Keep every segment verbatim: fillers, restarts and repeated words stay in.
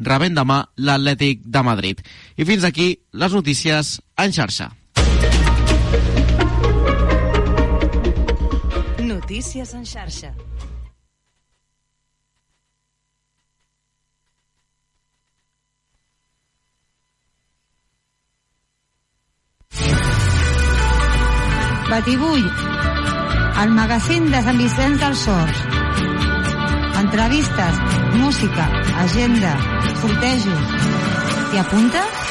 rebent demà l'Atlètic de Madrid. I fins aquí les notícies en xarxa. Notícies en xarxa. Batibull, el magazín de Sant Vicenç dels Horts. Entrevistes, música, agenda, sortejos. T'hi apuntes?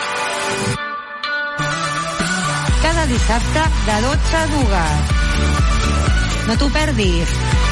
Cada dissabte de dotze a dues. No t'ho perdis.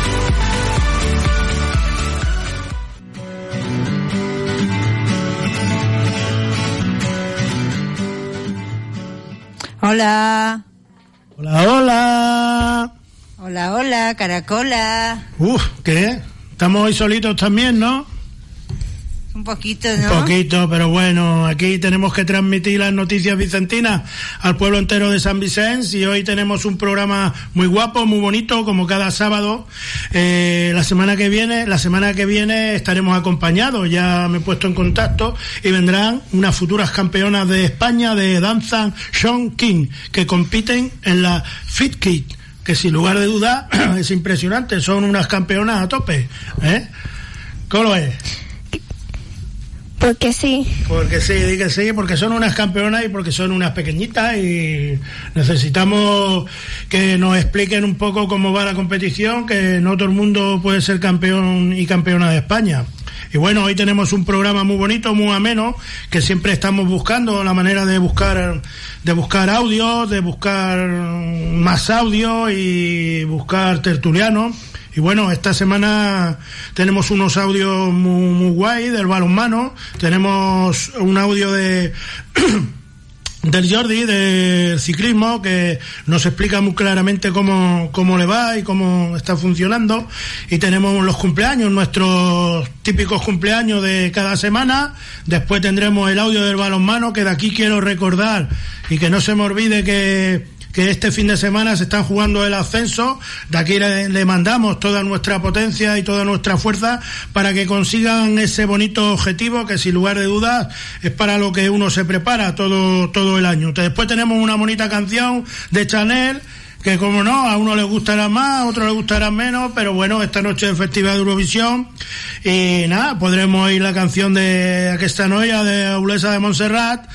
Hola. Hola, hola. Hola, hola, caracola. Uf, ¿qué? Estamos hoy solitos también, ¿no? Un poquito, ¿no? Un poquito, pero bueno, aquí tenemos que transmitir las noticias vicentinas al pueblo entero de San Vicens y hoy tenemos un programa muy guapo, muy bonito, como cada sábado. Eh, la semana que viene, la semana que viene estaremos acompañados, ya me he puesto en contacto y vendrán unas futuras campeonas de España de danza Sean King, que compiten en la Fit Kid, que sin lugar de duda es impresionante, son unas campeonas a tope, ¿eh? ¿Cómo lo es? Porque sí. Porque sí, di que sí, porque son unas campeonas y porque son unas pequeñitas y necesitamos que nos expliquen un poco cómo va la competición, que no todo el mundo puede ser campeón y campeona de España. Y bueno, hoy tenemos un programa muy bonito, muy ameno, que siempre estamos buscando la manera de buscar de buscar audio, de buscar más audio y buscar tertulianos. Y bueno, esta semana tenemos unos audios muy, muy guay del balonmano, tenemos un audio de del Jordi, del ciclismo, que nos explica muy claramente cómo, cómo le va y cómo está funcionando, y tenemos los cumpleaños, nuestros típicos cumpleaños de cada semana. Después tendremos el audio del balonmano, que de aquí quiero recordar, y que no se me olvide que que este fin de semana se están jugando el ascenso. De aquí le, le mandamos toda nuestra potencia y toda nuestra fuerza para que consigan ese bonito objetivo que sin lugar de dudas es para lo que uno se prepara todo, todo el año. Después tenemos una bonita canción de Chanel, que como no, a uno le gustará más, a otro le gustará menos, pero bueno, esta noche es Festival de Eurovisión y nada, podremos oír la canción de Aquesta noia de Olesa de Montserrat,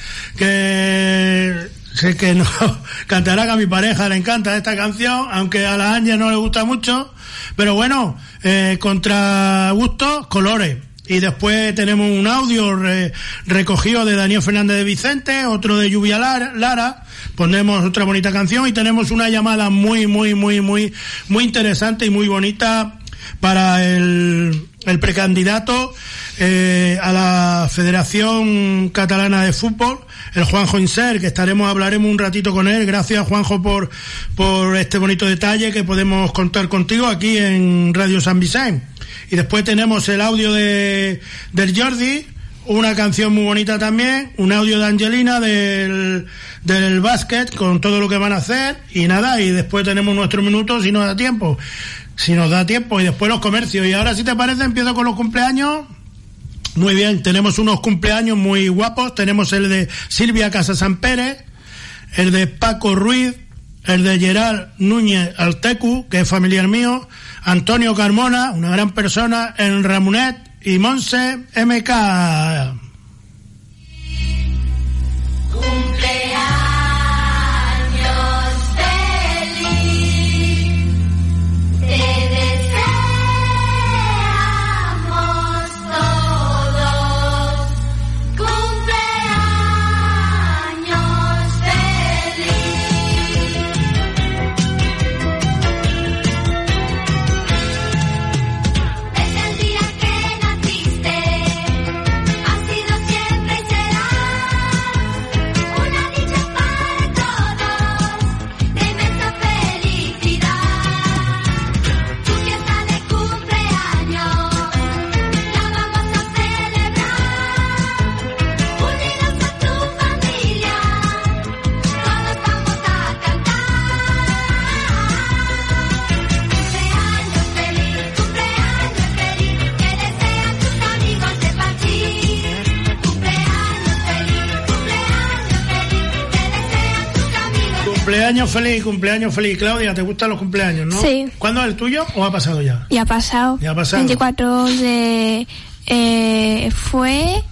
que sé que no cantará, que a mi pareja le encanta esta canción, aunque a la Ángel no le gusta mucho, pero bueno, eh, contra gustos, colores. Y después tenemos un audio re, recogido de Daniel Fernández de Vicente, otro de Lluvia Lara, Lara, pondremos otra bonita canción y tenemos una llamada muy, muy, muy, muy, muy interesante y muy bonita para el, el precandidato eh, a la Federación Catalana de Fútbol, el Juanjo Inser, que estaremos, hablaremos un ratito con él. Gracias, Juanjo, por, por este bonito detalle que podemos contar contigo aquí en Radio San Vicente. Y después tenemos el audio de del Jordi, una canción muy bonita también, un audio de Angelina del, del básquet, con todo lo que van a hacer, y nada, y después tenemos nuestros minutos si nos da tiempo. Si nos da tiempo, y después los comercios. Y ahora, si te parece, empiezo con los cumpleaños. Muy bien, tenemos unos cumpleaños muy guapos. Tenemos el de Silvia Casasampere, el de Paco Ruiz, el de Gerard Núñez Altecu, que es familiar mío, Antonio Carmona, una gran persona, en Ramonet y Monse M K. Desde el día que naciste Cumpleaños feliz, cumpleaños feliz. Claudia, ¿te gustan los cumpleaños, no? Sí. ¿Cuándo es el tuyo o ha pasado ya? Ya ha pasado. Ya ha pasado. veinticuatro de... Eh, fue...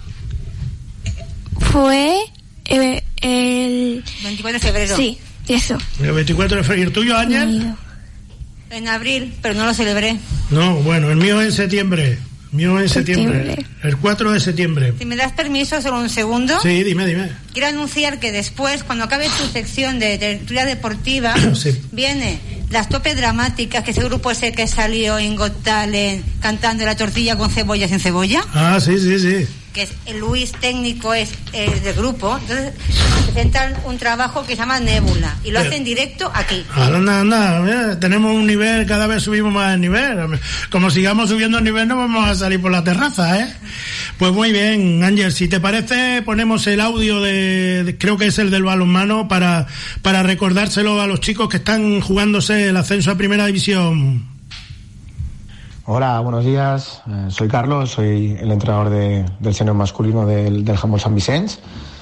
Fue... Eh, el... veinticuatro de febrero. Sí, eso. El veinticuatro de febrero. ¿Y el tuyo, Ángel? En abril, pero no lo celebré. No, bueno, el mío es en septiembre. El mío es en septiembre. Septiembre. El cuatro de septiembre. Si me das permiso, solo un segundo. Sí, dime, dime. Quiero anunciar que después, cuando acabe tu sección de tertulia deportiva, Sí. viene Las Topes Dramáticas, que ese grupo ese que salió en Got Talent cantando La tortilla con cebolla sin cebolla. Ah, sí, sí, sí. Que es el Luis técnico es eh, del grupo. Entonces presentan un trabajo que se llama Nébula y lo Pero- hacen directo aquí. Anda, anda, mira, tenemos un nivel, cada vez subimos más el nivel. Como sigamos subiendo el nivel no vamos a salir por la terraza, ¿eh? Pues muy bien, Ángel, si te parece ponemos el audio de, de- creo que es el del balonmano para, para recordárselo a los chicos que están jugándose el ascenso a Primera División. Hola, buenos días. Eh, soy Carlos, soy el entrenador de, del senior masculino del, del Handball Sant Vicenç.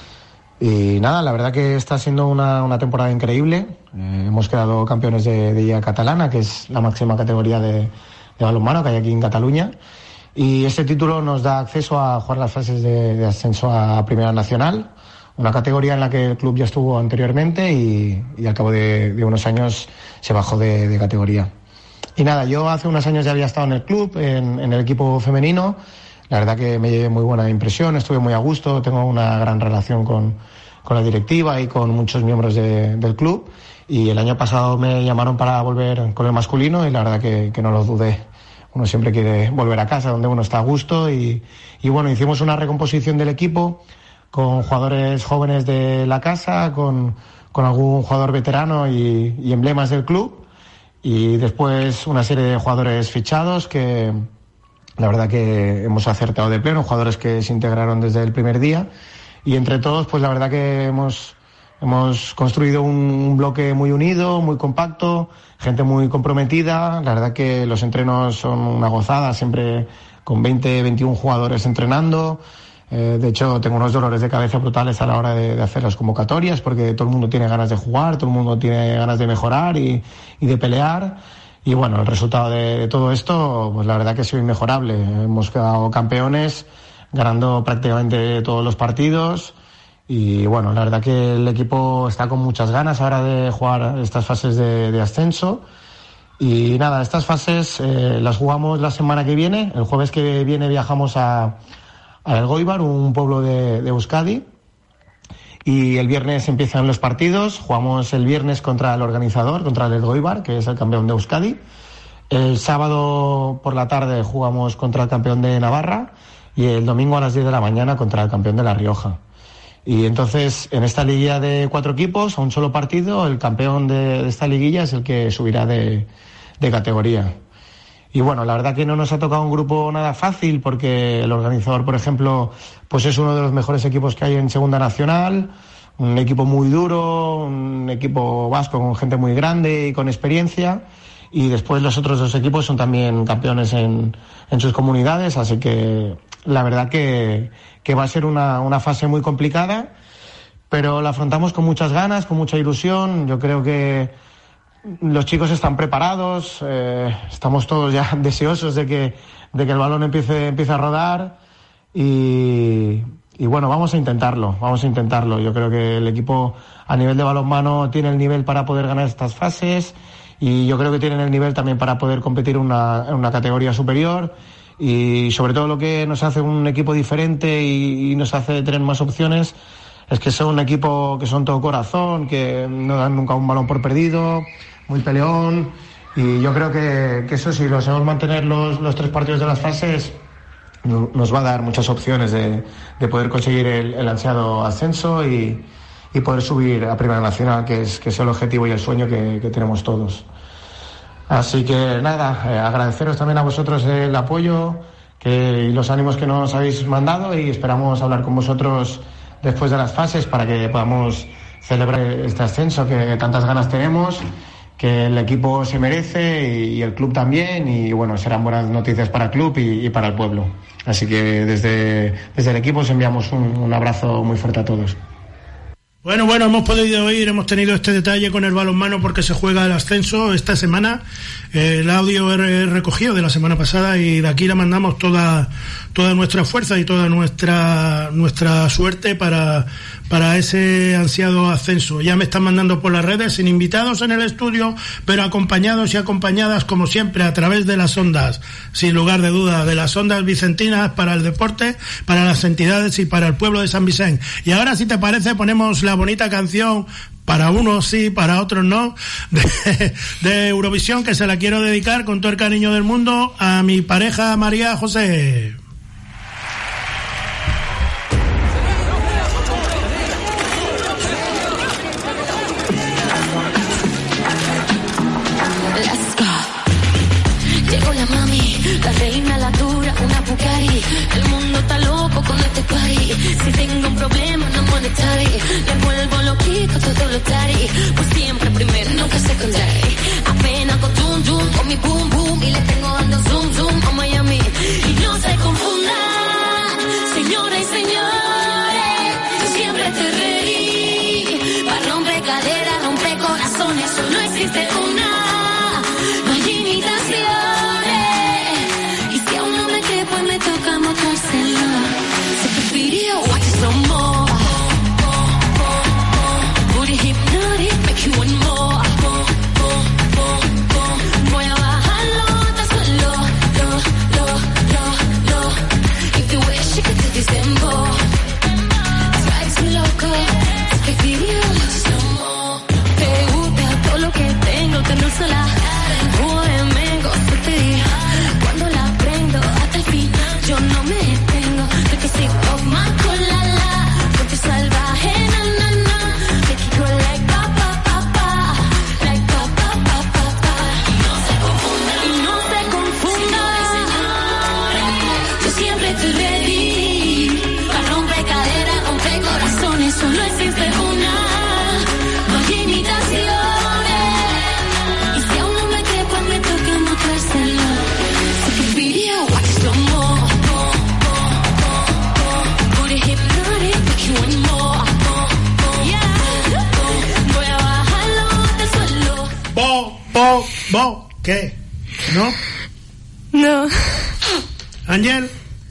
Y nada, la verdad que está siendo una, una temporada increíble. Eh, hemos quedado campeones de, de Lliga Catalana, que es la máxima categoría de, de balonmano que hay aquí en Cataluña. Y este título nos da acceso a jugar las fases de, de ascenso a Primera Nacional, una categoría en la que el club ya estuvo anteriormente y, y al cabo de, de unos años se bajó de, de categoría. Y nada, yo hace unos años ya había estado en el club, en, en el equipo femenino. La verdad que me llevé muy buena impresión, estuve muy a gusto, tengo una gran relación con, con la directiva y con muchos miembros de, del club. Y el año pasado me llamaron para volver con el masculino y la verdad que, que no lo dudé. Uno siempre quiere volver a casa donde uno está a gusto y, y bueno, hicimos una recomposición del equipo con jugadores jóvenes de la casa, con, con algún jugador veterano y, y emblemas del club. Y después una serie de jugadores fichados que la verdad que hemos acertado de pleno, jugadores que se integraron desde el primer día y entre todos pues la verdad que hemos, hemos construido un, un bloque muy unido, muy compacto, gente muy comprometida. La verdad que los entrenos son una gozada, siempre con veinte, veintiún jugadores entrenando. Eh, de hecho, tengo unos dolores de cabeza brutales a la hora de, de hacer las convocatorias porque todo el mundo tiene ganas de jugar, todo el mundo tiene ganas de mejorar y, y de pelear. Y bueno, el resultado de, de todo esto, pues la verdad que ha sido inmejorable. Hemos quedado campeones, ganando prácticamente todos los partidos. Y bueno, la verdad que el equipo está con muchas ganas ahora de jugar estas fases de, de ascenso. Y nada, estas fases eh, las jugamos la semana que viene. El jueves que viene viajamos a a Elgoibar, un pueblo de, de Euskadi, y el viernes empiezan los partidos. Jugamos el viernes contra el organizador, contra el Elgoibar, que es el campeón de Euskadi. El sábado por la tarde jugamos contra el campeón de Navarra y el domingo a las diez de la mañana contra el campeón de La Rioja. Y entonces en esta liguilla de cuatro equipos, a un solo partido, el campeón de, de esta liguilla es el que subirá de, de categoría. Y bueno, la verdad que no nos ha tocado un grupo nada fácil porque el organizador, por ejemplo, pues es uno de los mejores equipos que hay en Segunda Nacional, un equipo muy duro, un equipo vasco con gente muy grande y con experiencia. Y después los otros dos equipos son también campeones en, en sus comunidades, así que la verdad que, que va a ser una, una fase muy complicada, pero la afrontamos con muchas ganas, con mucha ilusión. Yo creo que los chicos están preparados, eh, estamos todos ya deseosos de que, de que el balón empiece, empiece a rodar y, y bueno, vamos a intentarlo, vamos a intentarlo. Yo creo que el equipo a nivel de balonmano tiene el nivel para poder ganar estas fases y yo creo que tienen el nivel también para poder competir en una, en una categoría superior y sobre todo lo que nos hace un equipo diferente y, y nos hace tener más opciones es que son un equipo que son todo corazón, que no dan nunca un balón por perdido, muy peleón, y yo creo que, que eso, si lo sabemos mantener los, los tres partidos de las fases, nos va a dar muchas opciones de, de poder conseguir el, el ansiado ascenso y, y poder subir a Primera Nacional, que es, que es el objetivo y el sueño que, que tenemos todos. Así que nada, eh, agradeceros también a vosotros el apoyo que, y los ánimos que nos habéis mandado y esperamos hablar con vosotros después de las fases para que podamos celebrar este ascenso que tantas ganas tenemos, que el equipo se merece y, y el club también, y bueno, serán buenas noticias para el club y, y para el pueblo. Así que desde, desde el equipo os enviamos un, un abrazo muy fuerte a todos. Bueno, bueno, hemos podido oír, hemos tenido este detalle con el balonmano porque se juega el ascenso esta semana. Eh, el audio es recogido de la semana pasada y de aquí le mandamos toda toda nuestra fuerza y toda nuestra nuestra suerte para para ese ansiado ascenso. Ya me están mandando por las redes, sin invitados en el estudio, pero acompañados y acompañadas como siempre a través de las ondas, sin lugar de duda, de las ondas vicentinas para el deporte, para las entidades y para el pueblo de San Vicente. Y ahora, si te parece, ponemos la bonita canción, para unos sí, para otros no, de, de Eurovisión, que se la quiero dedicar con todo el cariño del mundo a mi pareja María José. La reina, la dura, una Bugatti. El mundo está loco con este party. Si tengo un problema no monetary, le vuelvo loquito todo lo tari. Pues siempre primero, nunca secondary. Apenas con zoom zoom, con mi boom boom, y le tengo dando zoom zoom a Miami. Y no se confundan, señoras y señores, yo siempre te reí. Para romper caderas, romper corazones, solo existe una. No hay imitación. ¿Bo? ¿Qué? ¿No? No. ¿Ángel?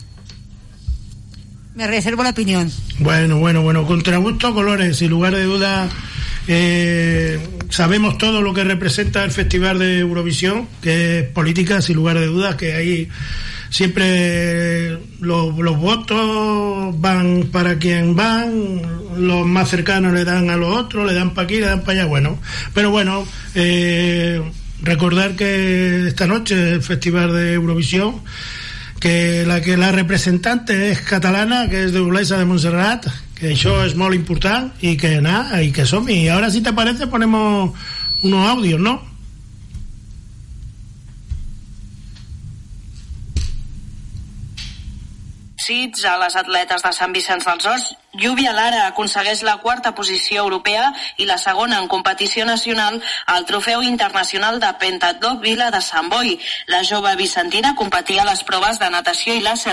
Me reservo la opinión. Bueno, bueno, bueno. Contra gusto, colores. Sin lugar de duda, eh, sabemos todo lo que representa el Festival de Eurovisión, que es política, sin lugar de dudas, que ahí siempre los, los votos van para quien van, los más cercanos le dan a los otros, le dan para aquí, le dan para allá. Bueno, pero bueno, eh, recordar que esta noche el Festival de Eurovisión, que la que la representante es catalana, que es de Olesa de Montserrat, que això és molt important y que nada, y que som. Y ahora, si te parece, ponemos unos audios, ¿no? A les atletes de Sant Vicenç dels Horts, Lluvia Lara aconsegueix la quarta posició europea i la segona en competició nacional al Trofeu Internacional de Pentatló Vila de Sant Boi. La jove vicentina competia a les proves de natació i làser.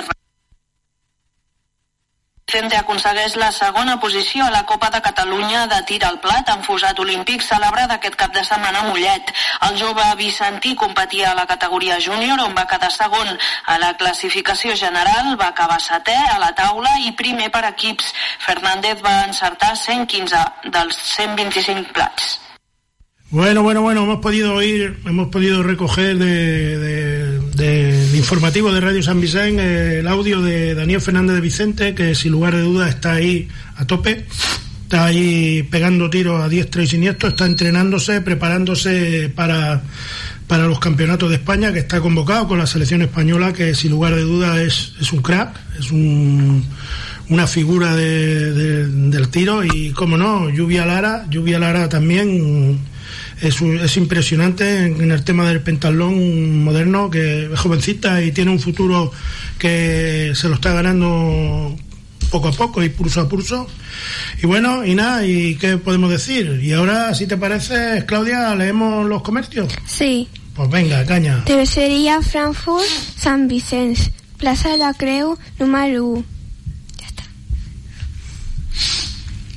Vicente aconsegueix la segona posició a la Copa de Catalunya de tir al plat en fusat olímpic celebrada aquest cap de setmana a Mollet. El jove vicentí competia a la categoria júnior, on va quedar segon. A la classificació general va acabar setè a la taula i primer per equips. Fernández va encertar cent quinze dels cent vint-i-cinc plats. Bueno, bueno, bueno, hemos podido oír, hemos podido recoger de, de, de, de informativo de Radio San Vicente eh, el audio de Daniel Fernández de Vicente, que sin lugar de dudas está ahí a tope, está ahí pegando tiros a diestro y siniestro, está entrenándose, preparándose para, para los campeonatos de España, que está convocado con la selección española, que sin lugar de dudas es, es un crack, es un, una figura de, de, del tiro. Y cómo no, Lluvia Lara, Lluvia Lara también Es, es impresionante en el tema del pentatlón moderno, que es jovencita y tiene un futuro que se lo está ganando poco a poco y pulso a pulso. Y bueno, y nada, ¿y qué podemos decir? Y ahora, si te parece, Claudia, ¿leemos los comercios? Sí. Pues venga, caña. Tercería Frankfurt, Sant Vicenç, Plaça de la Creu, número u. Ja està.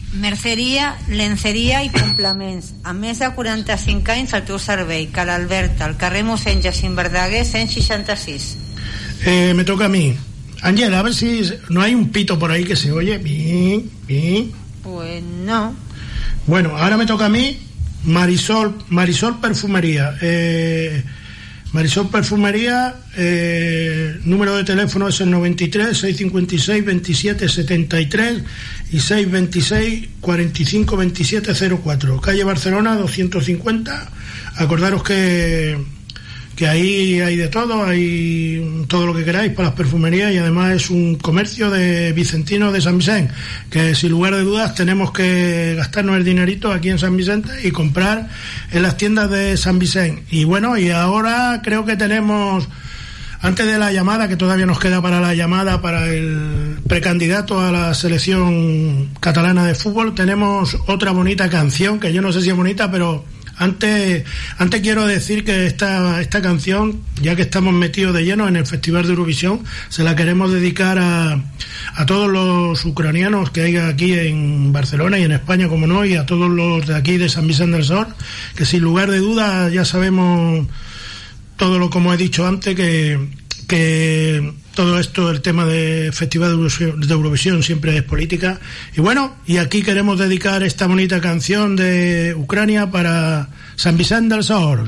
Merceria, lenceria i complements. A més de quaranta-cinc anys al teu servei. Cal Alberta, al carrer mossèn Jacint Verdaguer, ciento sesenta y seis. Eh, me toca a mí. Ángel, a ver si no hay un pito por ahí que se oye. Bien, bien. Pues no. Bueno, ahora me toca a mí. Marisol, Marisol Perfumería. Eh, Marisol Perfumería, eh, número de teléfono es el noventa y tres, seiscientos cincuenta y seis, veintisiete setenta y tres y seiscientos veintiséis, cuarenta y cinco veintisiete cero cuatro. Calle Barcelona, doscientos cincuenta. Acordaros que que ahí hay de todo, hay todo lo que queráis para las perfumerías, y además es un comercio de Vicentino de San Vicente, que sin lugar de dudas tenemos que gastarnos el dinerito aquí en San Vicente y comprar en las tiendas de San Vicente. Y bueno, y ahora creo que tenemos, antes de la llamada, que todavía nos queda para la llamada para el precandidato a la selección catalana de fútbol, tenemos otra bonita canción, que yo no sé si es bonita, pero Antes, antes quiero decir que esta, esta canción, ya que estamos metidos de lleno en el Festival de Eurovisión, se la queremos dedicar a, a todos los ucranianos que hay aquí en Barcelona y en España, como no, y a todos los de aquí de San Vicente del Sor, que sin lugar de dudas ya sabemos todo lo, como he dicho antes, que, que todo esto, el tema de Festival de Eurovisión, de Eurovisión siempre es política. Y bueno, y aquí queremos dedicar esta bonita canción de Ucrania para San Vicente del Sor.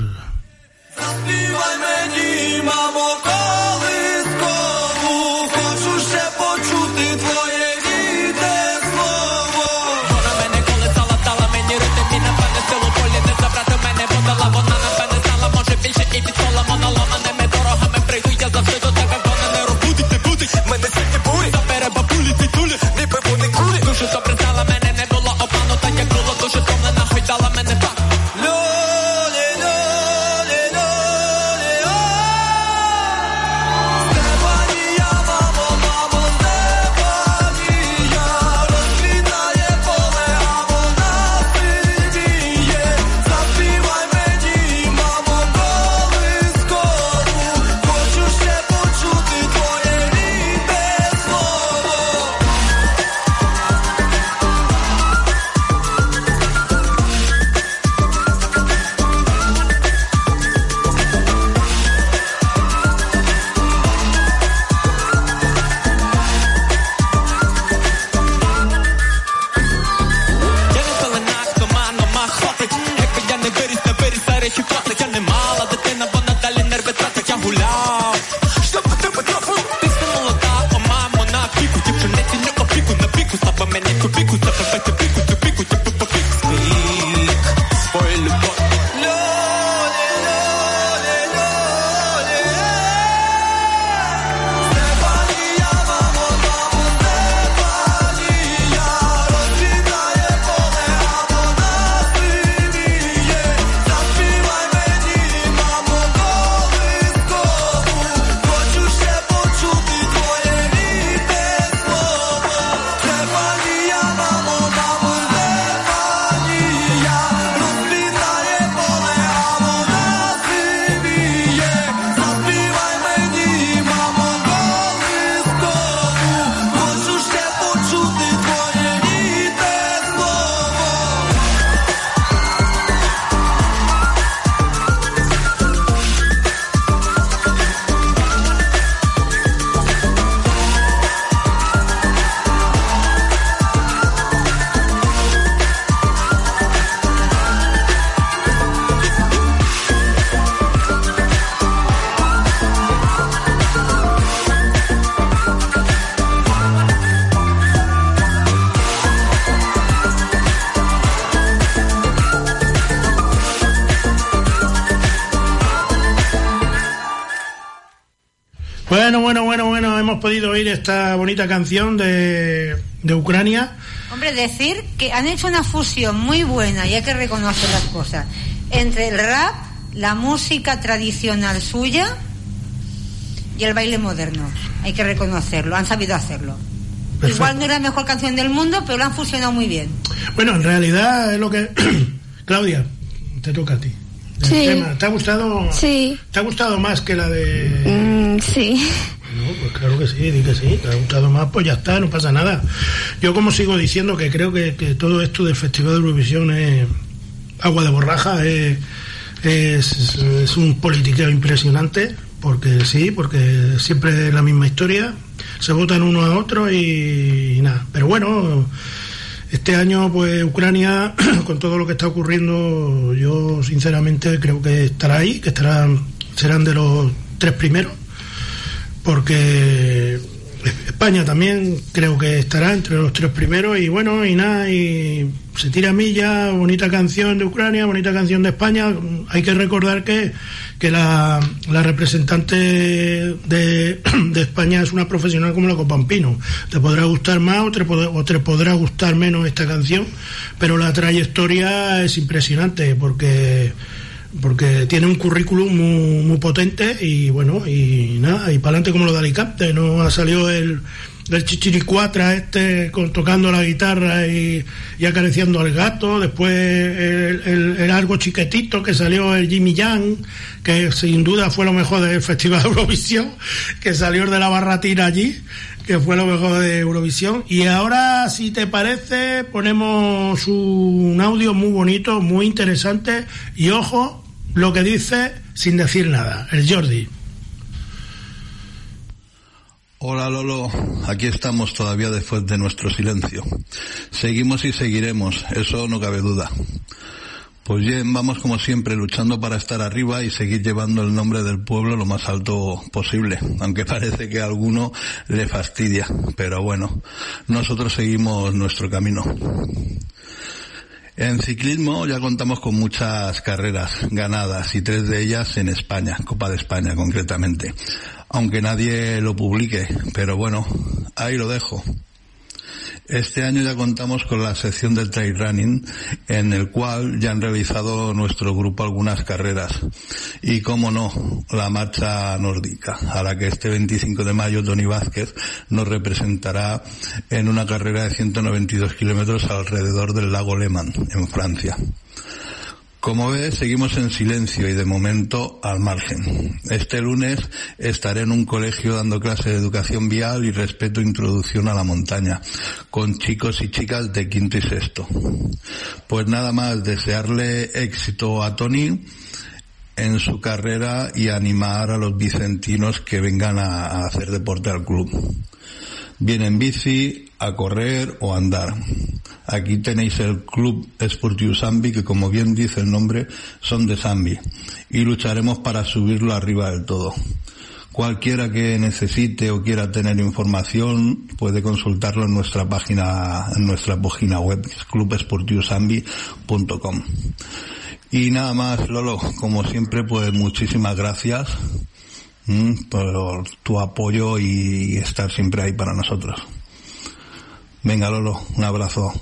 Bueno, bueno, bueno, bueno, hemos podido oír esta bonita canción de, de Ucrania. Hombre, decir que han hecho una fusión muy buena, y hay que reconocer las cosas, entre el rap, la música tradicional suya y el baile moderno. Hay que reconocerlo, han sabido hacerlo. Perfecto. Igual no era la mejor canción del mundo, pero lo han fusionado muy bien. Bueno, en realidad es lo que... Claudia, te toca a ti. Sí. Tema. ¿Te ha gustado? Sí. ¿Te ha gustado más que la de...? Mm, sí. No, pues claro que sí, di que sí. ¿Te ha gustado más? Pues ya está, no pasa nada. Yo como sigo diciendo que creo que, que todo esto del Festival de Eurovisión es agua de borraja, es, es, es un politiqueo impresionante, porque sí, porque siempre es la misma historia, se votan uno a otro y, y nada. Pero bueno, este año pues Ucrania, con todo lo que está ocurriendo, yo sinceramente creo que estará ahí, que estarán, serán de los tres primeros, porque España también creo que estará entre los tres primeros, y bueno, y nada, y se tira milla, bonita canción de Ucrania, bonita canción de España. Hay que recordar que, que la, la representante de, de España es una profesional como la Copampino. Te podrá gustar más o te, o te podrá gustar menos esta canción, pero la trayectoria es impresionante, porque porque tiene un currículum muy, muy potente, y bueno, y nada, y para adelante como lo de Alicante. No ha salido el del chichiricuatra este con, tocando la guitarra y, y acariciando al gato. Después el, el, el algo chiquetito que salió el Jimmy Young, que sin duda fue lo mejor del Festival de Eurovisión, que salió de la barratina allí, que fue lo mejor de Eurovisión. Y ahora, si te parece, ponemos un audio muy bonito, muy interesante, y ojo lo que dice sin decir nada, el Jordi. Hola Lolo, aquí estamos todavía después de nuestro silencio. Seguimos y seguiremos, eso no cabe duda. Pues bien, vamos como siempre luchando para estar arriba y seguir llevando el nombre del pueblo lo más alto posible, aunque parece que a alguno le fastidia, pero bueno, nosotros seguimos nuestro camino. En ciclismo ya contamos con muchas carreras ganadas, y tres de ellas en España, Copa de España concretamente, aunque nadie lo publique, pero bueno, ahí lo dejo. Este año ya contamos con la sección del trail running, en el cual ya han realizado nuestro grupo algunas carreras. Y cómo no, la marcha nórdica, a la que este veinticinco de mayo Tony Vázquez nos representará en una carrera de ciento noventa y dos kilómetros alrededor del lago Léman, en Francia. Como ves, seguimos en silencio y de momento al margen. Este lunes estaré en un colegio dando clase de educación vial y respeto e introducción a la montaña, con chicos y chicas de quinto y sexto. Pues nada más, desearle éxito a Tony en su carrera y animar a los vicentinos que vengan a, a hacer deporte al club. Bien en bici, a correr o a andar. Aquí tenéis el Club Esportiu Zambi, que como bien dice el nombre, son de Zambi, y lucharemos para subirlo arriba del todo. Cualquiera que necesite o quiera tener información puede consultarlo en nuestra página, en nuestra página web, club esportiu zambi punto com. Y nada más, Lolo, como siempre, pues muchísimas gracias por tu apoyo y estar siempre ahí para nosotros. Venga, Lolo, un abrazo.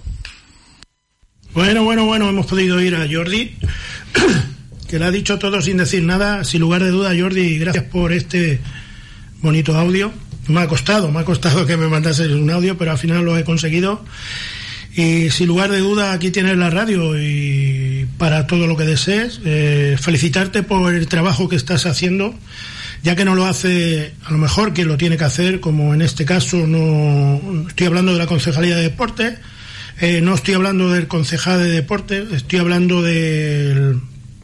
Bueno, bueno, bueno, hemos podido ir a Jordi, que le ha dicho todo sin decir nada. Sin lugar de duda, Jordi, gracias por este bonito audio. Me ha costado, me ha costado que me mandases un audio, pero al final lo he conseguido. Y sin lugar de duda, aquí tienes la radio y para todo lo que desees. Eh, felicitarte por el trabajo que estás haciendo, ya que no lo hace a lo mejor quien lo tiene que hacer, como en este caso no estoy hablando de la Concejalía de Deportes, eh, no estoy hablando del concejal de Deportes, estoy hablando del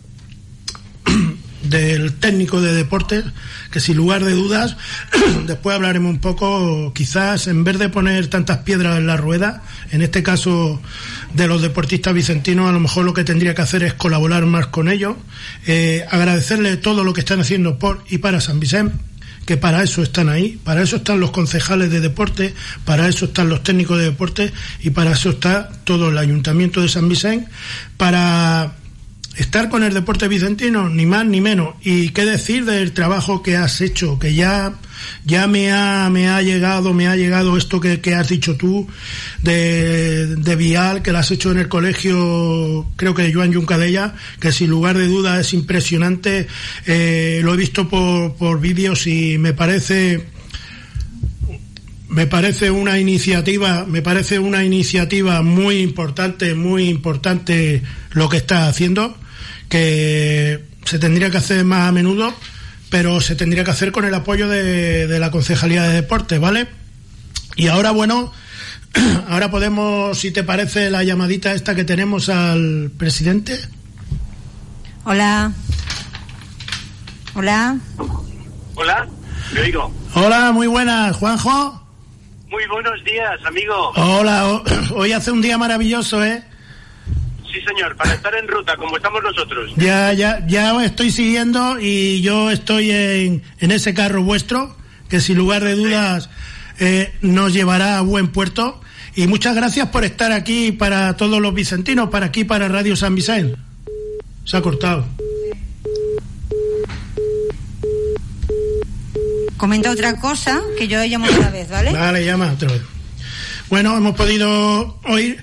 del técnico de deportes, que sin lugar de dudas, después hablaremos un poco, quizás en vez de poner tantas piedras en la rueda, en este caso de los deportistas vicentinos, a lo mejor lo que tendría que hacer es colaborar más con ellos, eh, agradecerle todo lo que están haciendo por y para San Vicente, que para eso están ahí, para eso están los concejales de deporte, para eso están los técnicos de deporte y para eso está todo el Ayuntamiento de San Vicente, para estar con el deporte vicentino, ni más ni menos. Y qué decir del trabajo que has hecho, que ya ya me ha me ha llegado me ha llegado esto que, que has dicho tú de, de Vial, que lo has hecho en el colegio, creo que de Joan Juncadella, que sin lugar de duda es impresionante. Eh, lo he visto por, por vídeos y me parece me parece una iniciativa me parece una iniciativa muy importante, muy importante lo que estás haciendo, que se tendría que hacer más a menudo, pero se tendría que hacer con el apoyo de, de la Concejalía de Deportes, ¿vale? Y ahora, bueno, ahora podemos, si te parece, la llamadita esta que tenemos al presidente. Hola. Hola. Hola, me oigo. Hola, muy buenas, Juanjo. Muy buenos días, amigo. Hola, ho- hoy hace un día maravilloso, ¿eh? Sí, señor, para estar en ruta, como estamos nosotros. Ya, ya, ya os estoy siguiendo y yo estoy en, en ese carro vuestro, que sin lugar de dudas eh, nos llevará a buen puerto. Y muchas gracias por estar aquí para todos los vicentinos, para aquí, para Radio San Vicente. Se ha cortado. Comenta otra cosa que yo llamo otra vez, ¿vale? Vale, llama otra vez. Bueno, hemos podido oír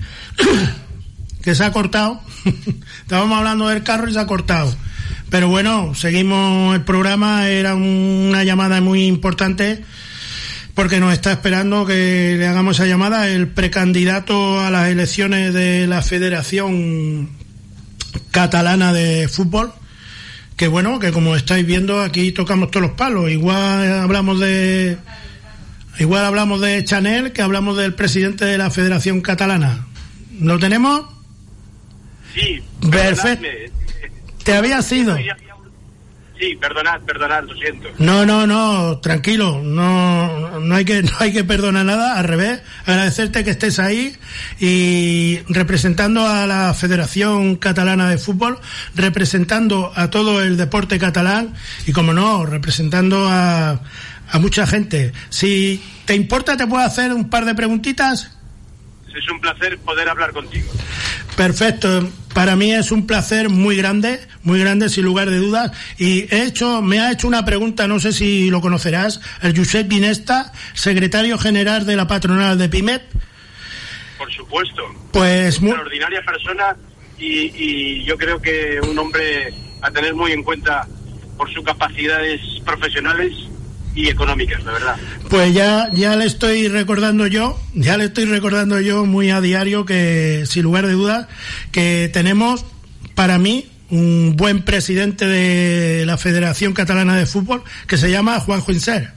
que se ha cortado. Estábamos hablando del carro y se ha cortado. Pero bueno, seguimos el programa. Era una llamada muy importante porque nos está esperando que le hagamos esa llamada el precandidato a las elecciones de la Federación Catalana de Fútbol. Que bueno, que como estáis viendo, aquí tocamos todos los palos. Igual hablamos de igual hablamos de Chanel, que hablamos del presidente de la Federación Catalana. ¿Lo tenemos? Sí. Perfecto. ¿Te habías ido? Sí, perdonad, perdonad, lo siento. No, no, no, tranquilo, no, no hay que, no hay que perdonar nada, al revés, agradecerte que estés ahí y representando a la Federación Catalana de Fútbol, representando a todo el deporte catalán y, como no, representando a, a mucha gente. Si te importa, te puedo hacer un par de preguntitas. Es un placer poder hablar contigo. Perfecto, para mí es un placer muy grande, muy grande sin lugar de dudas, y he hecho, me ha hecho una pregunta, no sé si lo conocerás, el Josep Ginesta, secretario general de la patronal de PIMEP. Por supuesto. Pues muy extraordinaria persona y, y yo creo que un hombre a tener muy en cuenta por sus capacidades profesionales y económicas, la verdad. Pues ya, ya le estoy recordando yo, ya le estoy recordando yo muy a diario que, sin lugar de dudas, que tenemos, para mí, un buen presidente de la Federación Catalana de Fútbol que se llama Juanjo Inser.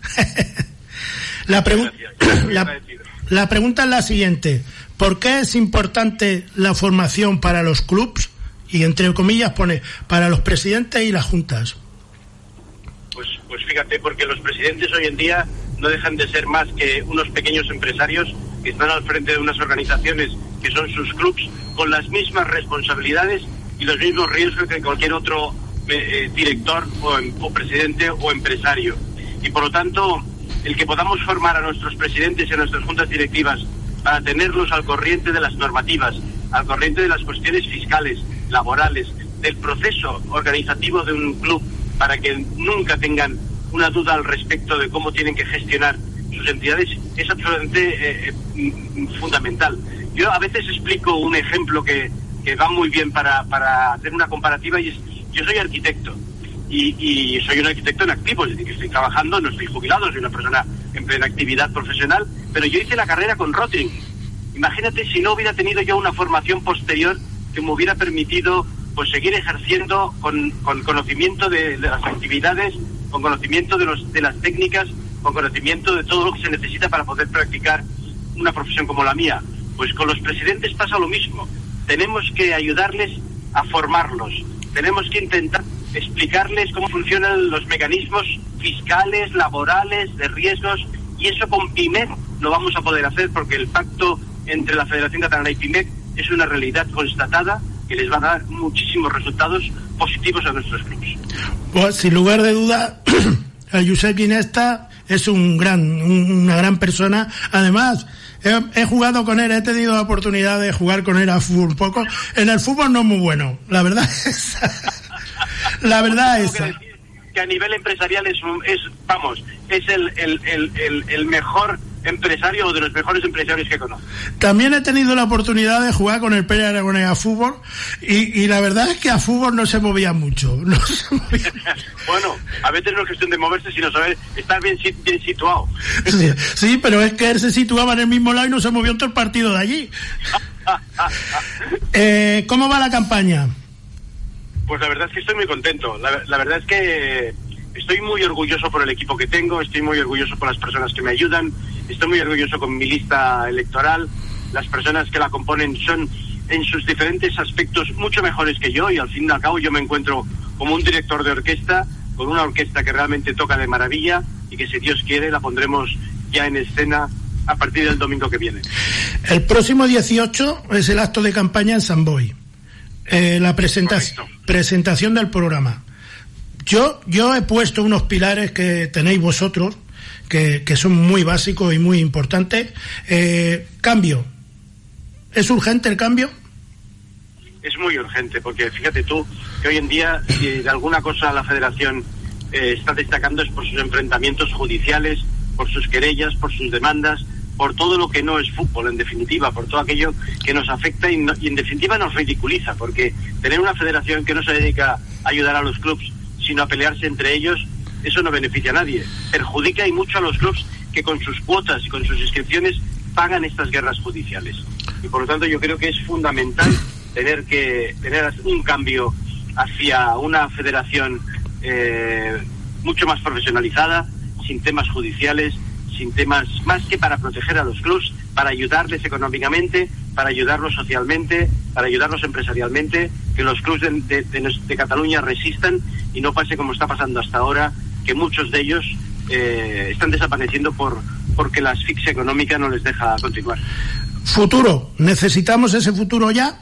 la, pregu- la, la pregunta es la siguiente: ¿por qué es importante la formación para los clubs? Y entre comillas pone, para los presidentes y las juntas. Pues, pues fíjate, porque los presidentes hoy en día no dejan de ser más que unos pequeños empresarios que están al frente de unas organizaciones que son sus clubs, con las mismas responsabilidades y los mismos riesgos que cualquier otro eh, director o, o presidente o empresario. Y por lo tanto, el que podamos formar a nuestros presidentes y a nuestras juntas directivas para tenerlos al corriente de las normativas, al corriente de las cuestiones fiscales, laborales, del proceso organizativo de un club, para que nunca tengan una duda al respecto de cómo tienen que gestionar sus entidades, es absolutamente eh, eh, fundamental. Yo a veces explico un ejemplo que, que va muy bien para, para hacer una comparativa, y es, yo soy arquitecto y, y soy un arquitecto en activo, es decir, que estoy trabajando, no estoy jubilado, soy una persona en plena actividad profesional, pero yo hice la carrera con Rotring. Imagínate si no hubiera tenido yo una formación posterior que me hubiera permitido pues seguir ejerciendo con, con conocimiento de, de las actividades, con conocimiento de, los, de las técnicas, con conocimiento de todo lo que se necesita para poder practicar una profesión como la mía. Pues con los presidentes pasa lo mismo. Tenemos que ayudarles a formarlos. Tenemos que intentar explicarles cómo funcionan los mecanismos fiscales, laborales, de riesgos, y eso con PIMEC lo vamos a poder hacer, porque el pacto entre la Federación Catalana y PIMEC es una realidad constatada que les va a dar muchísimos resultados positivos a nuestros clubes. Pues sin lugar de duda, el Josep Ginesta es un gran, un, una gran persona. Además, he, he jugado con él, he tenido la oportunidad de jugar con él a fútbol un poco. En el fútbol no es muy bueno, la verdad es la verdad es que, que a nivel empresarial es, es vamos, es el, el, el, el, el mejor empresario o de los mejores empresarios que conozco. También he tenido la oportunidad de jugar con el Pere Aragonés a fútbol y, y la verdad es que a fútbol no se movía mucho. No se movía mucho. Bueno, a veces no es cuestión de moverse, sino saber estar bien, bien situado. Sí, sí, pero es que él se situaba en el mismo lado y no se movió en todo el partido de allí. eh, ¿Cómo va la campaña? Pues la verdad es que estoy muy contento. La, la verdad es que estoy muy orgulloso por el equipo que tengo, estoy muy orgulloso por las personas que me ayudan, estoy muy orgulloso con mi lista electoral las personas que la componen son en sus diferentes aspectos mucho mejores que yo, y al fin y al cabo yo me encuentro como un director de orquesta, con una orquesta que realmente toca de maravilla y que, si Dios quiere, la pondremos ya en escena a partir del domingo que viene. El próximo dieciocho es el acto de campaña en San Boi, eh, la presentación presentación del programa. Yo yo he puesto unos pilares que tenéis vosotros, que, que son muy básicos y muy importantes. Eh, cambio. ¿Es urgente el cambio? Es muy urgente, porque fíjate tú que hoy en día, si de alguna cosa la Federación eh, está destacando, es por sus enfrentamientos judiciales, por sus querellas, por sus demandas, por todo lo que no es fútbol, en definitiva, por todo aquello que nos afecta y, no, y en definitiva nos ridiculiza, porque tener una federación que no se dedica a ayudar a los clubs, sino a pelearse entre ellos, eso no beneficia a nadie. Perjudica y mucho a los clubs que con sus cuotas y con sus inscripciones pagan estas guerras judiciales. Y por lo tanto yo creo que es fundamental tener que tener un cambio hacia una federación eh, mucho más profesionalizada, sin temas judiciales, sin temas más que para proteger a los clubs, para ayudarles económicamente, para ayudarlos socialmente, para ayudarlos empresarialmente, que los clubs de, de, de, de Cataluña resistan y no pase como está pasando hasta ahora, que muchos de ellos eh, están desapareciendo por porque la asfixia económica no les deja continuar. Futuro, ¿necesitamos ese futuro ya?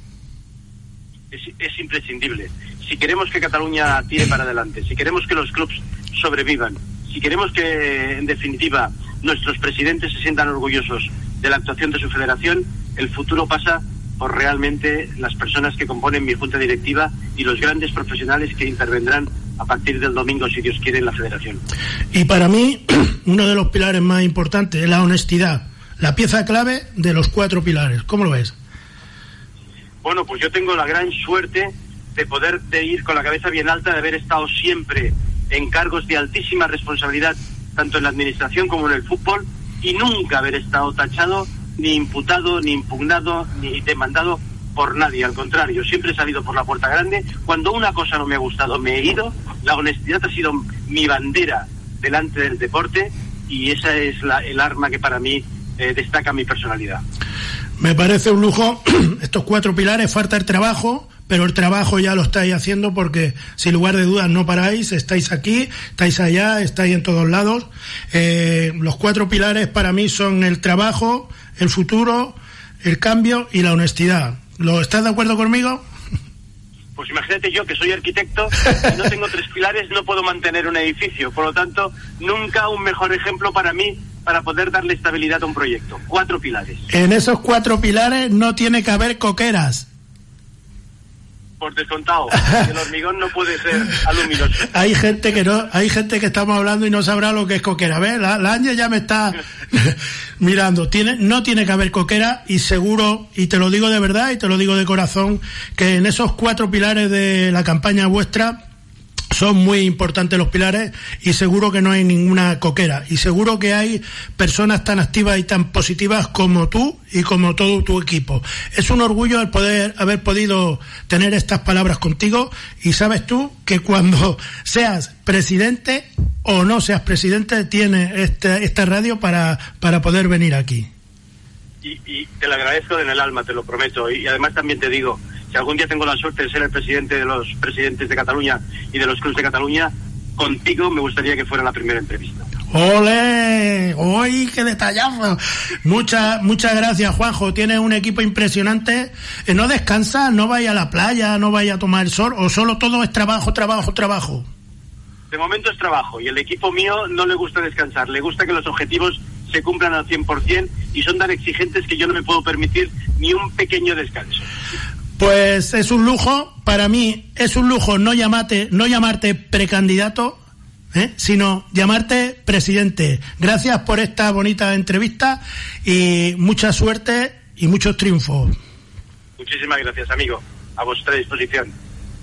Es, es imprescindible. Si queremos que Cataluña tire para adelante, si queremos que los clubs sobrevivan, si queremos que, en definitiva, nuestros presidentes se sientan orgullosos de la actuación de su federación, el futuro pasa por realmente las personas que componen mi junta directiva y los grandes profesionales que intervendrán a partir del domingo, si Dios quiere, en la federación. Y para mí, uno de los pilares más importantes es la honestidad, la pieza clave de los cuatro pilares. ¿Cómo lo ves? Bueno, pues yo tengo la gran suerte de poder de ir con la cabeza bien alta, de haber estado siempre en cargos de altísima responsabilidad, tanto en la administración como en el fútbol, y nunca haber estado tachado, ni imputado, ni impugnado, ni demandado por nadie. Al contrario, siempre he salido por la puerta grande. Cuando una cosa no me ha gustado, me he ido. La honestidad ha sido mi bandera delante del deporte, y esa es la, el arma que para mí eh, destaca mi personalidad. Me parece un lujo. Estos cuatro pilares, falta el trabajo, pero el trabajo ya lo estáis haciendo, porque sin lugar de dudas no paráis, estáis aquí, estáis allá, estáis en todos lados. Eh, los cuatro pilares para mí son el trabajo, el futuro, el cambio y la honestidad. ¿Lo estás de acuerdo conmigo? Pues imagínate yo, que soy arquitecto, si no tengo tres pilares no puedo mantener un edificio. Por lo tanto, nunca un mejor ejemplo para mí para poder darle estabilidad a un proyecto. Cuatro pilares. En esos cuatro pilares no tiene que haber coqueras. Por descontado, el hormigón no puede ser aluminoso. Hay gente que no, hay gente que estamos hablando y no sabrá lo que es coquera. ¿Ves? La, la Ángel ya me está mirando. Tiene, no tiene que haber coquera, y seguro, y te lo digo de verdad y te lo digo de corazón, que en esos cuatro pilares de la campaña vuestra son muy importantes los pilares, y seguro que no hay ninguna coquera, y seguro que hay personas tan activas y tan positivas como tú y como todo tu equipo. Es un orgullo el poder haber podido tener estas palabras contigo, y sabes tú que cuando seas presidente o no seas presidente tienes esta, esta radio para, para poder venir aquí. Y, y te lo agradezco en el alma, te lo prometo, y además también te digo, si algún día tengo la suerte de ser el presidente de los presidentes de Cataluña y de los clubes de Cataluña, contigo me gustaría que fuera la primera entrevista. ¡Ole! ¡Uy, qué detallazo! Muchas muchas gracias, Juanjo. Tienes un equipo impresionante. Eh, ¿No descansas? ¿No vaya a la playa? ¿No vaya a tomar el sol? ¿O solo todo es trabajo, trabajo, trabajo? De momento es trabajo, y el equipo mío no le gusta descansar. Le gusta que los objetivos se cumplan al cien por ciento, y son tan exigentes que yo no me puedo permitir ni un pequeño descanso. Pues es un lujo, para mí es un lujo no llamarte, no llamarte precandidato, ¿eh? sino llamarte presidente. Gracias por esta bonita entrevista y mucha suerte y muchos triunfos. Muchísimas gracias, amigo. A vuestra disposición.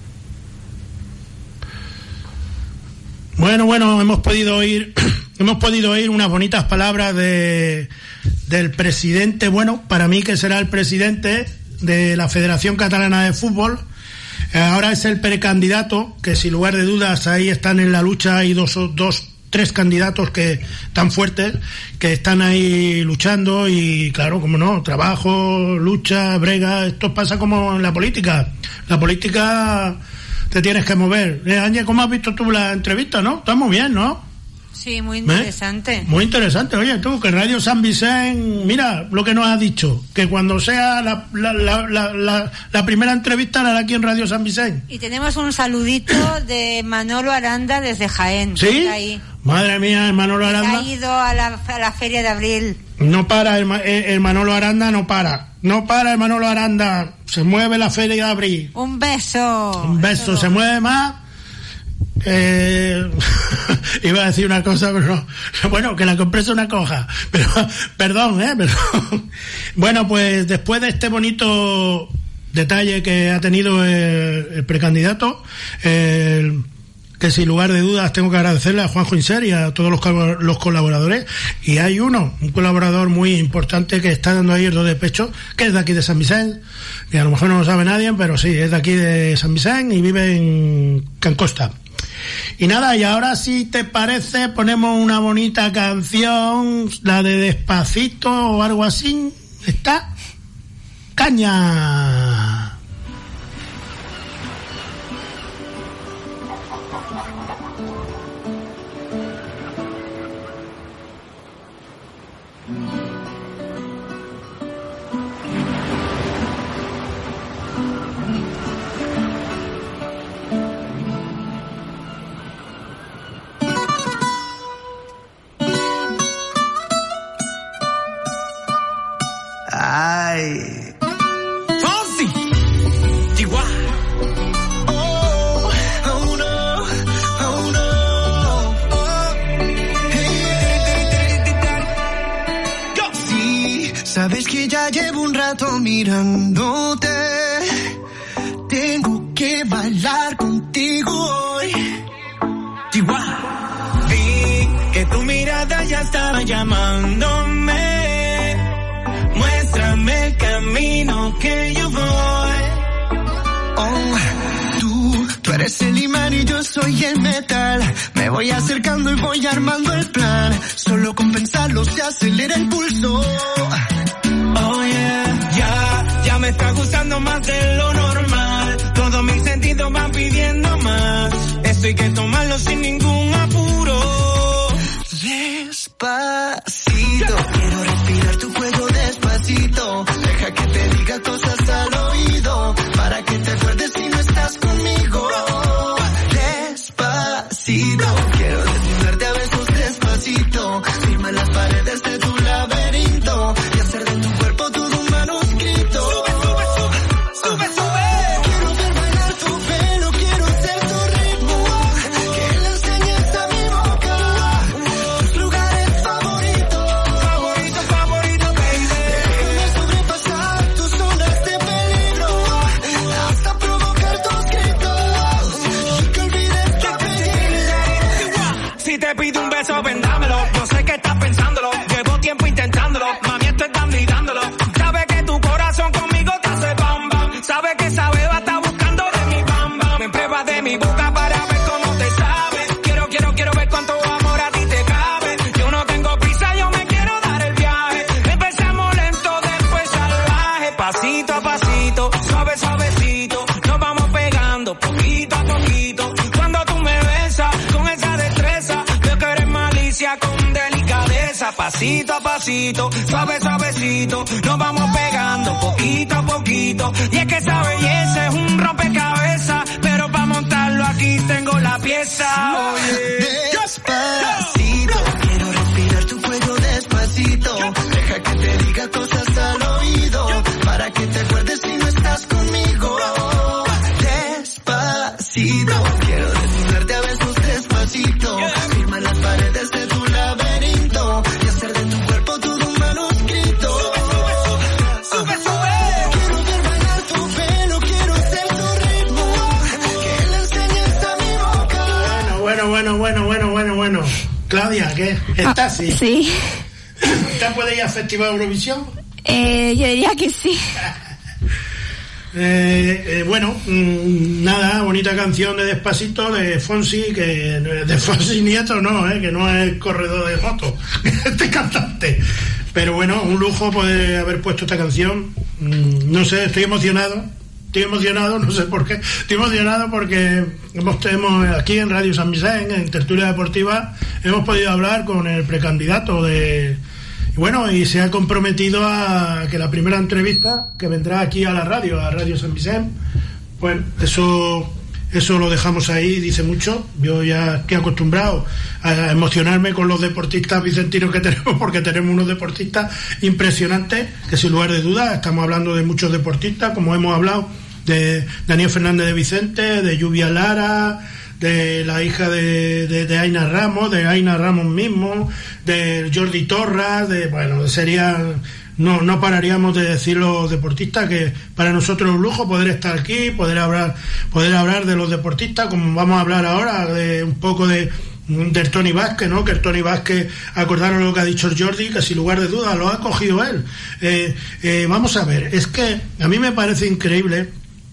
Bueno, bueno, hemos podido oír, hemos podido oír unas bonitas palabras de del presidente, bueno, para mí que será el presidente de la Federación Catalana de Fútbol. Ahora es el precandidato, que sin lugar de dudas ahí están en la lucha, hay dos, dos tres candidatos que tan fuertes que están ahí luchando y claro, como no, trabajo, lucha, brega, esto pasa como en la política. La política te tienes que mover. Eh, Ángel, ¿cómo has visto tú la entrevista, no? Está muy bien, ¿no? Sí, muy interesante. ¿Eh? Muy interesante. Oye, tú, que Radio San Vicente, mira lo que nos ha dicho, que cuando sea la, la, la, la, la, la primera entrevista la hará aquí en Radio San Vicente. Y tenemos un saludito de Manolo Aranda desde Jaén. ¿Sí? Ahí. Madre mía, el Manolo Aranda. Ha ido a la, a la feria de abril. No para, el, el Manolo Aranda no para. No para el Manolo Aranda. Se mueve la feria de abril. Un beso. Un beso, Eso. Se mueve más. Eh, iba a decir una cosa, pero no. Bueno, que la compresa una coja. Pero, perdón, eh, pero. Bueno, pues después de este bonito detalle que ha tenido el, el precandidato, el, que sin lugar de dudas tengo que agradecerle a Juanjo Inser y a todos los, los colaboradores. Y hay uno, un colaborador muy importante que está dando ahí el do de pecho, que es de aquí de San Vicente, que a lo mejor no lo sabe nadie, pero sí, es de aquí de San Vicente y vive en Cancosta. Y nada, y ahora si te parece ponemos una bonita canción, la de Despacito o algo así. ¿Está? ¡Caña! Ay, Fonsi, Chihuahua. Oh, oh no, oh no. Oh. Hey. Go. Sí, sabes que ya llevo un rato mirándote. Tengo que bailar contigo hoy. Chihuahua. Vi que tu mirada ya estaba llamándome. Muéstrame el camino que yo voy. Oh, tú, tú eres el imán y yo soy el metal. Me voy acercando y voy armando el plan. Solo con pensarlo se acelera el pulso. Oh yeah, ya, ya me está gustando más de lo normal. Todos mis sentidos van pidiendo más. Esto hay que tomarlo sin ningún apuro. Despacito, quiero respirar tu cuello despacito. Deja que te diga cosas al oído, para que te acuerdes si no estás conmigo. Despacito, quiero desnudarte a besos despacito. Firma las paredes de tu laberinto y hacer de tu cuerpo todo un manuscrito. Sube, sube, sube, sube, sube. Quiero ver bailar tu pelo, quiero ser tu ritmo. Que le enseñes a mi boca tus lugares favoritos. Favorito, favorito, baby. Déjame sobrepasar tus zonas de peligro hasta provocar tus gritos y que olvides tu apellido. Si te pido un beso, vendámelo. No sé qué estás pensándolo. Llevo tiempo intentándolo. Mami, esto es dando y dándolo. Sabe que tu corazón conmigo te hace bam bam. Sabe que esa beba está buscando de mi bam bam. Me pruebas de mi boca para ver cómo te sabe. Quiero, quiero, quiero ver cuánto amor a ti te cabe. Yo no tengo prisa, yo me quiero dar el viaje. Empezamos lento, después salvaje. Pasito a pasito, suave, suavecito. Nos vamos pegando poquito a poquito. Cuando tú me besas con esa destreza, veo que eres malicia con delicadeza. Pasito a pasito, suave, suavecito. Nos vamos pegando poquito a poquito. Y es que esa belleza es un rompecabezas, pero para montarlo aquí tengo la pieza. Oye, despacito, quiero respirar tu cuello despacito. Deja que te diga cosas al oído, para que te acuerdes si no estás conmigo. Despacito, quiero desnudarte a besos despacito. Firma las paredes de tu laberinto y hacer de tu cuerpo todo un manuscrito. Sube, sube, sube. Quiero ver bailar tu pelo, quiero ser tu ritmo. Que le enseñes a mi boca. Bueno, bueno, bueno, bueno, bueno, bueno. Claudia, ¿qué? ¿Estás? Sí. Sí. ¿Usted puede ir al Festival Eurovisión? Eh, yo diría que sí. Eh, eh, bueno, mmm, nada, bonita canción de Despacito de Fonsi, que de Fonsi Nieto no, eh, que no es corredor de moto, este cantante. Pero bueno, un lujo poder haber puesto esta canción. Mm, no sé, estoy emocionado. Estoy emocionado, no sé por qué. Estoy emocionado porque hemos, hemos aquí en Radio San Vicente, en Tertulia Deportiva, hemos podido hablar con el precandidato de... Bueno, y se ha comprometido a que la primera entrevista que vendrá aquí a la radio, a Radio San Vicente, pues eso, eso lo dejamos ahí, dice mucho. Yo ya estoy acostumbrado a emocionarme con los deportistas vicentinos que tenemos, porque tenemos unos deportistas impresionantes, que sin lugar de dudas estamos hablando de muchos deportistas, como hemos hablado de Daniel Fernández de Vicente, de Lluvia Lara, de la hija de, de, de Aina Ramos, de Aina Ramos mismo, de Jordi Torras, de, bueno, sería, no, no pararíamos de decir los deportistas, que para nosotros es un lujo poder estar aquí, poder hablar, poder hablar de los deportistas, como vamos a hablar ahora, de un poco de del Tony Vázquez, ¿no? Que el Tony Vázquez, acordaron lo que ha dicho el Jordi, que sin lugar de dudas lo ha cogido él. Eh, eh, vamos a ver, es que a mí me parece increíble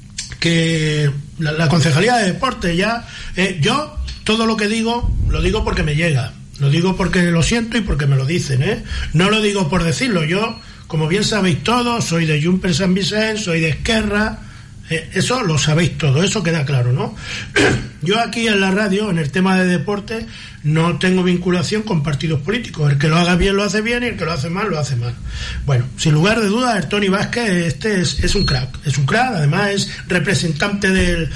que la, la Concejalía de Deporte ya, eh, yo todo lo que digo, lo digo porque me llega, lo digo porque lo siento y porque me lo dicen, ¿eh? No lo digo por decirlo, yo, como bien sabéis todos, soy de Junts San Vicente, soy de Esquerra, eh, eso lo sabéis todo, eso queda claro, ¿no? Yo aquí en la radio, en el tema de deporte, no tengo vinculación con partidos políticos. El que lo haga bien lo hace bien y el que lo hace mal lo hace mal. Bueno, sin lugar de dudas, el Tony Vázquez este es, es un crack, es un crack, además es representante del,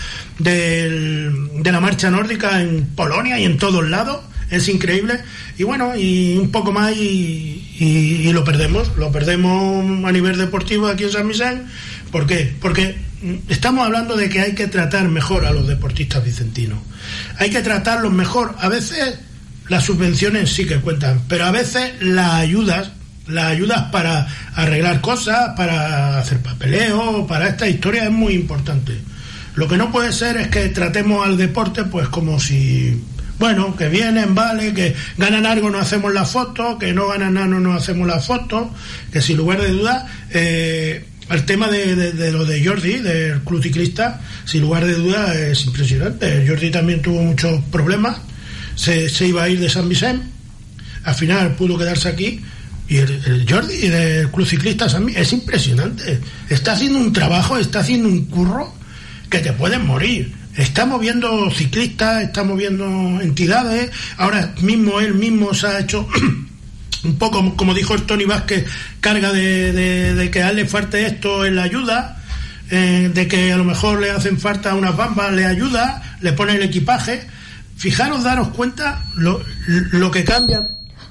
del, de la marcha nórdica en Polonia y en todos lados, es increíble, y bueno, y un poco más y, y, y lo perdemos, lo perdemos a nivel deportivo aquí en San Vicente. ¿Por qué? Porque estamos hablando de que hay que tratar mejor a los deportistas vicentinos. Hay que tratarlos mejor. A veces las subvenciones sí que cuentan, pero a veces las ayudas, las ayudas para arreglar cosas, para hacer papeleo, para esta historia es muy importante. Lo que no puede ser es que tratemos al deporte pues como si, bueno, que vienen, vale, que ganan algo no hacemos la foto, que no ganan nada no nos hacemos la foto, que sin lugar de dudas, eh, el tema de, de, de lo de Jordi, del club ciclista, sin lugar de duda es impresionante. Jordi también tuvo muchos problemas, se, se iba a ir de San Vicente, al final pudo quedarse aquí, y el, el Jordi del club ciclista San Vicente es impresionante, está haciendo un trabajo, está haciendo un curro que te puedes morir. Está moviendo ciclistas, está moviendo entidades, ahora mismo él mismo se ha hecho un poco, como dijo el Tony Vázquez, carga de, de, de que a él le falte esto en la ayuda, eh, de que a lo mejor le hacen falta unas bambas, le ayuda, le pone el equipaje. Fijaros, daros cuenta lo, lo que cambia,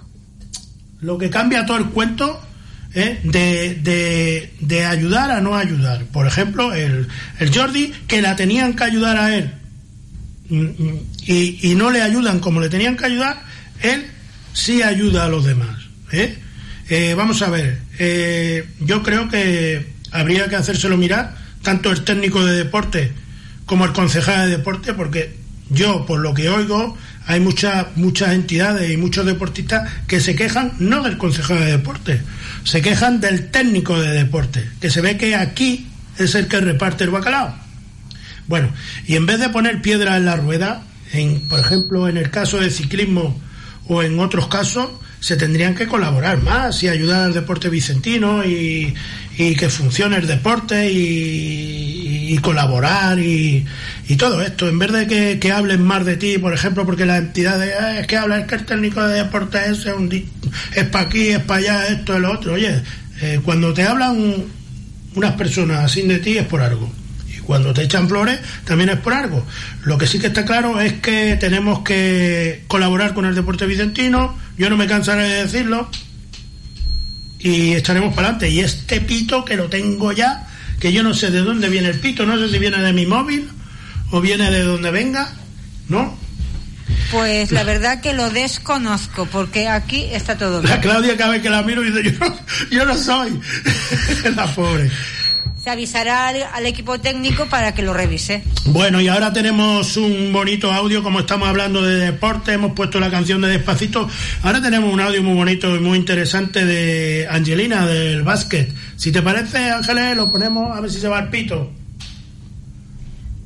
lo que cambia todo el cuento, eh, de, de, de ayudar a no ayudar. Por ejemplo, el, el Jordi, que la tenían que ayudar a él y, y no le ayudan como le tenían que ayudar, él sí ayuda a los demás, ¿eh? Eh, vamos a ver, eh, yo creo que habría que hacérselo mirar, tanto el técnico de deporte como el concejal de deporte, porque yo, por lo que oigo, hay muchas muchas entidades y muchos deportistas que se quejan no del concejal de deporte, se quejan del técnico de deporte, que se ve que aquí es el que reparte el bacalao. Bueno, y en vez de poner piedra en la rueda, en, por ejemplo, en el caso de ciclismo o en otros casos, se tendrían que colaborar más y ayudar al deporte vicentino y, y que funcione el deporte y, y colaborar y, y todo esto, en vez de que, que hablen más de ti, por ejemplo, porque las entidades, eh, es que habla, es que el técnico de deporte es, un, es para aquí, es para allá, esto es lo otro. Oye, eh, cuando te hablan unas personas así de ti es por algo. Cuando te echan flores también es por algo. Lo que sí que está claro es que tenemos que colaborar con el deporte vicentino, yo no me cansaré de decirlo, y echaremos para adelante. Y este pito que lo tengo ya, que yo no sé de dónde viene el pito, no sé si viene de mi móvil o viene de donde venga, ¿no? Pues la verdad que lo desconozco, porque aquí está todo bien. La Claudia cada vez que la miro dice, yo no, yo no soy la pobre. Se avisará al, al equipo técnico para que lo revise. Bueno, y ahora tenemos un bonito audio, como estamos hablando de deporte, hemos puesto la canción de Despacito, ahora tenemos un audio muy bonito y muy interesante de Angelina, del básquet. Si te parece, Ángeles, lo ponemos a ver si se va el pito.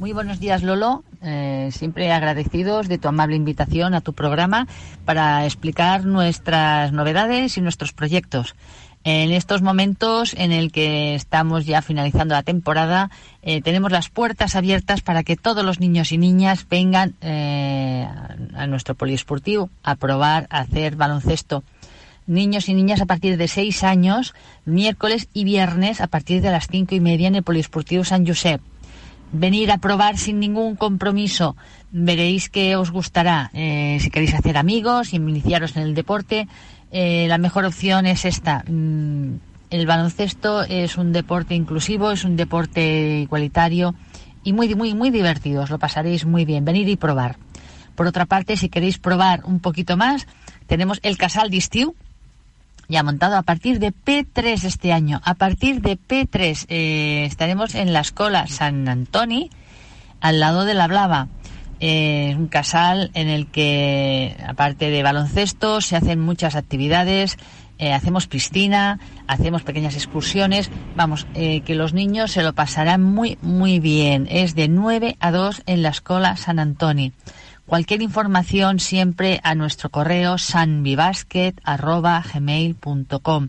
Muy buenos días, Lolo. Eh, siempre agradecidos de tu amable invitación a tu programa para explicar nuestras novedades y nuestros proyectos. En estos momentos en el que estamos ya finalizando la temporada, eh, tenemos las puertas abiertas para que todos los niños y niñas vengan eh, a nuestro poliesportivo a probar a hacer baloncesto. Niños y niñas a partir de seis años, miércoles y viernes a partir de las cinco y media en el poliesportivo San Josep. Venir a probar sin ningún compromiso, veréis que os gustará. Eh, si queréis hacer amigos y iniciaros en el deporte, eh, la mejor opción es esta. Mm, el baloncesto es un deporte inclusivo, es un deporte igualitario y muy, muy, muy divertido. Os lo pasaréis muy bien. Venir y probar. Por otra parte, si queréis probar un poquito más, tenemos el Casal d'Estiu, ya montado a partir de P tres este año. A partir de P tres eh, estaremos en la Escola Sant Antoni, al lado de la Blava. Eh, un casal en el que, aparte de baloncesto, se hacen muchas actividades. Eh, hacemos piscina, hacemos pequeñas excursiones. Vamos, eh, que los niños se lo pasarán muy, muy bien. Es de nueve a dos en la Escola Sant Antoni. Cualquier información siempre a nuestro correo sanvibasket arroba gmail punto com.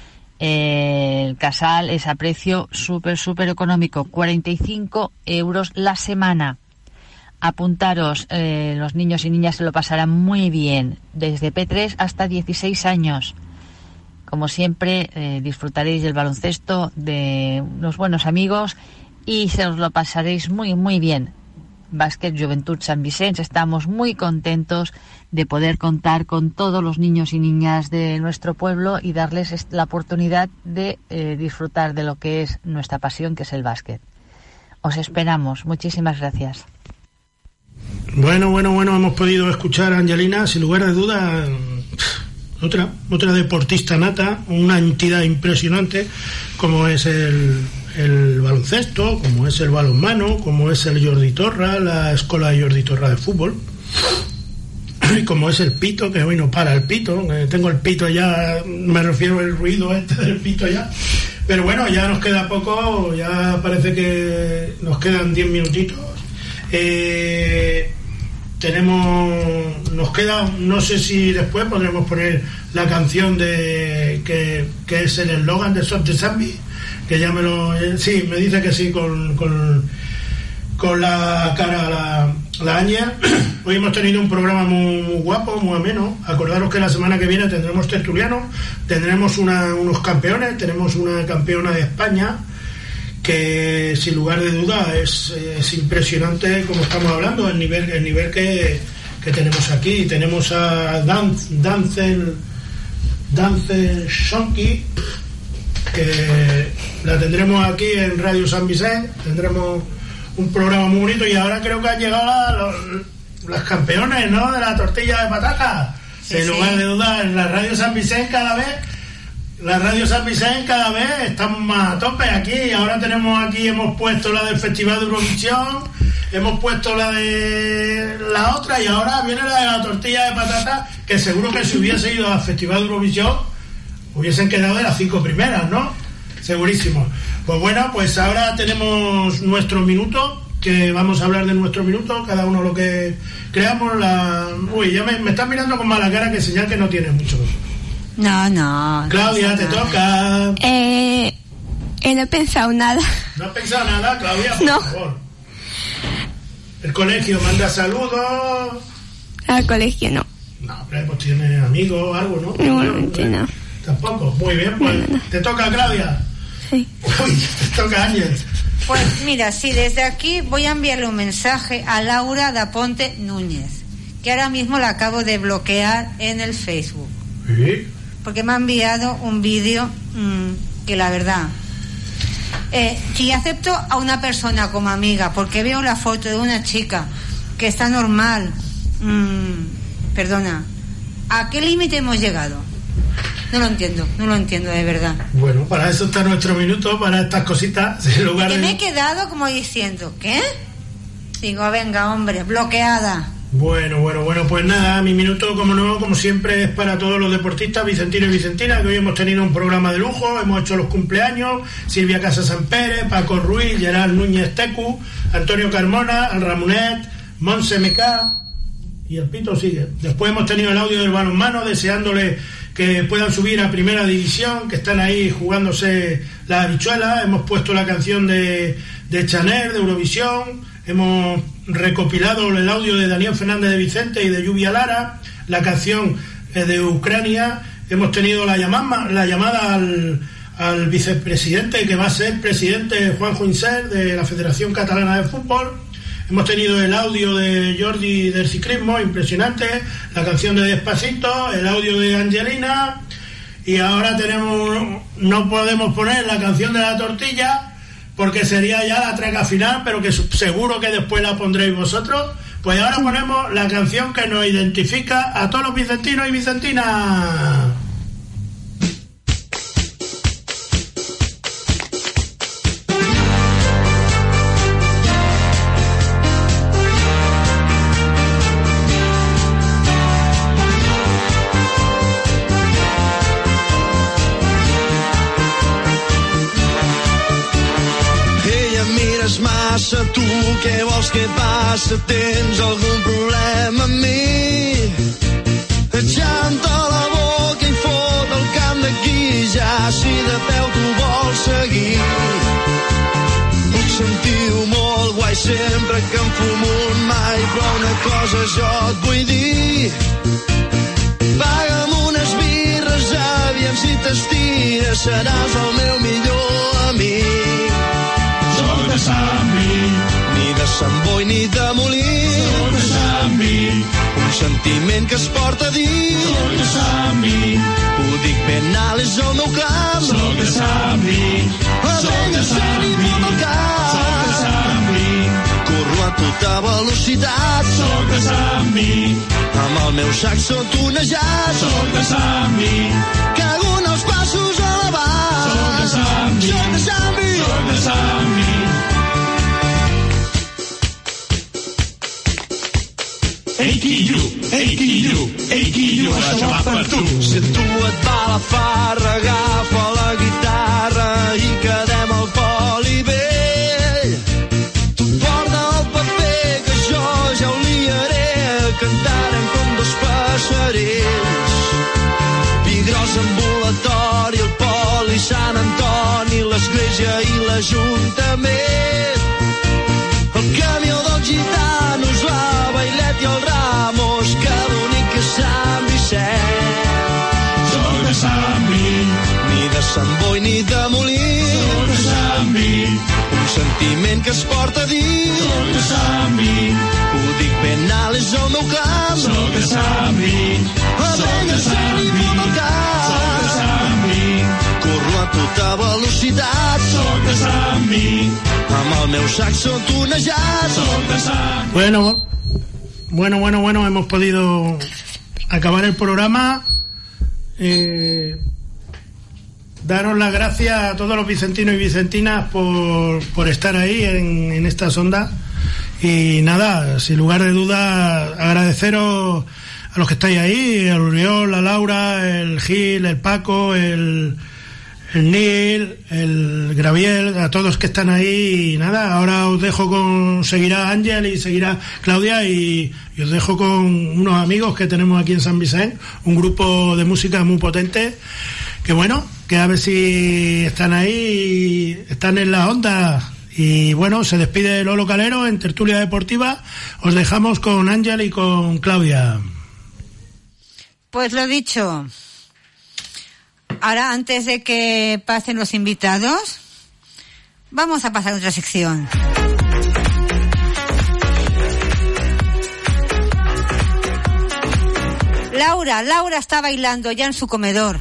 Eh, el casal es a precio súper, súper económico, cuarenta y cinco euros la semana. Apuntaros, eh, los niños y niñas se lo pasarán muy bien, desde P tres hasta dieciséis años. Como siempre, eh, disfrutaréis del baloncesto, de unos buenos amigos y se os lo pasaréis muy, muy bien. Básquet Juventud Sant Vicenç, estamos muy contentos de poder contar con todos los niños y niñas de nuestro pueblo y darles la oportunidad de eh, disfrutar de lo que es nuestra pasión, que es el básquet. Os esperamos. Muchísimas gracias. Bueno, bueno, bueno, hemos podido escuchar a Angelina, sin lugar a dudas, otra, otra deportista nata, una entidad impresionante como es el... el baloncesto, como es el balonmano, como es el Jordi Torra, la escuela de Jordi Torra de fútbol, y como es el pito, que hoy no para el pito, eh, tengo el pito ya, me refiero al ruido este del pito ya, pero bueno, ya nos queda poco, ya parece que nos quedan diez minutitos. Eh, tenemos, nos queda, no sé si después podremos poner la canción de que, que es el eslogan de Soft de Zambi, que ya me lo... Sí, me dice que sí con, con, con la cara la, la Aña. Hoy hemos tenido un programa muy, muy guapo, muy ameno. Acordaros que la semana que viene tendremos tertulianos, tendremos una, unos campeones, tenemos una campeona de España que sin lugar de duda es, es impresionante como estamos hablando, el nivel, el nivel que, que tenemos aquí. Tenemos a Dan, Dancel, Dancel Shonky, que la tendremos aquí en Radio San Vicente, tendremos un programa muy bonito y ahora creo que han llegado la, los, las campeones, ¿no?, de la tortilla de patata. Sí, en lugar sí. de duda, en la Radio San Vicente cada vez, la Radio San Vicente cada vez estamos más a tope aquí. Ahora tenemos aquí, hemos puesto la del Festival de Eurovisión, hemos puesto la de la otra y ahora viene la de la tortilla de patata, que seguro que si hubiese ido al Festival de Eurovisión hubiesen quedado de las cinco primeras, ¿no? Segurísimo. Pues bueno, pues ahora tenemos nuestro minuto, que vamos a hablar de nuestro minuto, cada uno lo que creamos. La... Uy, ya me, me están mirando con mala cara, que señal que no tiene mucho. No, no. Claudia, no te nada. toca. Eh, eh, no he pensado nada. ¿No has pensado nada, Claudia? Por no. favor. El colegio manda saludos. Al colegio no. No, pero pues tiene amigos, algo, ¿no? Igualmente no. Tampoco. Muy bien, pues no, no. te toca, Claudia. Sí. Uy, te toca, Ángel. Pues mira, sí, desde aquí voy a enviarle un mensaje a Laura da Ponte Núñez, que ahora mismo la acabo de bloquear en el Facebook. ¿Sí? Porque me ha enviado un vídeo mmm, que la verdad, eh, si acepto a una persona como amiga porque veo la foto de una chica que está normal, mmm, perdona, ¿a qué límite hemos llegado? No lo entiendo, no lo entiendo de verdad. Bueno, para eso está nuestro minuto, para estas cositas. En lugar que de... me he quedado como diciendo, ¿qué? Digo, venga, hombre, bloqueada. Bueno, bueno, bueno, pues nada, mi minuto, como no, como siempre, es para todos los deportistas vicentinos y vicentinas, que hoy hemos tenido un programa de lujo, hemos hecho los cumpleaños, Silvia Casasampere, Paco Ruiz, Gerard Núñez Tecu, Antonio Carmona, Al Ramonet, Monse M K, y el pito sigue. Después hemos tenido el audio del balonmano, deseándole que puedan subir a primera división, que están ahí jugándose la habichuela. Hemos puesto la canción de, de Chanel, de Eurovisión. Hemos recopilado el audio de Daniel Fernández de Vicente y de Lluvia Lara, la canción de Ucrania. Hemos tenido la llamada, la llamada al, al vicepresidente, que va a ser presidente, Juanjo Inser, de la Federación Catalana de Fútbol. Hemos tenido el audio de Jordi del ciclismo, impresionante, la canción de Despacito, el audio de Angelina, y ahora tenemos, no podemos poner la canción de la tortilla porque sería ya la traca final, pero que seguro que después la pondréis vosotros. Pues ahora ponemos la canción que nos identifica a todos los vicentinos y vicentinas. Massa, tu què vols, què passa? Tens algun problema amb mi? Ja em to la boca i fot el camp d'aquí, ja si de peu tu vols seguir. Puc sentir-ho molt guai sempre que em fumo un mai, però una cosa jo et vull dir. Paga'm unes birres, aviam si t'estires, seràs el meu millor amic. Soc de Sant Vit, ni de Sant Boi ni de Molins. Soc de Sant Vit, un sentiment que es porta dins. Soc de Sant Vit, ho dic ben alt, és el meu camp. Soc de Sant Vit, soc de Sant Vit, soc de Sant Vit, corro a tota velocitat. Soc de Sant Vit, amb el meu saxo tunejat. Soc de Sant Vit, cago en els passos elevats. Soc de Sant Vit, soc de Sant Vit, soc de Sant Vit. Ei, Quillo, ei, Quillo, ei, Quillo, això va per tu. Si tu et va la farra, agafa la guitarra i quedem al poli vell. Tu porta el paper que jo ja ho liaré, cantarem com dos passerells. Vigros ambulatori, el poli, Sant Antoni, l'església i l'Ajuntament. El camió dels gitanos, la Bailet i el Ramos, que l'únic és Sant Vicent. Soc de Sant Vit, ni de Sant Boi ni de Molins. Soc de Sant Vit, un sentiment que es porta dins. Soc de Sant Vit, ho dic ben alt, és el meu camp. Soc de Sant Vit, soc de Sant Vit, soc de Sant Vit, corro a tota velocitat. Soc de Sant Vit, amb el meu saxo tunejat. Soc de Sant Vit. Bueno, bueno, bueno, bueno, hemos podido acabar el programa. Eh, daros las gracias a todos los vicentinos y vicentinas por, por estar ahí en, en estas ondas. Y nada, sin lugar de dudas, agradeceros a los que estáis ahí, el Uriol, la Laura, el Gil, el Paco, el, el Nil, el Graviel, a todos que están ahí. Y nada, ahora os dejo con, seguirá Ángel y seguirá Claudia, y, y os dejo con unos amigos que tenemos aquí en San Vicente, un grupo de música muy potente, que bueno, que a ver si están ahí, están en la onda. Y bueno, se despide Lolo Calero en Tertulia Deportiva. Os dejamos con Ángel y con Claudia. Pues lo dicho. Ahora, antes de que pasen los invitados, vamos a pasar a otra sección. Laura, Laura está bailando ya en su comedor.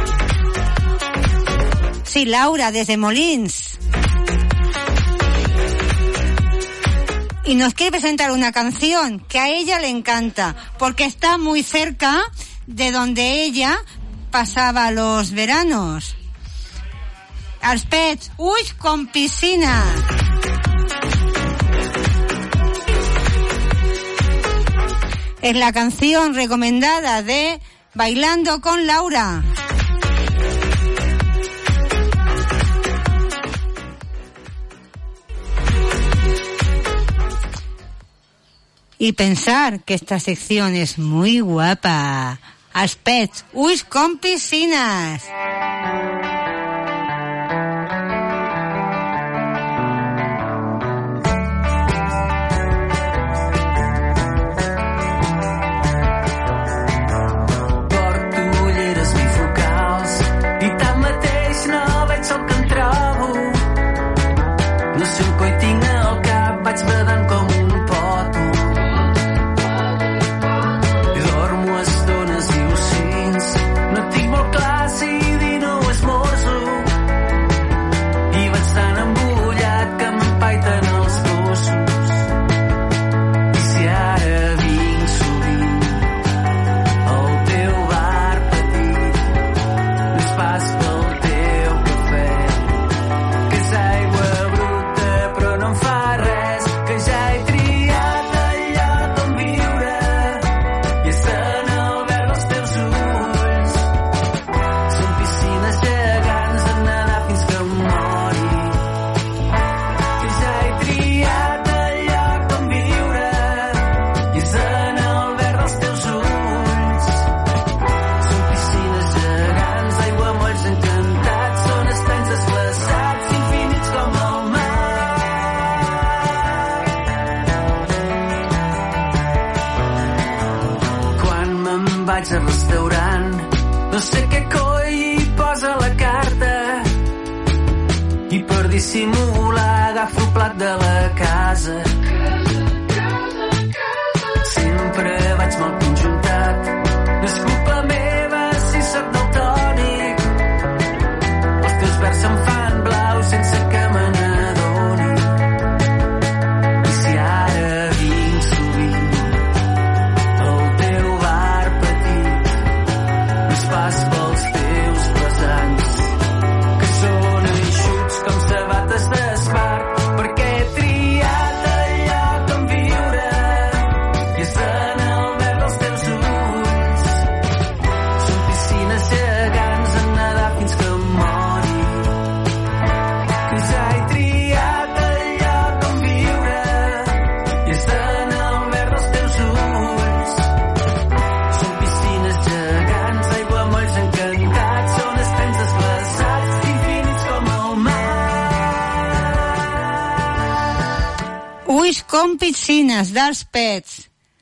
Sí, Laura, desde Molins. Y nos quiere presentar una canción que a ella le encanta, porque está muy cerca de donde ella pasaba los veranos. Als Pets, uy, con piscina. Es la canción recomendada de Bailando con Laura. Y pensar que esta sección es muy guapa. Aspects, ulls con piscines. Porto ulleres bifocals i tanmateix no veig el que em trobo. No sé on coi tinc el cap, vaig badant com un poto. Dormo estones i ocins, no tinc molt clar si dino o esmorzo. I vaig tan embullat que m'empaiten els gossos. I si ara vinc sovint al teu bar petit, no és pas pel teu cafè, que és aigua bruta però no em fa res, que ja he triat el lloc on viure i és en el verd dels teus ulls. Són piscines gegants de nedar fins que em mori, que ja he triat el lloc on viure i és en el verd dels teus ulls. Són piscines gegants d'aiguamolls encantats, són estanys desplaçats, infinits com el mar. Quan me'n vaig al restaurant, no sé què coi hi posa a la carta, i per dissimular agafo el plat de la casa. Sempre vaig mal conjuntat, no és culpa meva si soc daltònic. Els teus verds se'm fan blau sense que me n'adoni. I si ara vinc sovint al teu bar petit, no és pas pels teus pesants, que són eixuts com sabates d'espart, perquè he triat el lloc on viure i és en el verd dels teus ulls. Són piscines gegants en nedar fins que em mori, que ja he triat el lloc on viure i és en el verd dels teus ulls. Són piscines gegants d'aiguamolls encantats, són estanys desplaçats, infinits com el mar. Ulls con piscines dels pets.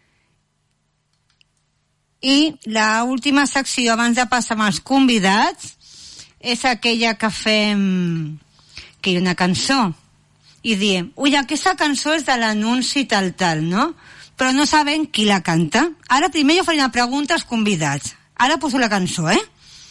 I la última secció abans de passar amb els convidats és aquella que fem, que hi ha una cançó i diem, ui, aquesta cançó és de l'anunci tal tal, no? Però no sabem qui la canta. Ara primer jo faré una pregunta als convidats. Ara poso la cançó, eh?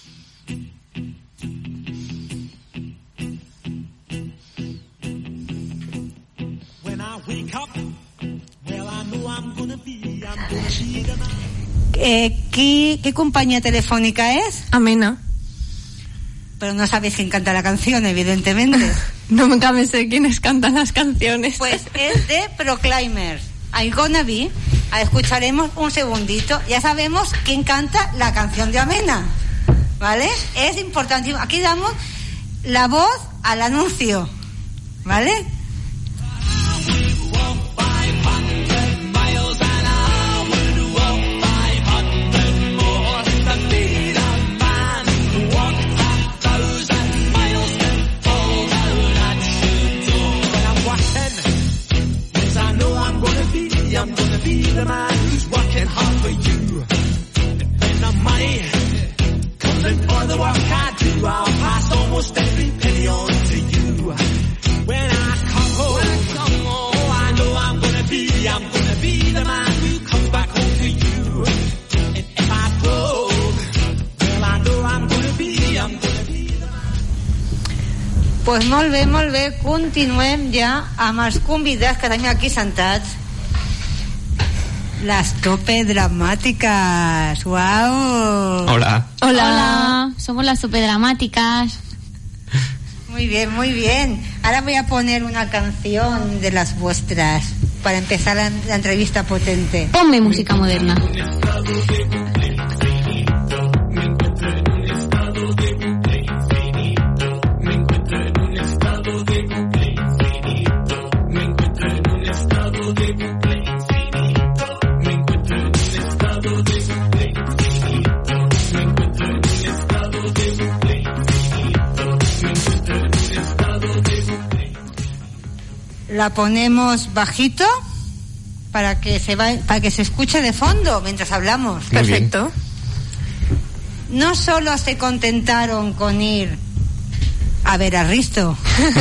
Eh, ¿qué, ¿Qué compañía telefónica es? Amena. Pero no sabes quién canta la canción, evidentemente. Nunca me sé quiénes cantan las canciones. Pues es de Proclaimers. I'm Gonna Be. Escucharemos un segundito. Ya sabemos quién canta la canción de Amena, ¿vale? Es importante. Aquí damos la voz al anuncio, ¿vale? I'm gonna be the man who's working hard for you. And when the money comes in for the work I do, I'll pass almost every penny on to you. When I come home, when I come home, oh, I know I'm gonna be, I'm gonna be the man who comes back home to you. And if I broke, well, I know I'm gonna be, I'm gonna be the man. Pues molt bé, molt bé. Continuem ja amb els convidats que tenim aquí sentats. Las Tope Dramáticas. ¡Wow! Hola. Hola. Hola, somos las Tope Dramáticas. Muy bien, muy bien. Ahora voy a poner una canción de las vuestras. para empezar la, la entrevista potente. Ponme música moderna. La ponemos bajito para que se va, para que se escuche de fondo mientras hablamos. Muy perfecto. Bien. No solo se contentaron con ir a ver a Risto,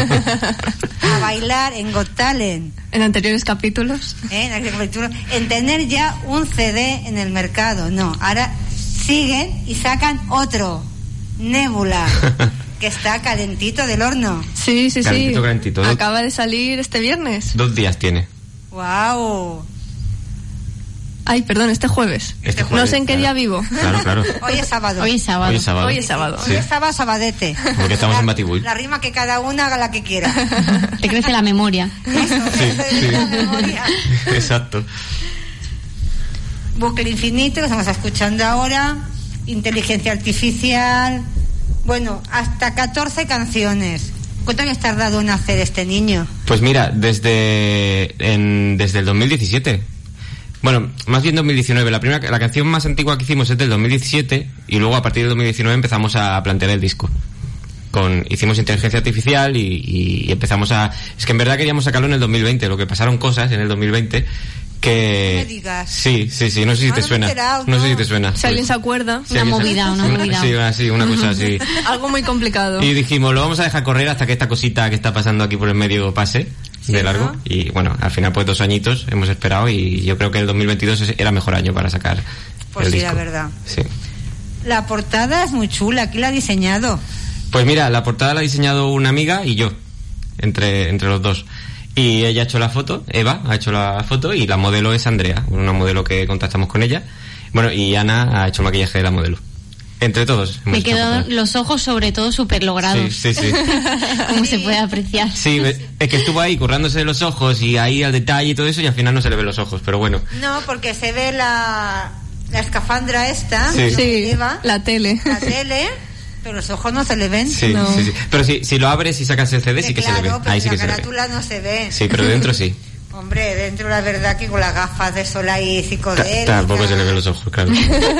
a bailar en Got Talent, en anteriores capítulos, ¿Eh? en, anteriores capítulos en tener ya un C D en el mercado. No, ahora siguen y sacan otro, Nebula. Que está calentito del horno. Sí, sí, calentito, sí. Calentito. Acaba de salir este viernes. Dos días tiene. Wow. Ay, perdón, este jueves. Este jueves no sé en qué claro. día vivo. Claro, claro. Hoy es sábado. Hoy es sábado. Hoy es sábado. Hoy es sábado. Hoy es sábado, sabadete. Porque estamos la, en Batibull. La rima que cada una haga la que quiera. Te crece la memoria. Eso, sí, sí. La memoria. Exacto. Bucle infinito, que estamos escuchando ahora. Inteligencia artificial. Bueno, hasta catorce canciones. ¿Cuánto habías tardado en hacer este niño? Pues mira, desde en, desde el dos mil diecisiete. Bueno, más bien dos mil diecinueve. La primera, la canción más antigua que hicimos es del dos mil diecisiete y luego a partir del dos mil diecinueve empezamos a plantear el disco. Con, hicimos inteligencia artificial y, y, y empezamos a... Es que en verdad queríamos sacarlo en el dos mil veinte, lo que pasaron cosas en el dos mil veinte que... No me digas. Sí, sí, sí, no sé si no, te no suena. Enterado, no. no sé si te suena. Si alguien se acuerda. Si una alguien movida, se... una movida. Sí, una, sí, una cosa así. Algo muy complicado. Y dijimos, lo vamos a dejar correr hasta que esta cosita que está pasando aquí por el medio pase. Sí, de largo, ¿no? Y bueno, al final pues dos añitos hemos esperado y yo creo que el dos mil veintidós era mejor año para sacar pues el sí, disco. la verdad. Sí. La portada es muy chula, ¿quién la ha diseñado? Pues mira, la portada la ha diseñado una amiga y yo, entre, entre los dos. Y ella ha hecho la foto, Eva ha hecho la foto y la modelo es Andrea, una modelo que contactamos con ella. Bueno, y Ana ha hecho el maquillaje de la modelo. Entre todos. Me quedan los ojos sobre todo súper logrados. Sí, sí, sí. Como se puede apreciar. Sí, es que estuvo ahí currándose los ojos y ahí al detalle y todo eso y al final no se le ven los ojos, pero bueno. No, porque se ve la, la escafandra esta. Sí, sí lleva, la tele. La tele, pero los ojos no se le ven. Sí, no. sí, sí. Pero si, si lo abres y sacas el C D sí que claro, se le ve. Pero ahí sí la que se le ve. La carátula no se ve. Sí, pero dentro sí. Hombre, dentro la verdad que con las gafas de sol ahí psicodélicas. Tampoco se le ven los ojos, claro.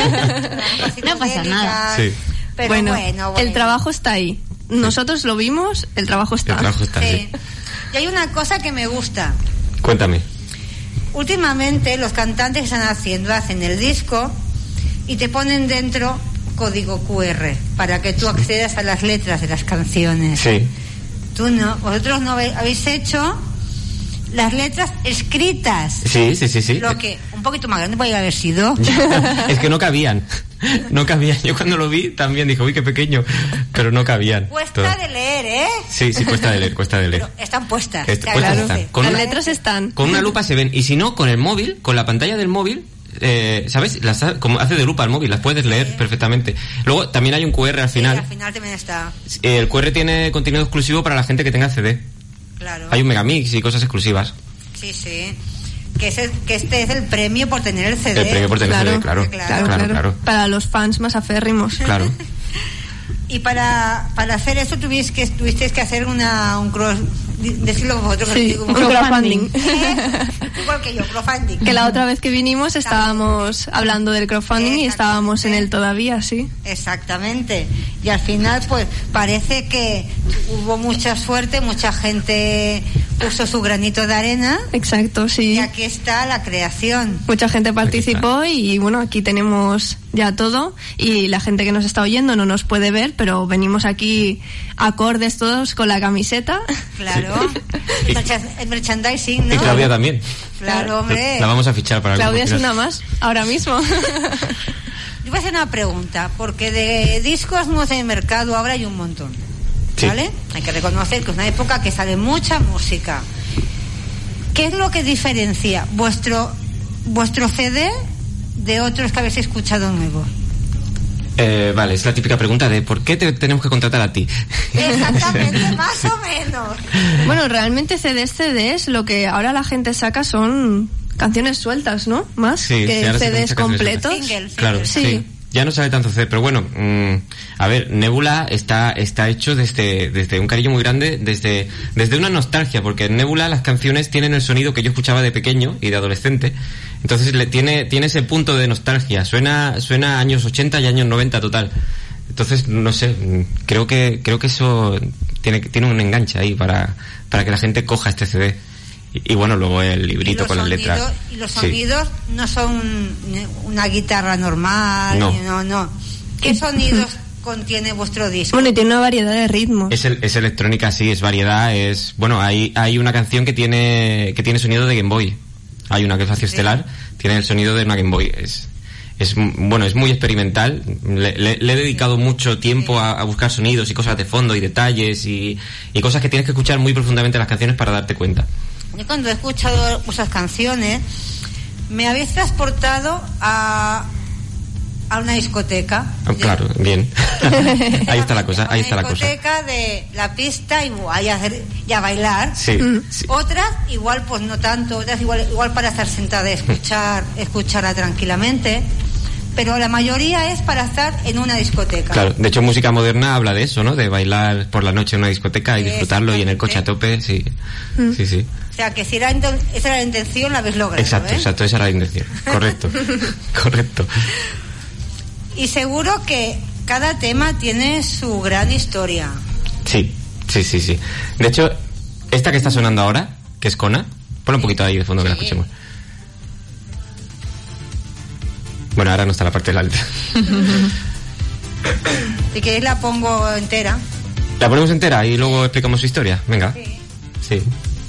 No pasa nada. Sí. Pero bueno, bueno, bueno, el trabajo está ahí. Nosotros lo vimos, el trabajo está. El trabajo está, sí. sí. Y hay una cosa que me gusta. Cuéntame. Últimamente los cantantes que están haciendo, hacen el disco y te ponen dentro código cu erre para que tú accedas a las letras de las canciones. Sí. Tú no, vosotros no habéis hecho las letras escritas. Sí, sí, sí, sí. Lo que un poquito más grande podría haber sido. Es que no cabían. No cabían. Yo cuando lo vi también dije, uy, qué pequeño. Pero no cabían. Cuesta todo. de leer, ¿eh? Sí, sí, cuesta de leer, cuesta de leer. Pero están puestas. Est- puestas están. Con las una, letras están. Con una lupa se ven. Y si no, con el móvil, con la pantalla del móvil, eh, ¿sabes? Las, como hace de lupa el móvil, las puedes leer sí. perfectamente. Luego también hay un cu erre al final. Sí, al final también está. El cu erre tiene contenido exclusivo para la gente que tenga C D. Claro. Hay un megamix y cosas exclusivas. Sí, sí. Que, es el, que este es el premio por tener el C D. El premio por tener claro, C D, claro. Claro, Claro, claro, claro. Para los fans más aférrimos. Claro. Y para, para hacer eso tuvisteis que, tuvisteis que hacer una, un cross... Decirlo vosotros. Sí, digo, un crowdfunding. ¿Eh? Igual que yo, crowdfunding. Que la otra vez que vinimos estábamos hablando del crowdfunding y estábamos en él todavía, sí. Exactamente. Y al final, pues, parece que hubo mucha suerte, mucha gente puso su granito de arena. Exacto, sí. Y aquí está la creación. Mucha gente participó y, bueno, aquí tenemos ya todo. Y la gente que nos está oyendo no nos puede ver, pero venimos aquí acordes todos con la camiseta. Claro. Sí. El merchandising, ¿no? Y Claudia también. Claro, hombre. La vamos a fichar para Claudia es una más, ahora mismo. Yo voy a hacer una pregunta, porque de discos nuevos en el mercado ahora hay un montón. Sí. ¿Vale? Hay que reconocer que es una época que sale mucha música. ¿Qué es lo que diferencia vuestro vuestro C D de otros que habéis escuchado nuevos? Eh, vale, es la típica pregunta de ¿por qué te tenemos que contratar a ti? Exactamente, más o menos. Bueno, realmente C Ds, C Ds, lo que ahora la gente saca son canciones sueltas, ¿no? Más Sí, que sí, ahora se C Ds sacan canciones completos. Singles, Claro, Sí. sí. Ya no sale tanto C D, pero bueno, mmm, a ver, Nebula está está hecho desde desde un cariño muy grande, desde desde una nostalgia, porque en Nebula las canciones tienen el sonido que yo escuchaba de pequeño y de adolescente. Entonces le tiene tiene ese punto de nostalgia, suena suena a años ochenta y años noventa total. Entonces, no sé, creo que creo que eso tiene tiene un enganche ahí para para que la gente coja este C D. Y, y bueno, luego el librito con las sonidos, letras. Y los Sí. sonidos no son una guitarra normal, No. no, no. ¿Qué sonidos contiene vuestro disco? Bueno, y tiene una variedad de ritmos. Es, el, es electrónica, sí, es variedad, es... Bueno, hay hay una canción que tiene que tiene sonido de Game Boy. Hay una que es Vacío Estelar, tiene el sonido de una Game Boy. Es, es bueno, es muy experimental. Le, le- le he dedicado mucho tiempo a, a buscar sonidos y cosas de fondo y detalles y, y cosas que tienes que escuchar muy profundamente las canciones para darte cuenta. Yo cuando he escuchado vuestras canciones, me habéis transportado a, a una discoteca. Ah, claro, bien. Ahí está la cosa, ahí está la Una cosa. discoteca de la pista y, buah, y, a hacer, y a bailar. Sí, sí. Otras igual pues no tanto, otras igual igual para estar sentada y escuchar escucharla tranquilamente, pero la mayoría es para estar en una discoteca. Claro, de hecho música moderna habla de eso, ¿no? De bailar por la noche en una discoteca y disfrutarlo y en el coche a tope, sí. Mm. Sí, sí. O sea que si era inten- esa era la intención, la habéis logrado. Exacto, ¿eh? exacto, esa era la intención. Correcto. Correcto. Y seguro que cada tema tiene su gran historia. Sí, sí, sí, sí. De hecho, esta que está sonando ahora, que es Kona, ponla un poquito ahí de fondo que la escuchemos. Bueno, ahora no está la parte de la letra. Si queréis la pongo entera. ¿La ponemos entera y luego explicamos su historia? Venga. Sí.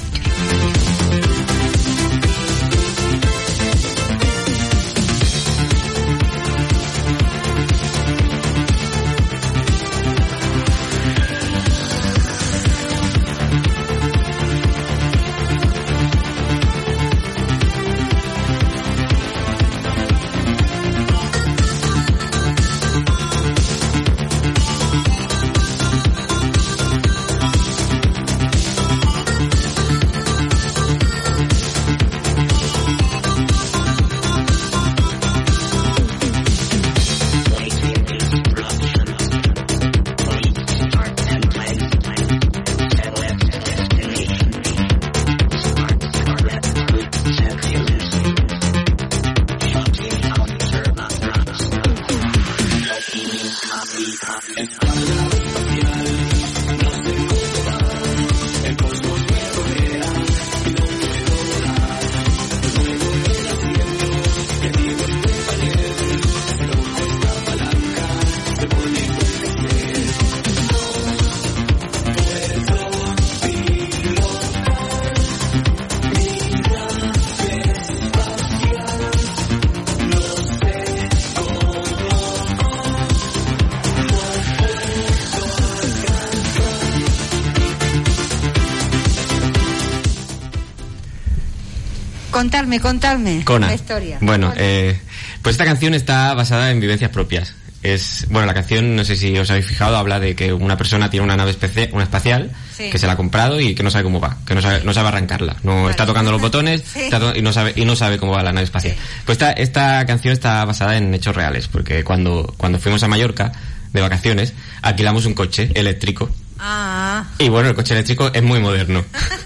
Contadme, contadme Kona. la historia. Bueno, eh, pues esta canción está basada en vivencias propias. Es, bueno, la canción, no sé si os habéis fijado, habla de que una persona tiene una nave especi- una espacial Sí. que se la ha comprado y que no sabe cómo va, que no sabe, no sabe arrancarla. No está tocando los botones Sí. está to- y no sabe y no sabe cómo va la nave espacial. Pues esta, esta canción está basada en hechos reales, porque cuando, cuando fuimos a Mallorca de vacaciones, alquilamos un coche eléctrico. Ah, Y bueno, el coche eléctrico es muy moderno.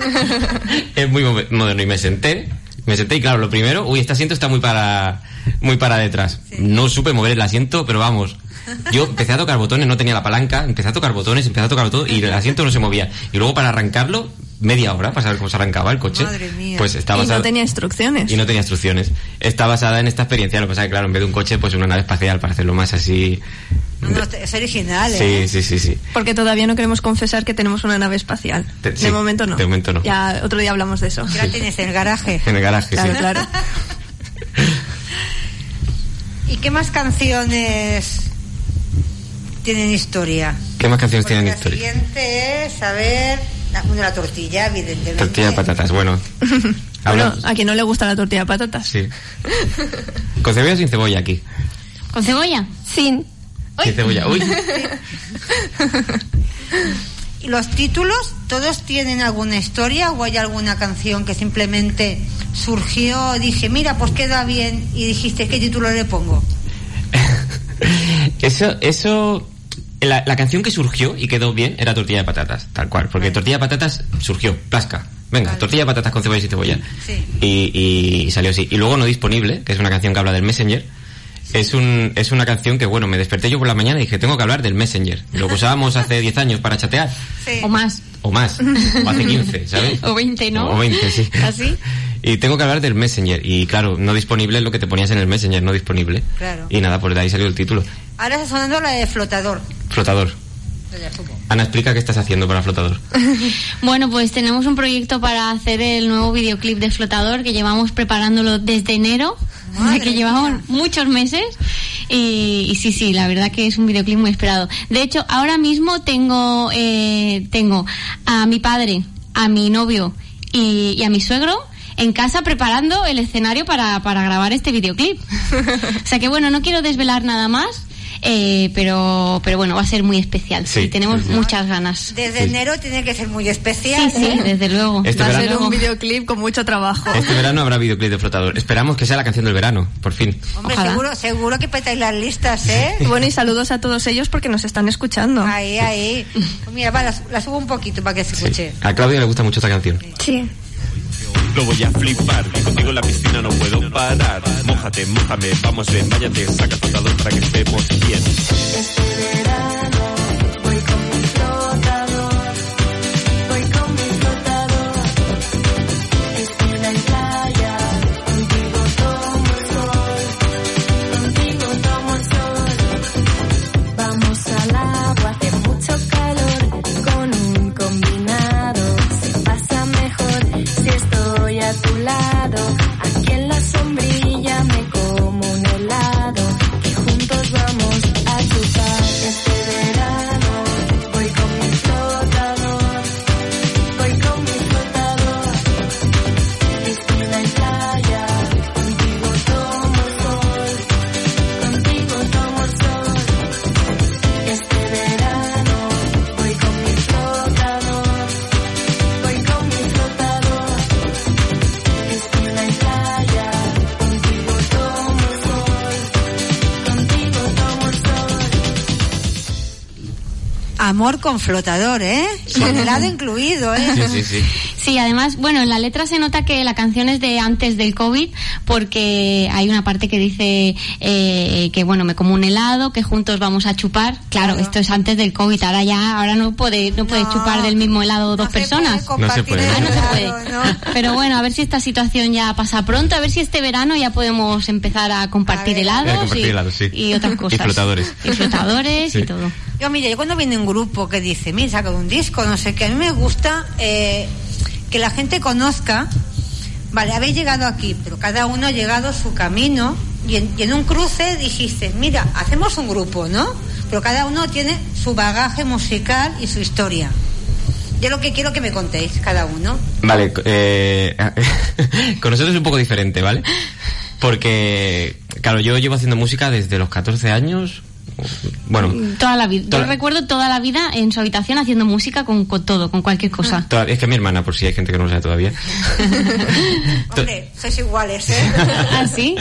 Es muy mo- moderno. Y me senté, me senté y claro, lo primero, uy, este asiento está muy para, muy para detrás. No supe mover el asiento, pero vamos. Yo empecé a tocar botones, no tenía la palanca, empecé a tocar botones, empecé a tocar todo y el asiento no se movía. Y luego para arrancarlo, media hora para saber cómo se arrancaba el coche. Madre mía. Pues está Y basado- no tenía instrucciones. y no tenía instrucciones. Está basada en esta experiencia, lo que pasa es que claro, en vez de un coche, pues una nave espacial para hacerlo más así. no, no, es original, ¿eh? Sí, sí, sí, sí. Porque todavía no queremos confesar que tenemos una nave espacial. Te- de sí, momento no. de momento no. Ya otro día hablamos de eso. Ya la tienes en el garaje. En el garaje, Claro, sí. claro. ¿Y qué más canciones tienen historia? ¿Qué más canciones tienen La historia? siguiente es, a ver, la, bueno, la tortilla, evidentemente. Tortilla de patatas, bueno. Bueno, Hablamos. a quien no le gusta la tortilla de patatas. Sí. ¿Con cebolla o sin cebolla aquí? ¿Con cebolla? Sin. Sin cebolla, uy. ¿Y los títulos, todos tienen alguna historia o hay alguna canción que simplemente surgió, dije, mira, pues queda bien, y dijiste, ¿qué título le pongo? Eso, eso... La, la canción que surgió y quedó bien era Tortilla de Patatas, tal cual. Porque Tortilla de Patatas surgió, plasca. Venga, vale. Tortilla de patatas con cebolla y cebolla. Sí. Y, y salió así. Y luego No Disponible, que es una canción que habla del Messenger. Es un es una canción que, bueno, me desperté yo por la mañana y dije, tengo que hablar del Messenger. Lo que usábamos hace diez años para chatear. Sí. O más. O más. O hace quince, ¿sabes? O veinte, ¿no? O veinte, sí. ¿Así? Y tengo que hablar del Messenger. Y claro, No Disponible es lo que te ponías en el Messenger, No Disponible. Claro. Y nada, por de ahí salió el título. Ahora está sonando la de Flotador. Flotador. Ana, explica qué estás haciendo para Flotador. Bueno, pues tenemos un proyecto para hacer el nuevo videoclip de Flotador que llevamos preparándolo desde enero, o sea que llevamos muchos meses y, y sí, sí, la verdad que es un videoclip muy esperado. De hecho, ahora mismo tengo eh, tengo a mi padre, a mi novio y, y a mi suegro en casa preparando el escenario para, para grabar este videoclip. O sea que bueno, no quiero desvelar nada más. Eh, pero pero bueno, va a ser muy especial. Sí, y tenemos sí, sí. muchas ganas. Desde sí. enero tiene que ser muy especial. Sí, sí, ¿eh? desde luego. Este va verano, a ser un videoclip con mucho trabajo. Este verano habrá videoclip de Flotador. Esperamos que sea la canción del verano, por fin. Hombre, seguro, seguro que petáis las listas, ¿eh? Bueno, y saludos a todos ellos porque nos están escuchando. Ahí, ahí. Pues mira, va, la, la subo un poquito para que se escuche. Sí. A Claudia le gusta mucho esta canción. Sí. Lo voy a flipar, contigo en la piscina no puedo parar. Mójate, mójame, vamos ven, váyate, saca el flotador para que estemos bien. Este verano voy con mi flotador, voy con mi flotador. Piscina y playa, contigo tomo el sol, contigo tomo el sol. Vamos al agua, hace mucho calor, con un combinado se pasa mejor si estoy a tu lado, aquí en la sombrilla me como un helado, que juntos vamos a chupar. Este verano voy con mi flotador, voy con mi flotador, piscina y playa, contigo tomo el sol, contigo tomo el sol. Este verano voy con mi flotador, voy con mi flotador, piscina y playa, contigo tomo el sol, contigo tomo el sol. Amor con Flotador, ¿eh? Con helado incluido, ¿eh? Sí, sí, sí. Sí, además, bueno, en la letra se nota que la canción es de antes del COVID, porque hay una parte que dice eh, que, bueno, me como un helado, que juntos vamos a chupar. Claro, claro. Esto es antes del COVID, ahora ya, ahora no puede, no puede no, chupar del mismo helado dos no personas. Se no se puede. Ah, no se puede. No. Pero bueno, a ver si esta situación ya pasa pronto, a ver si este verano ya podemos empezar a compartir helados, a compartir y, helados sí. y otras cosas. Y flotadores. Y flotadores sí. Y todo. Yo, mira, yo cuando viene un grupo que dice, mira, saca un disco, no sé qué, a mí me gusta eh, que la gente conozca, vale, habéis llegado aquí, pero cada uno ha llegado a su camino y en, y en un cruce dijiste, mira, hacemos un grupo, ¿no? Pero cada uno tiene su bagaje musical y su historia. Yo lo que quiero que me contéis, cada uno. Vale, eh, con nosotros es un poco diferente, ¿vale? Porque, claro, yo llevo haciendo música desde los catorce años... Bueno, toda la vida. Toda... Yo recuerdo toda la vida en su habitación haciendo música con, con todo, con cualquier cosa. Toda... Es que mi hermana, por si hay gente que no lo sabe todavía. Hombre, sois iguales, ¿eh? ¿Ah, sí?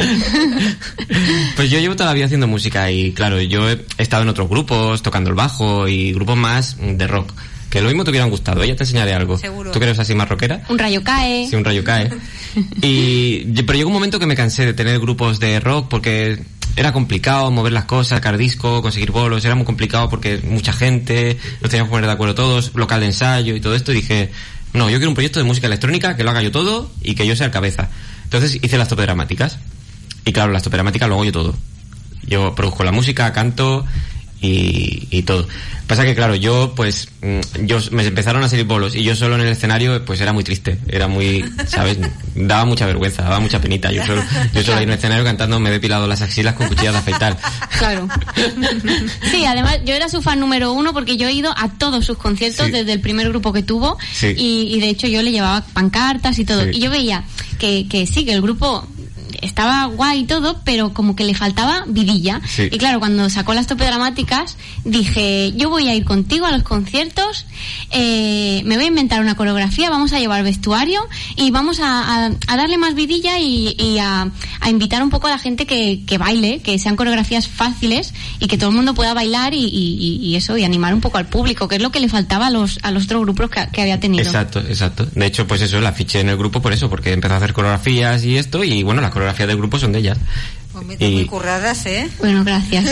Pues yo llevo toda la vida haciendo música y claro, yo he estado en otros grupos tocando el bajo y grupos más de rock. Que lo mismo te hubieran gustado, ella te enseñaré algo. Seguro. ¿Tú que eres así más rockera? Un rayo cae. Sí, un rayo cae. Y, pero llegó un momento que me cansé de tener grupos de rock porque era complicado mover las cosas, sacar disco, conseguir bolos, era muy complicado porque mucha gente, nos teníamos que poner de acuerdo todos, local de ensayo y todo esto, y dije, no, yo quiero un proyecto de música electrónica que lo haga yo todo y que yo sea el cabeza. Entonces hice las topodramáticas. Y claro, las topodramáticas lo hago yo todo. Yo produzco la música, canto y, y todo. Pasa que claro, yo pues yo me empezaron a salir bolos y yo solo en el escenario pues era muy triste, era muy, ¿sabes? Daba mucha vergüenza, daba mucha penita. Yo solo, yo solo ahí en el escenario cantando me he depilado las axilas con cuchillas de afeitar. Claro. Sí, además yo era su fan número uno porque yo he ido a todos sus conciertos, sí, desde el primer grupo que tuvo, sí, y, y de hecho yo le llevaba pancartas y todo. Sí. Y yo veía que, que sí, que el grupo estaba guay y todo, pero como que le faltaba vidilla. Sí. Y claro, cuando sacó las Tope Dramáticas, dije, yo voy a ir contigo a los conciertos, eh, me voy a inventar una coreografía, vamos a llevar vestuario y vamos a, a, a darle más vidilla y, y a, a invitar un poco a la gente que, que baile, que sean coreografías fáciles y que todo el mundo pueda bailar y, y, y eso, y animar un poco al público, que es lo que le faltaba a los, a los otros grupos que, que había tenido. Exacto, exacto. De hecho, pues eso, la fiché en el grupo por eso, porque empezó a hacer coreografías y esto, y bueno, las coreografías del grupo son de ellas. Pues y... muy curradas, ¿eh? Bueno, gracias.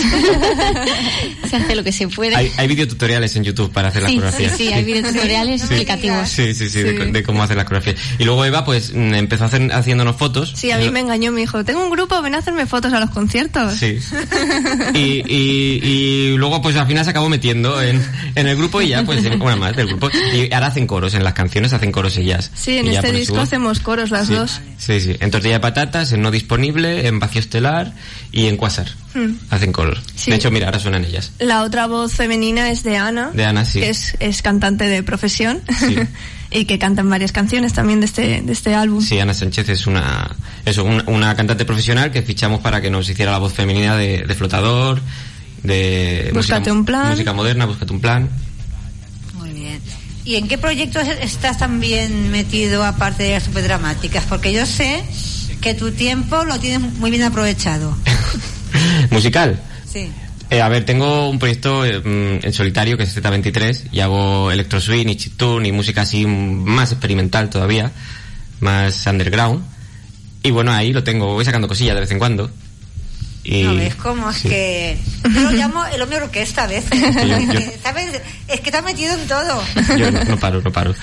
Se hace lo que se puede. Hay, hay videotutoriales en YouTube para hacer sí, las coreografías. Sí, sí, hay videotutoriales sí. explicativos. Sí, sí, sí, sí. De, de cómo hacer las coreografías. Y luego Eva, pues, empezó a hacer, haciéndonos fotos. Sí, a mí me engañó, me dijo, tengo un grupo, ven a hacerme fotos a los conciertos. Sí. Y, y, y luego, pues, al final se acabó metiendo en, en el grupo y ya, pues, una más del grupo. Y ahora hacen coros, en las canciones hacen coros ellas. Sí, en este disco hacemos coros las sí, dos. Sí, sí. En Tortilla de Patatas, en No Disponible, en Vacío Estelar y en Quasar. Hmm. Hacen coros. Sí. De hecho, mira, ahora suenan ellas. La otra voz femenina es de Ana. De Ana, sí. Que es, es cantante de profesión. Sí. Y que canta en varias canciones también de este, de este álbum. Sí, Ana Sánchez es una, eso, una, una cantante profesional que fichamos para que nos hiciera la voz femenina de, de Flotador, de Búscate música, un plan. música moderna, Búscate un plan. Muy bien. ¿Y en qué proyectos estás también metido aparte de las superdramáticas? Porque yo sé que tu tiempo lo tienes muy bien aprovechado. ¿Musical? Sí. Eh, a ver, tengo un proyecto eh, en solitario que es Z veintitrés y hago electro swing y chiptune y música así más experimental todavía, más underground. Y bueno, ahí lo tengo, voy sacando cosillas de vez en cuando. Y... ¿No ves cómo? Es sí. que yo lo llamo el hombre orquesta a veces. Yo, yo... ¿Sabes? Es que te has metido en todo. Yo no, no paro, no paro.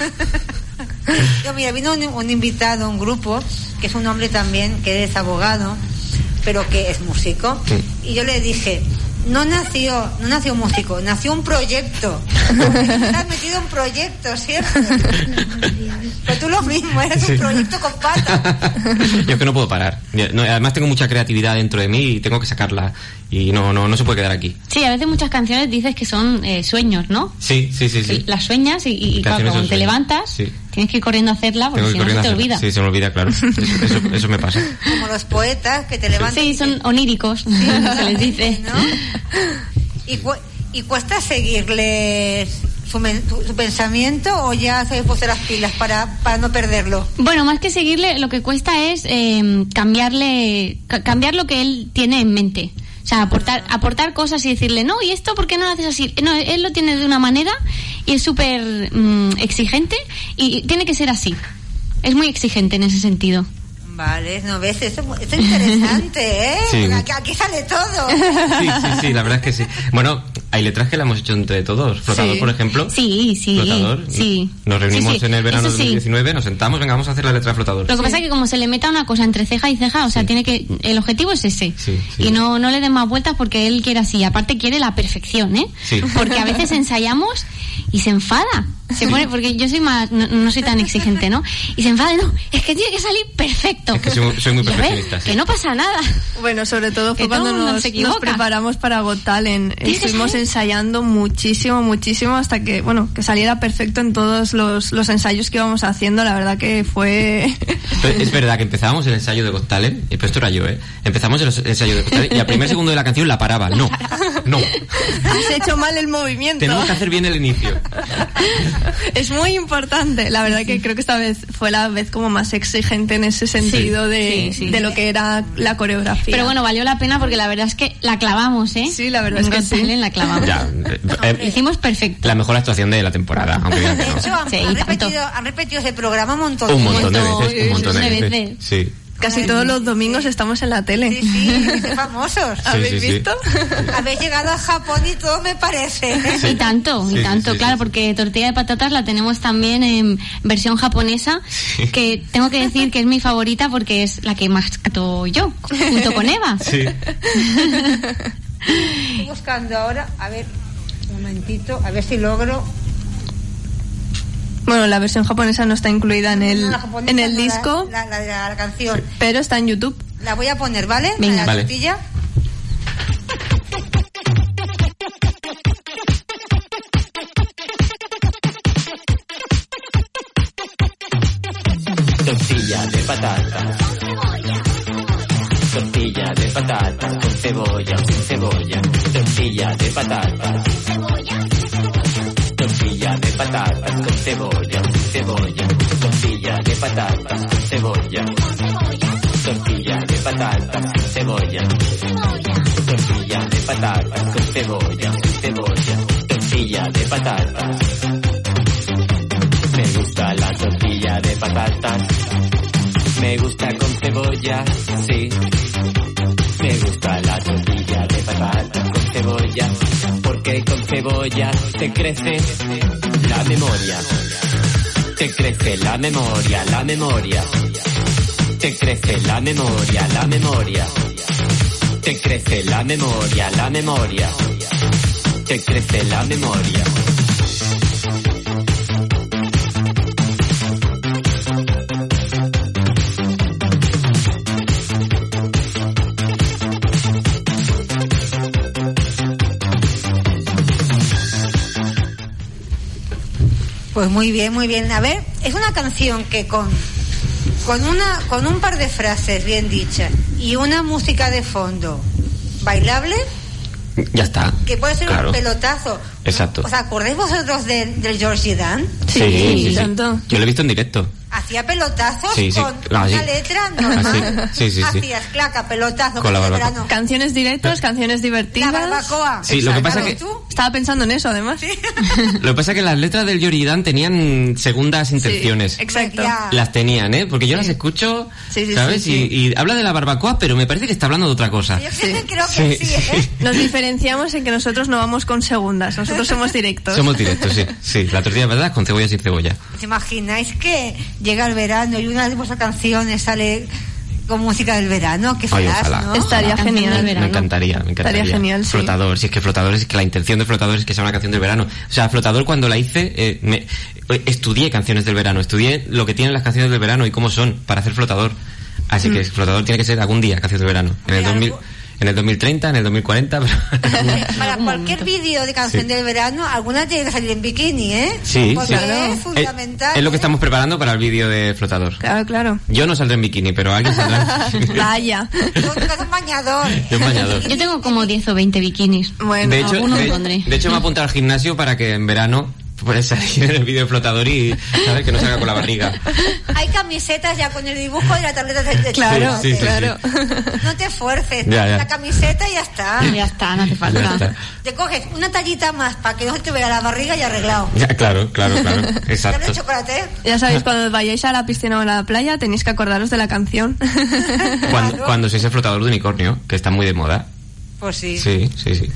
Yo, mira, vino un, un invitado, un grupo, que es un hombre también, que es abogado, pero que es músico. Sí. Y yo le dije, no nació, no nació músico, nació un proyecto. Estás metido en proyectos siempre. Pero tú lo mismo, eres sí. un proyecto con patas. Yo es que no puedo parar. No, además tengo mucha creatividad dentro de mí y tengo que sacarla. Y no, no, no se puede quedar aquí. Sí, a veces muchas canciones dices que son eh, sueños, ¿no? Sí, sí, sí, sí. Las sueñas y, y claro, cuando te levantas, sí. tienes que ir corriendo a hacerla porque si no se te olvida. Sí, se me olvida, claro. Eso, eso, eso me pasa. Como los poetas que te levantan. Sí, son oníricos, sí, se les dice. ¿No? ¿Y, cu ¿Y cuesta seguirles su, su, su pensamiento o ya sabéis poner las pilas para, para no perderlo? Bueno, más que seguirle, lo que cuesta es eh, cambiarle, ca cambiar lo que él tiene en mente. O sea, aportar, aportar cosas y decirle, no, ¿y esto por qué no lo haces así? No, él lo tiene de una manera y es súper mmm, exigente y tiene que ser así. Es muy exigente en ese sentido. Vale, no ves, esto, esto es interesante, ¿eh? Sí. Aquí, aquí sale todo. Sí, sí, sí, la verdad es que sí. Bueno, hay letras que la hemos hecho entre todos. Flotador, sí. por ejemplo. Sí, sí. Flotador. Sí. Nos reunimos sí, sí. en el verano de sí. dos mil diecinueve, nos sentamos, venga, vamos a hacer la letra de Flotador. Lo que sí. pasa es que como se le meta una cosa entre ceja y ceja, o sea, sí. tiene que, el objetivo es ese. Sí, sí. Y no, no le den más vueltas porque él quiere así. Aparte quiere la perfección, ¿eh? Sí. Porque a veces ensayamos y se enfada. Se pone, porque yo soy más, no, no soy tan exigente, ¿no? Y se enfada, no, es que tiene que salir perfecto. Es que soy, soy muy perfeccionista. Ver, sí. Que no pasa nada. Bueno, sobre todo fue cuando nos, nos preparamos para Got Talent. Estuvimos ensayando muchísimo, muchísimo hasta que, bueno, que saliera perfecto en todos los, los ensayos que íbamos haciendo. La verdad que fue... Es verdad que empezábamos el ensayo de Got Talent, pero esto era yo, ¿eh? Empezamos el ensayo de Got Talent y al primer segundo de la canción la paraba. No, no. Has hecho mal el movimiento. Tenemos que hacer bien el inicio. Es muy importante. La verdad que creo que esta vez fue la vez como más exigente en ese sentido sí, de, sí, sí. de lo que era la coreografía. Pero bueno, valió la pena porque la verdad es que la clavamos, ¿eh? Sí, la verdad es que sí. La clavamos. Ya, eh, Lo hicimos perfecto. La mejor actuación de la temporada, aunque digan que no. De hecho, han, sí, han, repetido, han repetido ese programa un montón, un montón de veces. Sí, un montón de veces. veces. Sí. Casi todos los domingos estamos en la tele. Sí, sí, sí famosos. Sí, ¿Habéis sí, visto? Sí. Habéis llegado a Japón y todo me parece. Sí. Y tanto, y sí, tanto, sí, sí, claro, sí. porque Tortilla de Patatas la tenemos también en versión japonesa, sí. que tengo que decir que es mi favorita porque es la que más canto yo, junto con Eva. Sí. Estoy buscando ahora, a ver, un momentito, a ver si logro... Bueno, la versión japonesa no está incluida en el, no, no, en el disco, la, la, la, la canción, sí. pero está en YouTube. La voy a poner, ¿vale? Venga. La vale. tortilla. Tortilla de patata. tortilla de patatas con cebolla o sin cebolla, tortilla de patatas, tortilla de patatas con cebolla o sin cebolla, tortilla de patatas con cebolla, tortilla de patatas con cebolla, tortilla de patatas con cebolla o sin cebolla, tortilla de patatas. Me gusta la tortilla de patatas, me gusta con cebolla, sí. Me gusta la tortilla de patatas con cebolla, porque con cebolla te crece la memoria. Te crece la memoria, la memoria. Te crece la memoria, la memoria. Te crece la memoria, la memoria. Te crece la memoria. Pues muy bien, muy bien. A ver, es una canción que con con una con un par de frases bien dichas y una música de fondo bailable, ya está. Que puede ser claro. un pelotazo. Exacto. ¿Os acordáis vosotros de, del Georgie Dan? Sí, sí, sí, sí, sí. Yo lo he visto en directo. Hacía pelotazos sí, sí. con Ah, una sí. letra normal. Sí, sí, sí. Hacías claca, pelotazo, Con la barbacoa. verano. Canciones directos, canciones divertidas. La barbacoa. Sí, lo que pasa Claro, que- ¿tú? Estaba pensando en eso, además. Lo que pasa es que las letras del Georgie Dan tenían segundas intenciones. Exacto. Las tenían, ¿eh? Porque yo las escucho, Sí, sí, ¿sabes? sí, sí. Y, y habla de la barbacoa, pero me parece que está hablando de otra cosa. Creo que sí, ¿eh? Nos diferenciamos en que nosotros no vamos con segundas, nosotros somos directos. Somos directos, sí. Sí, la tortilla de patatas con cebolla sin cebolla. ¿Os imagináis que llega el verano y una de vuestras canciones sale con música del verano? Que Ay, flash, ojalá. ¿no? Estaría genial. Me encantaría, me encantaría. Estaría genial, sí. Flotador, si es que Flotador, es que la intención de Flotador es que sea una canción del verano. O sea, Flotador cuando la hice, eh, me, estudié canciones del verano, estudié lo que tienen las canciones del verano y cómo son para hacer Flotador. Así Mm. que Flotador tiene que ser algún día canción del verano. En el dos mil, en el dos mil treinta, en el dos mil cuarenta. Pero... Para cualquier vídeo de canción Sí. del verano, alguna tiene que salir en bikini, ¿eh? Sí, Porque sí. es fundamental. Es lo que estamos preparando para el vídeo de Flotador. Claro, claro. Yo no saldré en bikini, pero alguien saldrá. Vaya. Un bañador. Yo en bañador. Yo tengo como diez o veinte bikinis. Bueno, De hecho, algunos de, pondré. de hecho me he apuntado al gimnasio para que en verano pueda salir en el vídeo de Flotador y ¿sabes? Que no salga con la barriga. Hay camisetas ya con el dibujo de la tableta de, de Claro, Sí, sí, sí, claro. No te esfuerces, Ya, ya. la camiseta y ya está. Ya está, no hace Ya falta. está. Te coges una tallita más para que no se te vea la barriga y arreglado. Ya, claro, claro, claro. ¿Doble Exacto. chocolate? Ya sabéis, cuando vayáis a la piscina o a la playa tenéis que acordaros de la canción. Cuando, cuando sois el flotador de unicornio, que está muy de moda. Pues sí. Sí, sí, sí.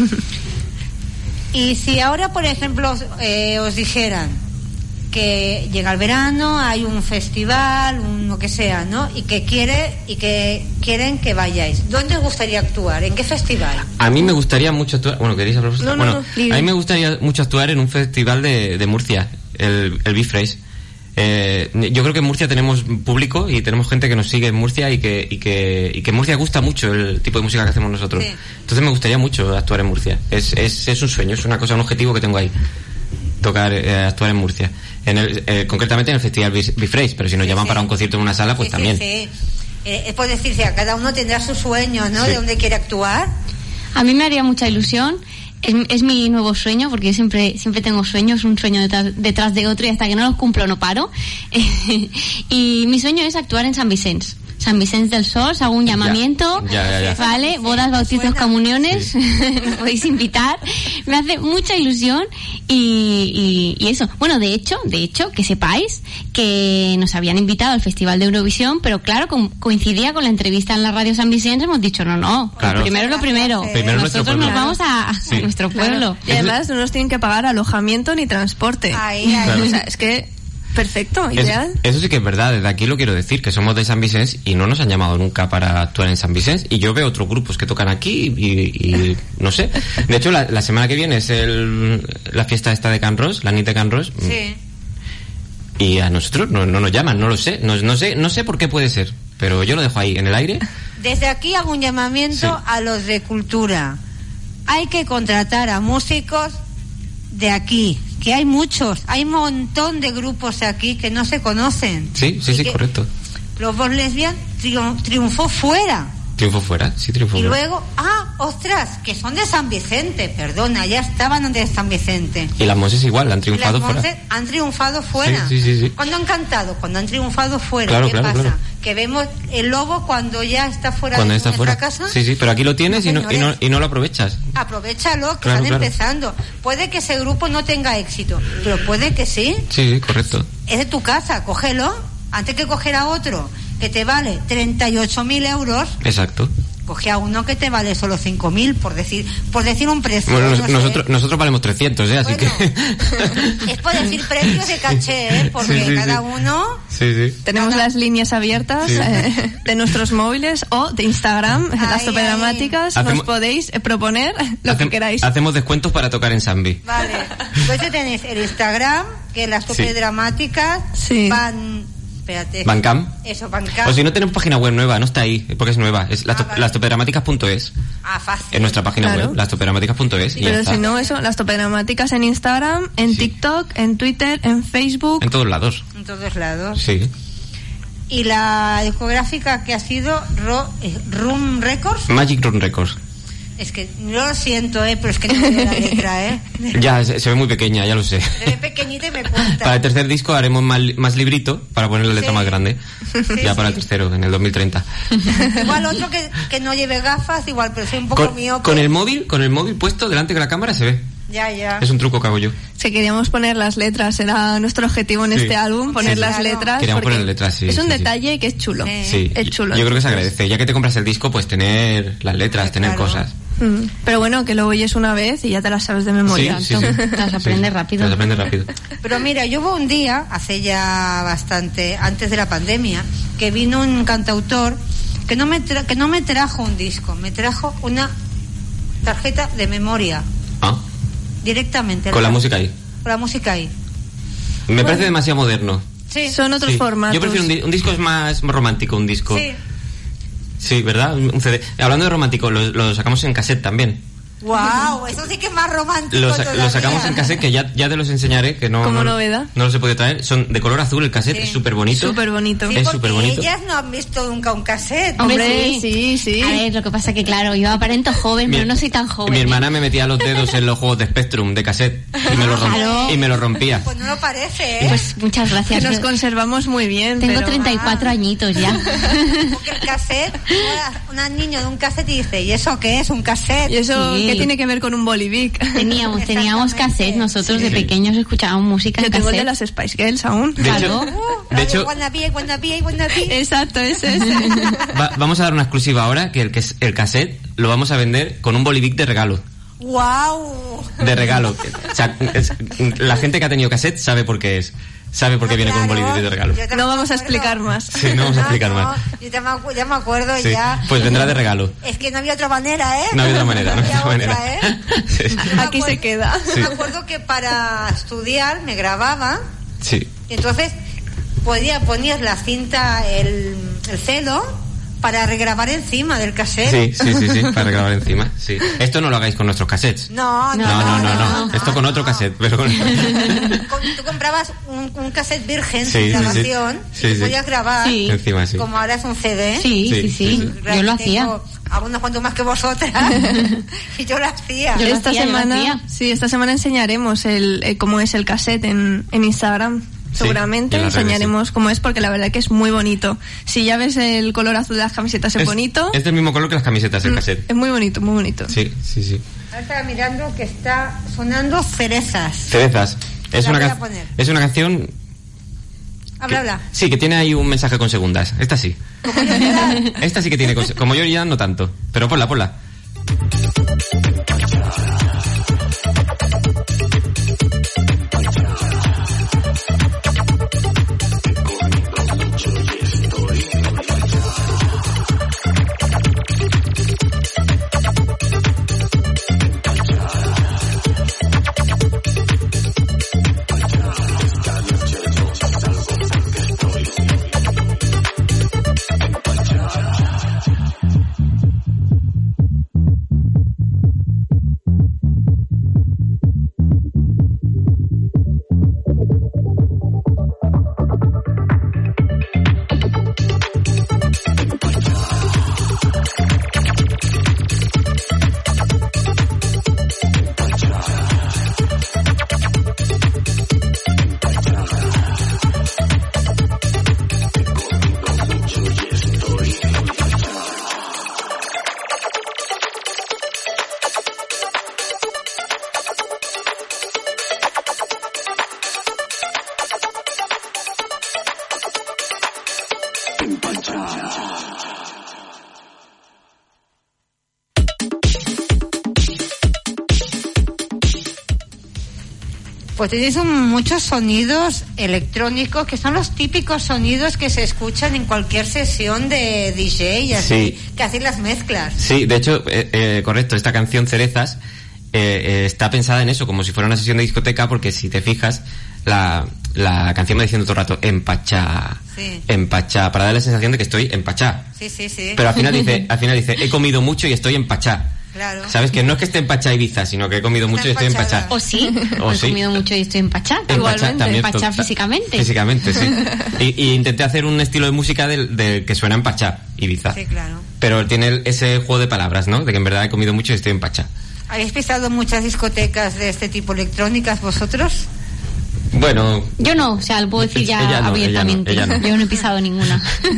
Y si ahora, por ejemplo, eh, os dijeran que llega el verano, hay un festival, un lo que sea, ¿no? Y que quiere y que quieren que vayáis. ¿Dónde os gustaría actuar? ¿En qué festival? A mí me gustaría mucho actuar. Bueno, ¿queréis hablar vosotros? No, no, bueno, no, dime. a mí me gustaría mucho actuar en un festival de, de Murcia, el, el Bifreys. Eh, yo creo que en Murcia tenemos público y tenemos gente que nos sigue en Murcia y que, y que, y que en Murcia gusta mucho el tipo de música que hacemos nosotros. Sí. Entonces me gustaría mucho actuar en Murcia. Es, es, es un sueño, es una cosa, un objetivo que tengo ahí. Tocar, eh, actuar en Murcia. En el, eh, concretamente en el Festival Bif- Bifreys, pero si nos llaman para un concierto en una sala, pues Sí, también. sí, sí. Eh, es por decirse, a cada uno tendrá su sueño, ¿no? Sí. De dónde quiere actuar. A mí me haría mucha ilusión. Es, es mi nuevo sueño, porque yo siempre siempre tengo sueños, un sueño detrás, detrás de otro, y hasta que no los cumplo no paro. Y mi sueño es actuar en San Vicens. San Vicens del Sol, hago un llamamiento, Ya, ya, ya. ¿vale? Bodas, bautizos, comuniones, me podéis invitar. Me hace mucha ilusión y, y, y eso. Bueno, de hecho, de hecho, que sepáis que nos habían invitado al Festival de Eurovisión, pero claro, co- coincidía con la entrevista en la radio San Vicens, hemos dicho, no, no, Claro. lo primero es lo primero. Primero nuestro Nosotros pueblo. nos vamos a, a Sí. nuestro pueblo. Y además no nos tienen que pagar alojamiento ni transporte. Ahí, ahí. Claro. O sea, es que perfecto, Eso, ideal. eso sí que es verdad, desde aquí lo quiero decir, que somos de San Vicens y no nos han llamado nunca para actuar en San Vicens, y yo veo otros grupos que tocan aquí y, y no sé. De hecho, la, la semana que viene es el, la fiesta esta de Can Ros, la Nit de Can Ros, Sí. y a nosotros no, no nos llaman, no lo sé, no, no sé, no sé por qué puede ser, pero yo lo dejo ahí en el aire. Desde aquí hago un llamamiento Sí. a los de cultura. Hay que contratar a músicos de aquí, que hay muchos, hay un montón de grupos aquí que no se conocen. Sí, sí, Y sí, que correcto. Los Boss Lesbian triun- triunfó fuera. Triunfó fuera, sí, triunfó Y fuera. luego, ah, ostras, que son de San Vicente, perdona, ya estaban de San Vicente. Y las Monses igual, han Y triunfado las fuera. Monses han triunfado fuera. Sí, sí, sí, sí. ¿Cuándo han cantado? Cuando han triunfado fuera. Claro, ¿Qué claro, pasa? claro. Que vemos el lobo cuando ya está fuera Cuando de está nuestra fuera. casa. Sí, sí, pero aquí lo tienes No, y, no, y, no, señores. y no lo aprovechas. Aprovechalo, que Claro, están claro. empezando. Puede que ese grupo no tenga éxito, pero puede que sí. Sí, sí, correcto. Es de tu casa, cógelo. Antes que coger a otro que te vale treinta y ocho mil euros, Exacto. coge a uno que te vale solo cinco mil, por decir, por decir un precio. Bueno, no nos- sé. nosotros, nosotros valemos trescientos, ¿eh? Así que... Es por decir precios de caché, ¿eh? Porque Sí, sí, cada sí. uno... Sí, sí. Tenemos las líneas abiertas Sí. eh, de nuestros móviles o de Instagram, en las topedramáticas. Nos Hacemos- podéis eh, proponer lo Hacem- que queráis. Hacemos descuentos para tocar en Zambi. Vale. Entonces tenéis el Instagram, que las tope Sí. dramáticas van... Espérate. Bancam. Eso, Bancam. O si no tenemos página web nueva, no está ahí, porque es nueva. Es las, vale. lastopedramáticas punto es. Ah, fácil. Es nuestra página Claro. web, lastopedramáticas punto es. Y ya Pero está. si no, eso, las topedramáticas en Instagram, en TikTok, en Twitter, en Facebook. En todos lados. En todos lados. Sí. Y la discográfica que ha sido Ro- eh, Room Records. Magic Room Records. Es que yo lo siento, ¿eh? Pero es que no veo la letra, ¿eh? Ya, se, se ve muy pequeña, ya lo sé. Se ve pequeñita y me cuesta. Para el tercer disco haremos más, li- más librito para poner la letra Sí. más grande. Sí, ya para sí. el tercero, en el dos mil treinta. Igual otro que, que no lleve gafas, igual, pero soy un poco Con, miope. con el móvil, con el móvil puesto delante de la cámara se ve. Ya, ya. Es un truco que hago yo. Si queríamos poner las letras, era nuestro objetivo en Sí. este álbum, poner Sí, las claro. letras. Queríamos porque poner letras, sí, Es un sí, sí. detalle que es chulo. Sí, Es chulo. yo creo que se agradece. Ya que te compras el disco, pues tener las letras, tener cosas. Mm. Pero bueno, que lo oyes una vez y ya te las sabes de memoria. Sí, sí, sí. Las aprende rápido. Las aprende rápido. Pero mira, yo hubo un día, hace ya bastante, antes de la pandemia, que vino un cantautor que no me, tra- que no me trajo un disco, me trajo una tarjeta de memoria, Ah, directamente. con la música ahí. Con la música ahí. Me parece demasiado moderno. Sí. Son otros Sí. formatos. Yo prefiero un, di- un disco es más romántico, un disco. Sí. Sí, ¿verdad? Un un C D. Hablando de romántico, lo, lo sacamos en cassette también. Wow, eso sí que es más romántico. Lo, sa- todavía. lo sacamos en cassette, que ya, ya te los enseñaré, que no, Como no, novedad. no los he podido traer. Son de color azul el cassette, Sí. es súper bonito. Súper bonito. Sí, es porque súper bonito. ellas no han visto nunca un cassette. Hombre, sí, sí. A ver, lo que pasa que, claro, yo aparento joven, Mi- pero no soy tan joven. Mi ¿eh? hermana me metía los dedos en los juegos de Spectrum, de cassette, y me los, romp- Claro. y me los rompía. Pues no lo parece, ¿eh? Pues muchas Que gracias. nos conservamos muy bien. Tengo pero- treinta y cuatro añitos ya. Porque el cassette, una niña de un cassette y dice, ¿y eso qué es? Un cassette. ¿Y eso Sí. qué tiene que ver con un bolivic? Teníamos, teníamos cassette, nosotros de Sí. pequeños escuchábamos música Yo en tengo el de cassette. las Spice Girls aún. De hecho, Uh, de hecho Wannabe, wannabe, wannabe. Exacto, ese es. va- vamos a dar una exclusiva ahora, que el, que es- el cassette lo vamos a vender con un bolivic de regalo. Wow. De regalo. O sea, es- la gente que ha tenido cassette sabe por qué es. Sabe por qué viene con un bolivic de regalo. Yo te No me vamos a acuerdo. explicar más. Sí, no vamos a explicar no, más. Yo ya me, acu- ya me acuerdo Sí, ya. pues vendrá de regalo. Es que no había otra manera, ¿eh? No había otra manera, no había otra otra, manera. ¿eh? Sí. Me Aquí se acuerdo- queda. Sí. Me acuerdo que para estudiar me grababa Sí. y entonces podía ponías la cinta, el, el celo para regrabar encima del cassette. Sí, sí, sí, sí, para grabar encima, sí. Esto no lo hagáis con nuestros cassettes. No, no, No, no, no, no. Esto con otro cassette, pero con... Con- tú comprabas un, un cassette virgen Sí, sin sí, sí. grabación Sí, y sí. podías grabar Sí. Encima, sí. como ahora es un C D. Sí, sí, Sí, sí. sí, sí. Yo lo Realmente hacía. tengo algunos cuantos más que vosotras y yo lo hacía. Yo lo esta hacía, yo lo semana, hacía. sí, esta semana enseñaremos el eh, cómo es el cassette en, en Instagram. Sí, Seguramente y en las redes, enseñaremos cómo es porque la verdad que es muy bonito. Si ya ves el color azul de las camisetas es, Es, bonito. es del mismo color que las camisetas, el Mm, cassette. Es muy bonito, muy bonito. Sí, sí, sí. Ahora estaba mirando que está sonando Cerezas. Cerezas. Es La una, voy a ca- poner. es una canción... Habla, habla. Sí, que tiene ahí un mensaje con segundas. Esta sí. Esta sí que tiene... con se- Como yo ya no tanto. Pero ponla, ponla. Pues tenéis un, muchos sonidos electrónicos que son los típicos sonidos que se escuchan en cualquier sesión de D J y así, Sí. que hacen las mezclas. Sí, de hecho, eh, eh, correcto, esta canción Cerezas eh, eh, está pensada en eso, como si fuera una sesión de discoteca, porque si te fijas, la, la canción va diciendo todo el rato empachá, Sí. empachá, para dar la sensación de que estoy empachá. Sí, sí, sí. Pero al final dice, al final dice, he comido mucho y estoy empachá. Claro. ¿Sabes? Que no es que esté empachá Ibiza, sino que he comido mucho y estoy empachá. O sí, O he sí. comido mucho y estoy empachada. Empachá Igualmente, también, empachada total- físicamente. Físicamente, sí. Y, y intenté hacer un estilo de música del, del que suena empachá, Ibiza. Sí, claro. Pero tiene el- ese juego de palabras, ¿no? De que en verdad he comido mucho y estoy empachá. ¿Habéis pisado muchas discotecas de este tipo electrónicas vosotros? Bueno, Yo no, o sea, lo puedo decir ya Ella no, abiertamente. ella no, ella no. Yo no he pisado ninguna.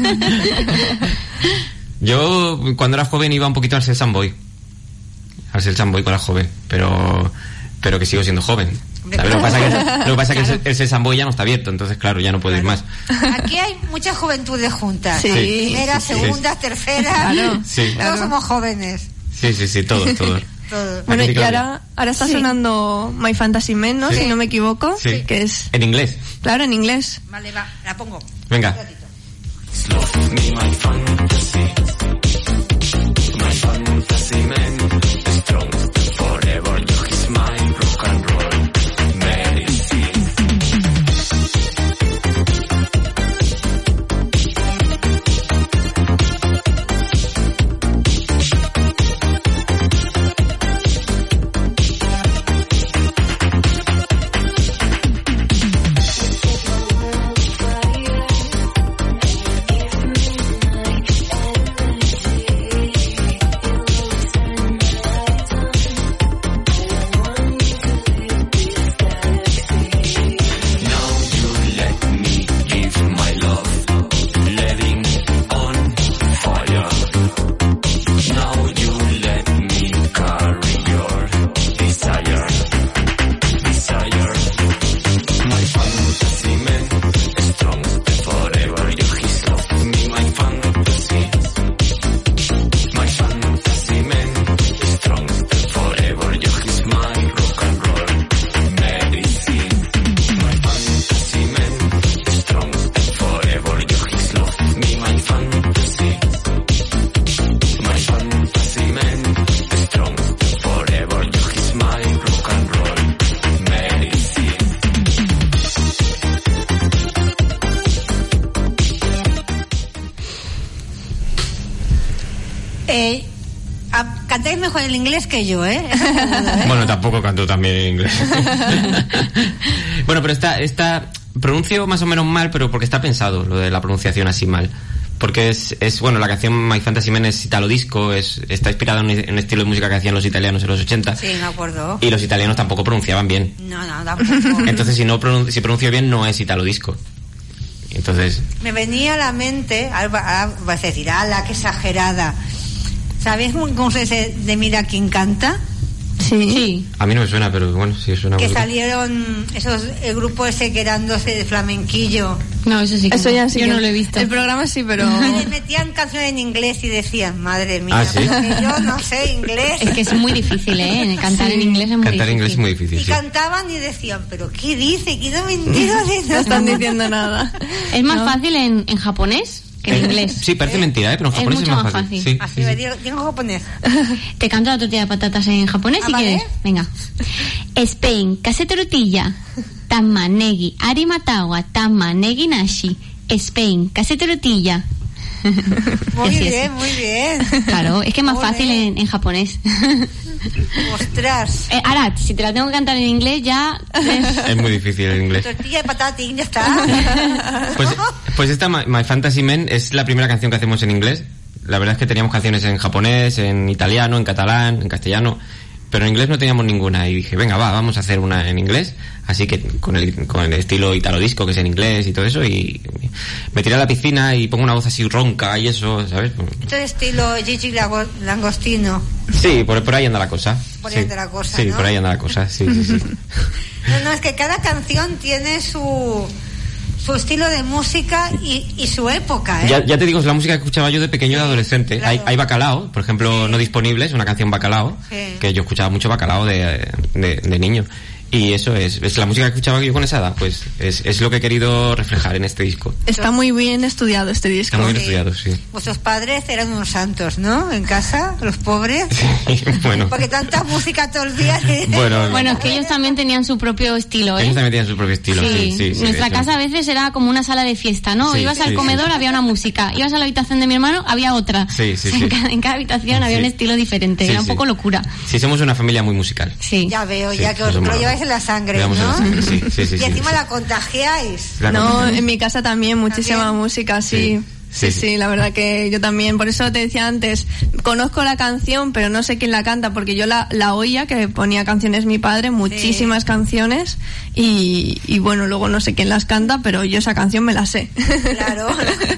yo cuando era joven iba un poquito al Selsan Boy. Al Selsan Boy cuando era joven, pero pero que sigo siendo joven. ¿Sabes? Lo que pasa que, lo que, pasa que el, el Selsan Boy ya no está abierto, entonces claro, ya no puedo ir más. Aquí hay muchas juventudes juntas. Sí. Primera, Sí. segunda, tercera. Claro. Sí. Todos Claro. somos jóvenes. Sí, sí, sí, todos, todos. Todos. Bueno, Aquí, y Claudia. ahora, ahora está Sí. sonando My Fantasy Men, ¿no? Sí. Si no me equivoco. Sí. Que es, En inglés. claro, en inglés. Vale, va, la pongo. Venga. Eh, a- cantáis mejor el inglés que yo, ¿eh? Eso seguro, ¿eh? Bueno, tampoco canto también en inglés. Bueno, pero esta, esta pronuncio más o menos mal, pero porque está pensado lo de la pronunciación así mal. Porque es, es bueno, la canción My Fantasy Man es italo disco, es, está inspirada en un, en un estilo de música que hacían los italianos en los ochenta. Sí, me acuerdo. Y los italianos tampoco pronunciaban bien. No, no, tampoco. Entonces, si no pronun- si pronuncio bien, no es italo disco. Entonces, Me venía a la mente, ahora ahora vas a decir, ¡ala, qué exagerada! ¿Sabéis cómo se dice de Mira quién canta? Sí. a mí no me suena, pero bueno, sí suena. Que bonito. salieron esos, el grupo ese que eran doce de flamenquillo. No, eso sí que Eso no. ya sí Yo que- no lo he visto. El programa sí, pero... Y le metían canciones en inglés y decían, madre mía, Ah, ¿sí? pero que yo no sé inglés. Es que es muy difícil, ¿eh? Cantar Sí. en inglés es muy Cantar difícil. en inglés es muy difícil, Y sí. cantaban y decían, pero ¿qué dice? ¿Qué no me entero de No nada? están diciendo nada. Es más No. fácil en, en japonés que en Eh, inglés. Sí, parece mentira, ¿eh? Pero en Es japonés es, mucho más más fácil. fácil. Sí, Así sí, me sí. digo, digo japonés. Te canto la tortilla de patatas en japonés Ah, si vale. quieres. Venga. Spain, kase tortilla. Tama negi arimatawa, tama negi nashi. Spain, kase tortilla. Muy Así es. bien, muy bien. Claro, es que es más Ole. fácil en, en japonés. Ostras. Eh, ahora, si te la tengo que cantar en inglés ya... es- Es muy difícil el inglés. Tortilla de patatín, ya está. Pues, pues esta My, My Fantasy Man es la primera canción que hacemos en inglés. La verdad es que teníamos canciones en japonés, en italiano, en catalán, en castellano, pero en inglés no teníamos ninguna. Y dije, venga, va, vamos a hacer una en inglés. Así que con el, con el estilo italo disco, que es en inglés y todo eso, y me tiré a la piscina y pongo una voz así ronca y eso, ¿sabes? Esto es estilo Gigi Lago- Langostino. Sí, por, por ahí anda la cosa. Por ahí Sí. anda la cosa, Sí, ¿no? por ahí anda la cosa, sí, sí, sí. No, no, es que cada canción tiene su su estilo de música y, y su época, ¿eh? Ya, ya te digo, es la música que escuchaba yo de pequeño y de adolescente. Claro. Hay, hay Bacalao, por ejemplo, sí. No Disponibles, una canción Bacalao, sí. Que yo escuchaba mucho Bacalao de, de, de niño. Y eso es, es la música que escuchaba yo con esa edad, pues es, es lo que he querido reflejar en este disco. Está muy bien estudiado este disco. Está muy bien sí. estudiado, sí. Vuestros padres eran unos santos, ¿no? En casa, los pobres. Sí, bueno. Porque tanta música todos los días. ¿eh? Bueno, bueno, es que ellos también tenían su propio estilo, ¿eh? Ellos también tenían su propio estilo, sí. sí, sí, sí Nuestra casa a veces era como una sala de fiesta, ¿no? Sí, ibas sí, al comedor, sí. había una música. Ibas a la habitación de mi hermano, había otra. Sí, sí, sí. En cada, en cada habitación había sí. un estilo diferente. Sí, era un sí. poco locura. Sí, somos una familia muy musical. Sí. Ya veo, sí, ya que os lo lleváis en la sangre, ¿no? Sí, sí, sí, y sí, encima sí. la contagiáis. La no, contagiamos. en mi casa también, muchísima ¿También? música, sí. Sí. Sí, sí, sí, la verdad que yo también, por eso te decía antes, conozco la canción, pero no sé quién la canta, porque yo la, la oía, que ponía canciones mi padre, muchísimas sí. canciones, y, y bueno, luego no sé quién las canta, pero yo esa canción me la sé. Claro.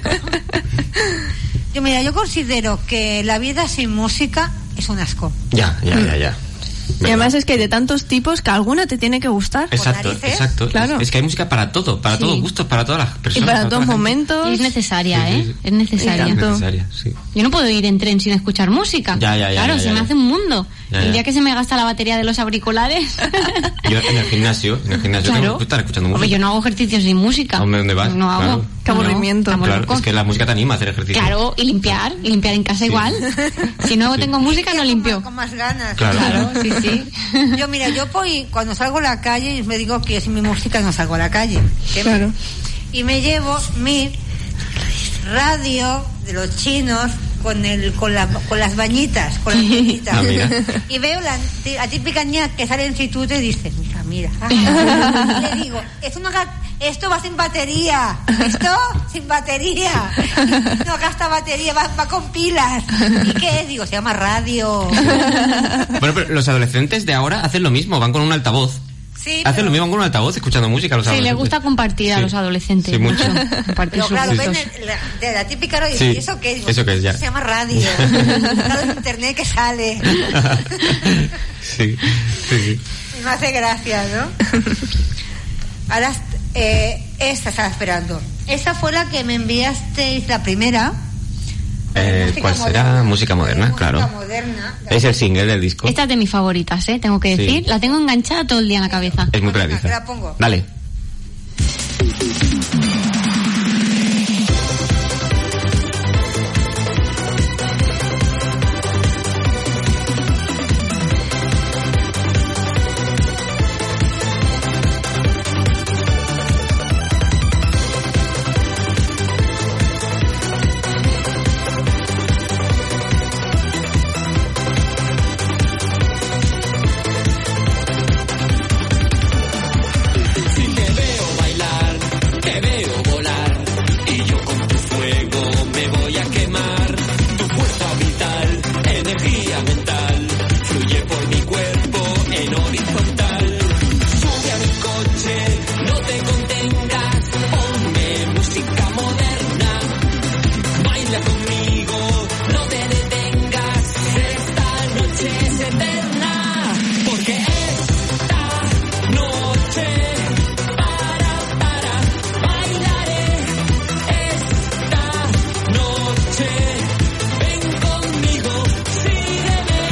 Yo, mira, yo considero que la vida sin música es un asco. Ya, ya, ya, ya. Y además es que hay de tantos tipos que alguna te tiene que gustar. Exacto, exacto. Claro. Es, es que hay música para todo, para sí. todos gustos, para todas las personas. Y para, para todos momentos. Y es necesaria, sí, ¿eh? sí, sí. Es necesaria. Es necesaria, sí. Yo no puedo ir en tren sin escuchar música. Ya, ya, ya. Claro, ya, ya, se ya. me hace un mundo. Ya, el ya. día que se me gasta la batería de los auriculares. Yo en el gimnasio, en el gimnasio Claro. tengo que estar escuchando música. Hombre, yo no hago ejercicios sin música. Hombre, ¿dónde vas? No hago. Claro. Qué aburrimiento. No, Claro, es que la música te anima a hacer ejercicio. Claro, y limpiar, y limpiar en casa Sí. igual. Si no Sí. tengo música, no limpio. Con, con más ganas. Claro. Claro, sí, sí. Yo, mira, yo voy, cuando salgo a la calle, me digo que sin mi música no salgo a la calle. ¿Qué? Claro. Y me llevo mi radio de los chinos con el con, la, con las bañitas, con las bañitas. Ah, mira. Y veo la, la típica niña que sale en instituto y dice, mira, mira. Y le digo, esto, no, esto va sin batería. Esto sin batería. No gasta batería, va, va con pilas. ¿Y qué es? Digo, se llama radio. Bueno, pero los adolescentes de ahora hacen lo mismo, van con un altavoz. Sí, Hacen pero... lo mismo con un altavoz, escuchando música a los Sí, adolescentes. le gusta compartir a Sí. los adolescentes. Sí, mucho. Compartir Pero sus claro, gustos. ven el- la, de la típica radio y Sí. dice, ¿eso qué? Digo, ¿Eso qué es ya? Se llama radio. Claro, en internet que sale. Sí, sí, sí. Y me hace gracia, ¿no? Ahora, eh, esta estaba esperando. Esa fue la que me enviasteis, la primera. Eh, Música ¿Cuál será? moderna. Música moderna, Música claro. moderna. Es el single del disco. Esta es de mis favoritas, ¿eh? Tengo que Sí. decir. La tengo enganchada todo el día en la cabeza. Es muy Te pegadiza. la pongo. Dale. Si te veo bailar, te veo volar, y yo con tu fuego me voy a quemar. Tu fuerza vital, energía mental, fluye por mi cuerpo en horizontal. Sube a mi coche, no te contengas, ponme música moderna. Baila conmigo, no te detengas, esta noche es eterna, porque esta noche para, para, bailaré. Esta noche ven conmigo, sígueme.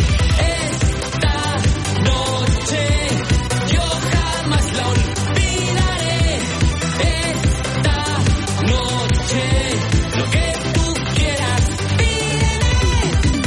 Esta noche yo jamás la olvidaré. Esta noche lo que tú quieras, pídeme.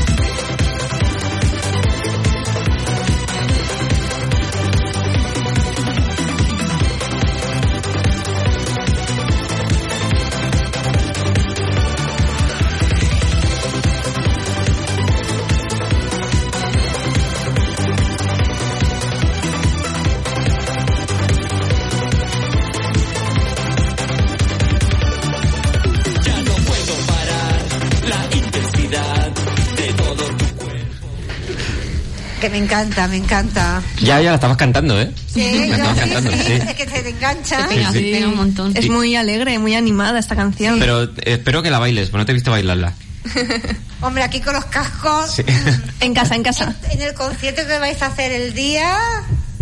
Ya no puedo parar la intensidad de todo tu cuerpo. Que me encanta, me encanta. Ya, ya la estabas cantando, ¿eh? Sí, La yo, estabas sí, cantando, sí, sí. es que se te engancha. Se pega, Sí, sí. se pega un montón. Es muy alegre, muy animada esta canción. Pero eh, espero que la bailes, porque no te he visto bailarla. Hombre, aquí con los cascos, Sí. En casa, en casa. en el concierto que vais a hacer el día...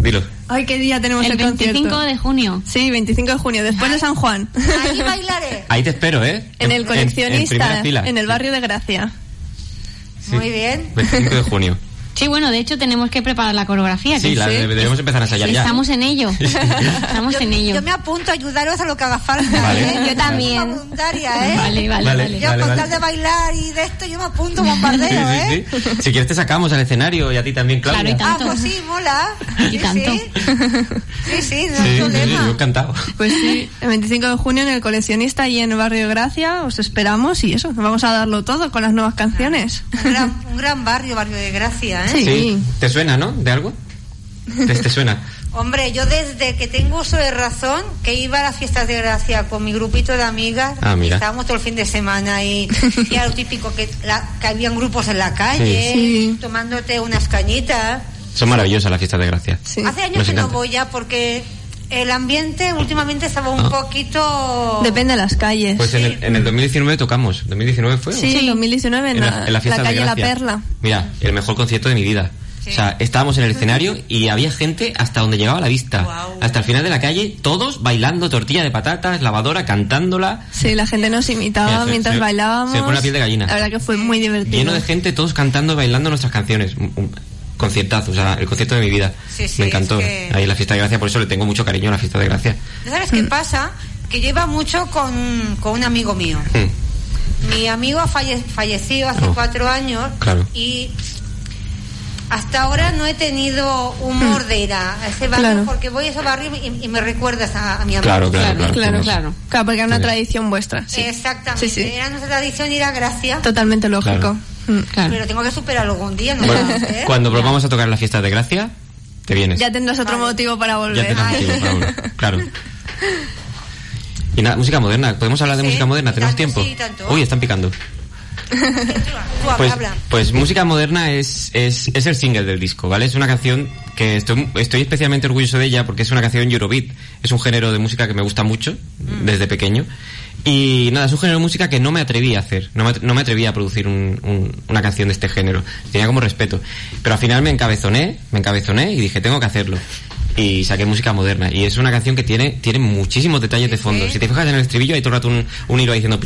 dilo. Ay, ¿qué día tenemos el, el concierto? veinticinco de junio. Sí, veinticinco de junio, después de San Juan. Ahí bailaré. Ahí te espero, ¿eh? En el Coleccionista, en, en, en el barrio de Gracia. Sí. Muy bien. veinticinco de junio. Sí, bueno, de hecho tenemos que preparar la coreografía. Sí, que la, sí. debemos empezar a ensayar sí, ya. Estamos en ello. Estamos yo, en ello. Yo me apunto a ayudaros a lo que haga falta. Vale. ¿eh? Yo también. Voluntaria, ¿eh? Vale, vale, Vale, vale. Yo vale, con vale. tal de bailar y de esto yo me apunto bombardeo, Sí, sí, ¿eh? sí. Si quieres te sacamos al escenario y a ti también, Claudia. Claro, y Ah, tanto. pues sí, mola. Y Sí, tanto. Sí, sí, sí, no Sí, hay sí, problema. yo encantado. Pues sí, el veinticinco de junio en el Coleccionista y en el barrio de Gracia, os esperamos y eso, vamos a darlo todo con las nuevas canciones. Un gran, un gran barrio, barrio de Gracia, ¿eh? Sí. Sí. ¿Te suena, no? ¿De algo? ¿Te, te suena? Hombre, yo desde que tengo uso de razón, que iba a las fiestas de Gracia con mi grupito de amigas, Ah, mira. y estábamos todo el fin de semana y, y era lo típico que, la, que habían grupos en la calle, Sí. tomándote unas cañitas. Son maravillosas las fiestas de Gracia. Sí. Hace años Nos que no encanta. voy ya porque el ambiente últimamente estaba un Ah. poquito... Depende de las calles. Pues en el, en el dos mil diecinueve tocamos. ¿dos mil diecinueve fue? Sí, en dos mil diecinueve en, En la, la, en la fiesta la calle de La Gracia. Perla. Mira, el mejor concierto de mi vida. Sí. O sea, estábamos en el escenario y había gente hasta donde llegaba la vista. Guau. Hasta el final de la calle, todos bailando tortilla de patatas, lavadora, cantándola. Sí, la gente nos imitaba Mira, se- mientras se- bailábamos. se me pone la piel de gallina. La verdad que fue muy divertido. Lleno de gente, todos cantando y bailando nuestras canciones. Un, un conciertazo, o sea, el concierto de mi vida. Sí, sí, me encantó. es que- Ahí en la fiesta de Gracia, por eso le tengo mucho cariño a la fiesta de Gracia. ¿Sabes qué pasa? Que yo iba mucho con, con un amigo mío. Mm, Mi amigo falle- falleció hace Oh. cuatro años Claro. y hasta ahora no he tenido humor de ir a ese barrio Claro. porque voy a ese barrio y, y me recuerdas a, a mi amigo. Claro, claro, claro. Claro, Claro. claro. Claro, porque era una Sí. tradición vuestra. Sí. Exactamente. Sí, sí. Era nuestra tradición ir a Gracia, Totalmente lógico. Claro. Mm. pero tengo que superarlo algún día, ¿no? Bueno, ¿Eh? cuando volvamos a tocar en la fiesta de Gracia, te vienes. Ya tendrás otro motivo para Ya volver. tendrás motivo para volver. Claro. Y nada, música moderna. ¿Podemos hablar de Sí, música moderna? y ¿Tenemos tanto, tiempo? sí, tanto. Uy, están picando. Tú habla, Pues, habla. pues música moderna es, es, es el single del disco, ¿vale? Es una canción que estoy, estoy especialmente orgulloso de ella porque es una canción Eurobeat. Es un género de música que me gusta mucho desde pequeño. Y nada, es un género de música que no me atreví a hacer. No me, no me atreví a producir un, un- una canción de este género. Tenía como respeto. Pero al final me encabezoné, me encabezoné y dije, tengo que hacerlo. Y saqué música moderna. Y es una canción que tiene, tiene muchísimos detalles de fondo. Si te fijas en el estribillo hay todo el rato un, un hilo ahí diciendo...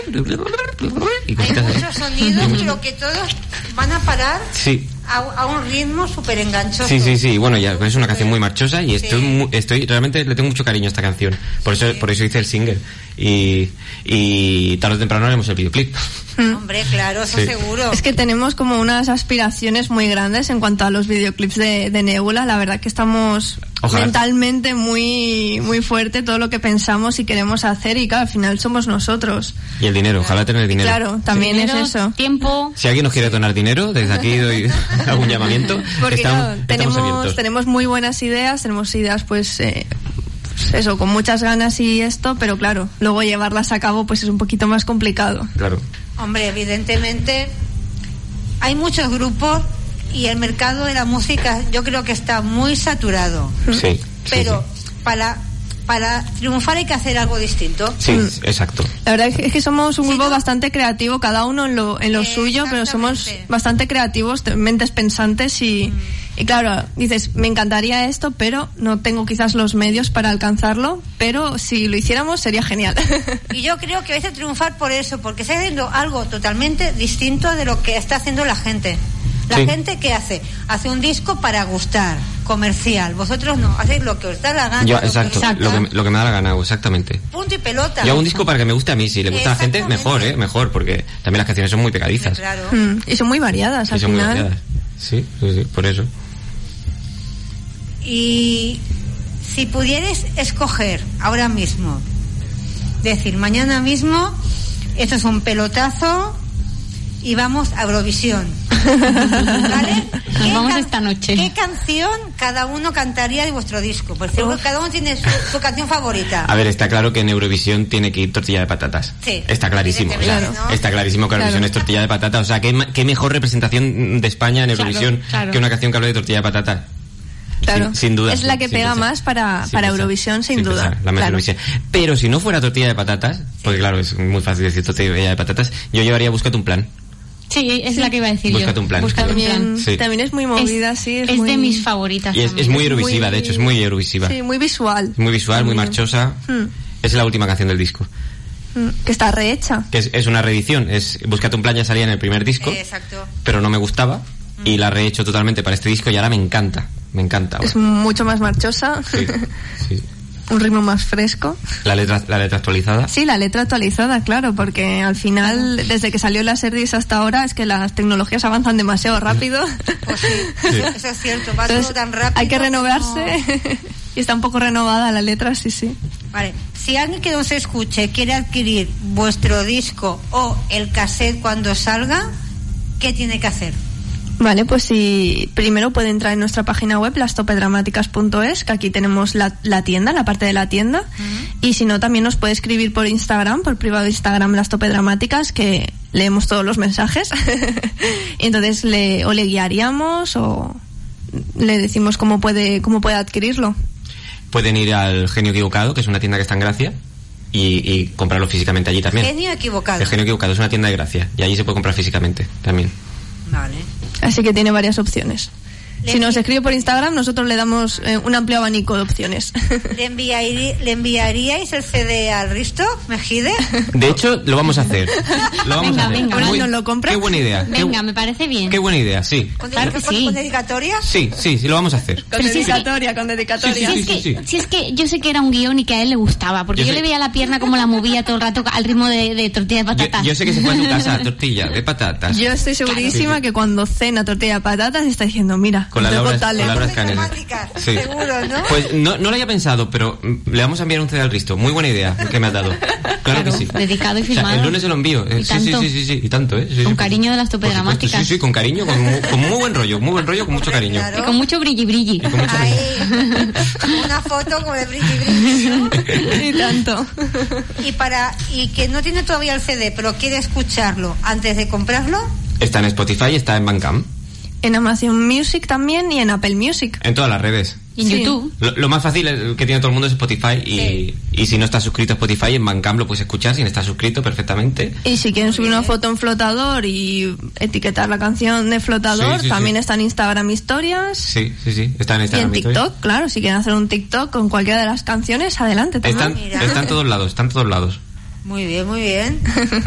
Y Hay cositas así. muchos sonidos, pero que todos van a parar Sí. a, a un ritmo súper enganchoso. Sí, sí, sí. Bueno, ya es una canción muy marchosa y estoy, Sí. mu- estoy realmente le tengo mucho cariño a esta canción. Por eso, por eso hice el single y, y tarde o temprano haremos el videoclip. Hombre, claro, eso Sí. seguro. Es que tenemos como unas aspiraciones muy grandes en cuanto a los videoclips de, de Nebula. La verdad que estamos Ojalá. mentalmente muy muy fuerte todo lo que pensamos y queremos hacer y claro, al final somos nosotros. Y el dinero, ojalá tener dinero. Claro, también Dinero, es eso. Tiempo. Si alguien nos quiere donar dinero, desde aquí doy algún llamamiento. Porque estamos, claro, estamos tenemos, abiertos. tenemos muy buenas ideas, tenemos ideas pues, eh, pues eso, con muchas ganas y esto, pero claro, luego llevarlas a cabo pues es un poquito más complicado. Claro. Hombre, evidentemente hay muchos grupos y el mercado de la música yo creo que está muy saturado. Sí. Pero para para triunfar hay que hacer algo distinto. Sí, sí, exacto. La verdad es que somos un grupo bastante creativo, cada uno en lo, en lo suyo, pero somos bastante creativos, te- mentes pensantes y, y claro, dices, me encantaría esto, pero no tengo quizás los medios para alcanzarlo, pero si lo hiciéramos sería genial. Y yo creo que vais a triunfar por eso, porque está haciendo algo totalmente distinto de lo que está haciendo la gente. La Sí. gente que hace, hace un disco para gustar, comercial. Vosotros no, hacéis lo que os da la gana. Yo, lo que os exacto, saca, lo que, me- lo que me da la gana, exactamente. punto y pelota. Yo hago un disco para que me guste a mí, si le gusta a la gente, mejor, ¿eh? Mejor, porque también las canciones son muy pegadizas. Claro. Mm, y son muy variadas al Y son muy final. variadas. Sí, sí, sí, por eso. Y si pudierais escoger ahora mismo, decir, mañana mismo, esto es un pelotazo y vamos a Eurovisión. ¿Vale? Nos vamos esta noche. ¿Qué canción cada uno cantaría de vuestro disco? Porque seguro que cada uno tiene su, su canción favorita. A ver, está claro que en Eurovisión tiene que ir tortilla de patatas. Sí. Está clarísimo. O sea, Evidentemente, ¿no? está clarísimo que Eurovisión Claro. es tortilla de patatas. O sea, ¿qué, ma- qué mejor representación de España en Claro, Eurovisión claro. que una canción que hable de tortilla de patatas. Claro. Sin, sin duda. Es la que sin pega pensar. más para, Sin para pensar. Eurovisión, sin, Sin duda. pensar, la mejor Claro. Eurovisión. Pero si no fuera tortilla de patatas, porque claro, es muy fácil decir tortilla de patatas, yo llevaría Búscate un plan. Sí, es Sí. la que iba a decir Búscate yo. un plan. Búscate un plan. También, Sí. también es muy movida, Es- sí. Es, Es muy, de mis favoritas Y es, también. es muy Es eurovisiva, muy- de hecho, es muy eurovisiva. Sí, muy visual. Muy visual, muy También. marchosa. Mm, Es la última canción del disco. mm, que está rehecha. Que es, es una reedición. Es Búscate un plan ya salía en el primer disco, Exacto. pero no me gustaba. Y la he rehecho totalmente para este disco y ahora me encanta. Me encanta ahora. Es mucho más marchosa. Sí, sí. Un ritmo más fresco. La letra, la letra actualizada. Sí, la letra actualizada, claro, porque al final, desde que salió la Serdis hasta ahora, es que las tecnologías avanzan demasiado rápido. Pues sí, Sí. eso es cierto, va Entonces, todo tan rápido. hay que que renovarse. no- Y está un poco renovada la letra, sí, sí. Vale, si alguien que nos escuche quiere adquirir vuestro disco o el cassette cuando salga, ¿qué tiene que hacer? Vale, pues si primero puede entrar en nuestra página web, las tope dramáticas punto es, que aquí tenemos la, la tienda, la parte de la tienda. Y si no, también nos puede escribir por Instagram, por privado de Instagram, las Tope Dramáticas, que leemos todos los mensajes. Y entonces le, o le guiaríamos o le decimos cómo puede, cómo puede adquirirlo. Pueden ir al Genio Equivocado, que es una tienda que está en Gracia, y, y comprarlo físicamente allí también. Genio equivocado. El Genio Equivocado es una tienda de Gracia, y allí se puede comprar físicamente también. Vale. Así que tiene varias opciones. Le Si nos envi- escribe por Instagram, nosotros le damos eh, un amplio abanico de opciones. ¿Le, enviarí- ¿Le enviaríais el C D al Risto, Mejide? De hecho, lo vamos a hacer. Lo vamos Venga, a hacer. venga. Ahora Muy- nos lo compra. Qué buena idea. Qué, Venga, me parece bien. qué buena idea, sí. ¿Con, Claro dedica- que sí. con dedicatoria? Sí, sí, sí, lo vamos a hacer. Con Pero si es que- dedicatoria, con dedicatoria. Sí, Si es, sí, que, sí. si es que yo sé que era un guión y que a él le gustaba, porque Yo yo, sé- le veía la pierna como la movía todo el rato al ritmo de, de tortilla de Yo, patatas. yo sé que se fue a su casa a tortilla de patatas. Yo estoy segurísima Sí. que cuando cena tortilla de patatas está diciendo, mira, Con la tengo Laura, con talento. Laura Escanes. Dramáticas, Sí. seguro, ¿no? Pues no, no lo había pensado, pero mm, le vamos a enviar un C D al Risto. Muy buena idea que me has dado. Claro, Claro, que sí. dedicado y O sea, firmado. el lunes se lo envío. Eh, Y sí, sí, tanto. sí, sí, sí, y tanto, ¿eh? Sí, Con sí. cariño de las Tope Por supuesto, Dramáticas. Sí, sí, con cariño, con, mu- con muy buen rollo, muy buen rollo, con mucho cariño. Claro. Y con mucho brilli brilli. Y con mucho Ahí, cariño. una foto con el brilli brilli, ¿no? Y tanto. Y para y que no tiene todavía el C D, pero quiere escucharlo antes de comprarlo, Está en Spotify, está en Bandcamp, En Amazon Music también y en Apple Music. en todas las redes. Y en Sí. YouTube. Lo, lo más fácil eh, que tiene todo el mundo es Spotify y, Sí. y si no estás suscrito a Spotify, en Bandcamp lo puedes escuchar sin estar suscrito perfectamente. Y si quieren subir una foto en flotador y etiquetar la canción de flotador, Sí, sí, también sí. está en Instagram Historias. Sí, sí, sí, está en Y en Instagram. TikTok, claro, si quieren hacer un TikTok con cualquiera de las canciones, adelante también. Están, Mira. están todos lados, están todos lados. muy bien, muy bien.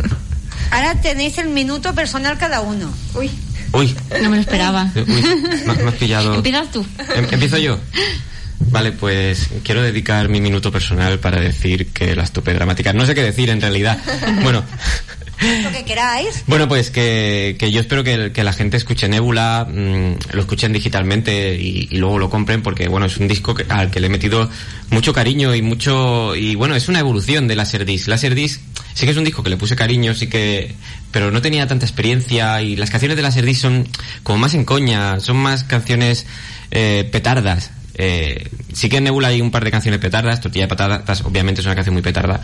Ahora tenéis el minuto personal cada uno. Uy. Uy, No me lo esperaba. uy, me, me has pillado. Empiezas tú. Em- ¿Empiezo yo? Vale, pues quiero dedicar mi minuto personal para decir que las Tope Dramáticas... No sé qué decir en realidad. Bueno, Lo que queráis. bueno pues que, que yo espero que, que la gente escuche Nébula, mmm, lo escuchen digitalmente y, y luego lo compren porque, bueno, es un disco que, al que le he metido mucho cariño y mucho... Y bueno, es una evolución de Laserdisc. Laserdisc sí que es un disco que le puse cariño, sí que... Pero no tenía tanta experiencia y las canciones de Laserdisc son como más en coña, son más canciones eh, petardas. Eh, sí que en Nébula hay un par de canciones petardas, Tortilla de Patatas obviamente es una canción muy petarda,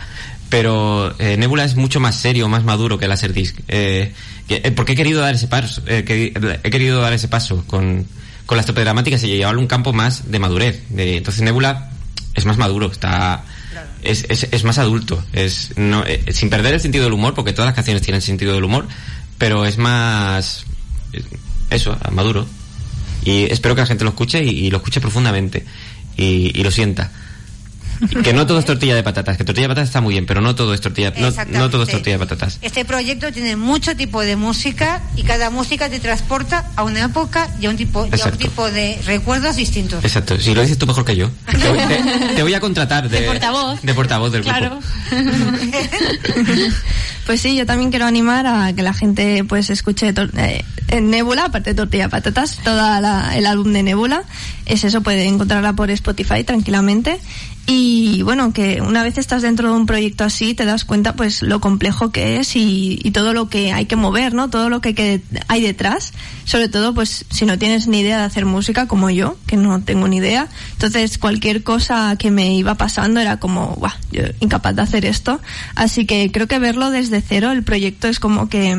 pero eh, Nébula es mucho más serio, más maduro que Laserdisc. Eh, eh, porque he querido dar ese paso, eh, que, he querido dar ese paso con, con las Tope Dramáticas y llevarlo a un campo más de madurez. De, entonces Nébula es más maduro, está es, es, es más adulto, es no, eh, sin perder el sentido del humor, porque todas las canciones tienen sentido del humor, pero es más eh, eso, maduro. Y espero que la gente lo escuche y, y lo escuche profundamente y, y lo sienta. Que no todo es tortilla de patatas, que tortilla de patatas está muy bien, pero no todo es tortilla, no, no todo es tortilla de patatas. Este proyecto tiene mucho tipo de música y cada música te transporta a una época y a un tipo, y a un Exacto. tipo de recuerdos distintos. Exacto, si lo dices tú mejor que yo. Te, te- te voy a contratar de, De portavoz. de portavoz del Claro. grupo. Pues sí, yo también quiero animar a que la gente pues escuche tor- eh, en Nébula, aparte de Tortilla de Patatas, todo el álbum de Nébula. Es eso, puede encontrarla por Spotify tranquilamente. Y bueno, que una vez estás dentro de un proyecto así, te das cuenta pues lo complejo que es y, y todo lo que hay que mover, ¿no? Todo lo que, que hay detrás. Sobre todo, pues si no tienes ni idea de hacer música, como yo, que no tengo ni idea. Entonces, cualquier cosa que me iba pasando era como, guau, yo incapaz de hacer esto. Así que creo que verlo desde cero, el proyecto es como que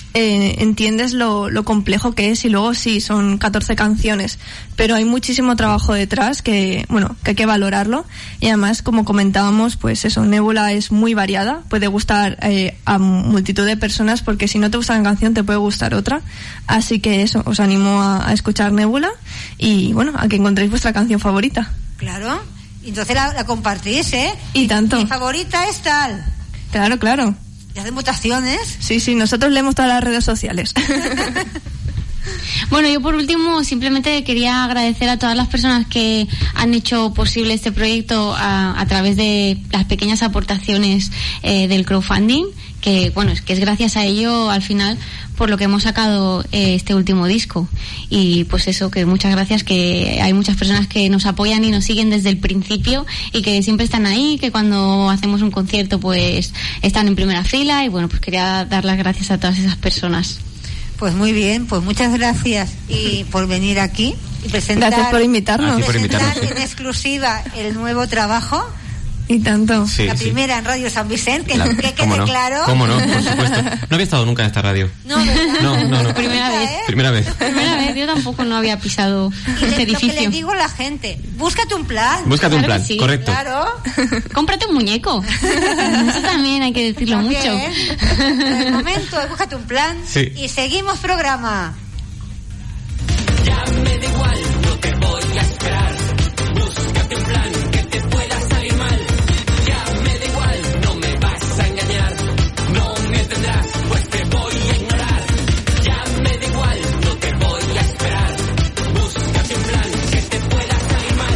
eh, entiendes lo, lo complejo que es, y luego sí, son catorce canciones, pero hay muchísimo trabajo detrás que, bueno, que hay que valorarlo. Y además, como comentábamos, pues eso, Nébula es muy variada, puede gustar eh, a multitud de personas, porque si no te gusta una canción te puede gustar otra. Así que eso, os animo a, a escuchar Nébula y bueno, a que encontréis vuestra canción favorita. Claro, entonces la, la compartís, ¿eh? Y tanto. Mi favorita es tal. Claro, claro. ¿Y hacen votaciones? Sí, sí, nosotros leemos todas las redes sociales. Bueno, yo por último simplemente quería agradecer a todas las personas que han hecho posible este proyecto a, a través de las pequeñas aportaciones eh, del crowdfunding, que bueno, es que es gracias a ello al final por lo que hemos sacado eh, este último disco. Y pues eso, que muchas gracias, que hay muchas personas que nos apoyan y nos siguen desde el principio y que siempre están ahí, que cuando hacemos un concierto pues están en primera fila, y bueno, pues quería dar las gracias a todas esas personas. Pues muy bien, pues muchas gracias y por venir aquí y presentar, gracias por invitarnos. presentar por invitarnos. En exclusiva el nuevo trabajo. Y tanto. Sí, la sí. primera en Radio San Vicente, que, La, que quede no? claro. ¿Cómo no? Por supuesto. No había estado nunca en esta radio. No, ¿verdad? No, no, no. Primera vez. Primera vez. Primera vez, yo tampoco no había pisado Y este le, edificio. lo que le digo a la gente, búscate un plan. Búscate un Claro plan, que sí. correcto. Claro. Cómprate un muñeco. Eso también hay que decirlo También. mucho. En el momento, búscate un plan. Sí. Y seguimos programa. Ya me da igual, no te voy a esperar. Búscate un plan que te pueda salir mal. Ya me da igual, no me vas a engañar. No me tendrás, pues te voy a ignorar. Ya me da igual, no te voy a esperar. Búscate un plan que te pueda salir mal.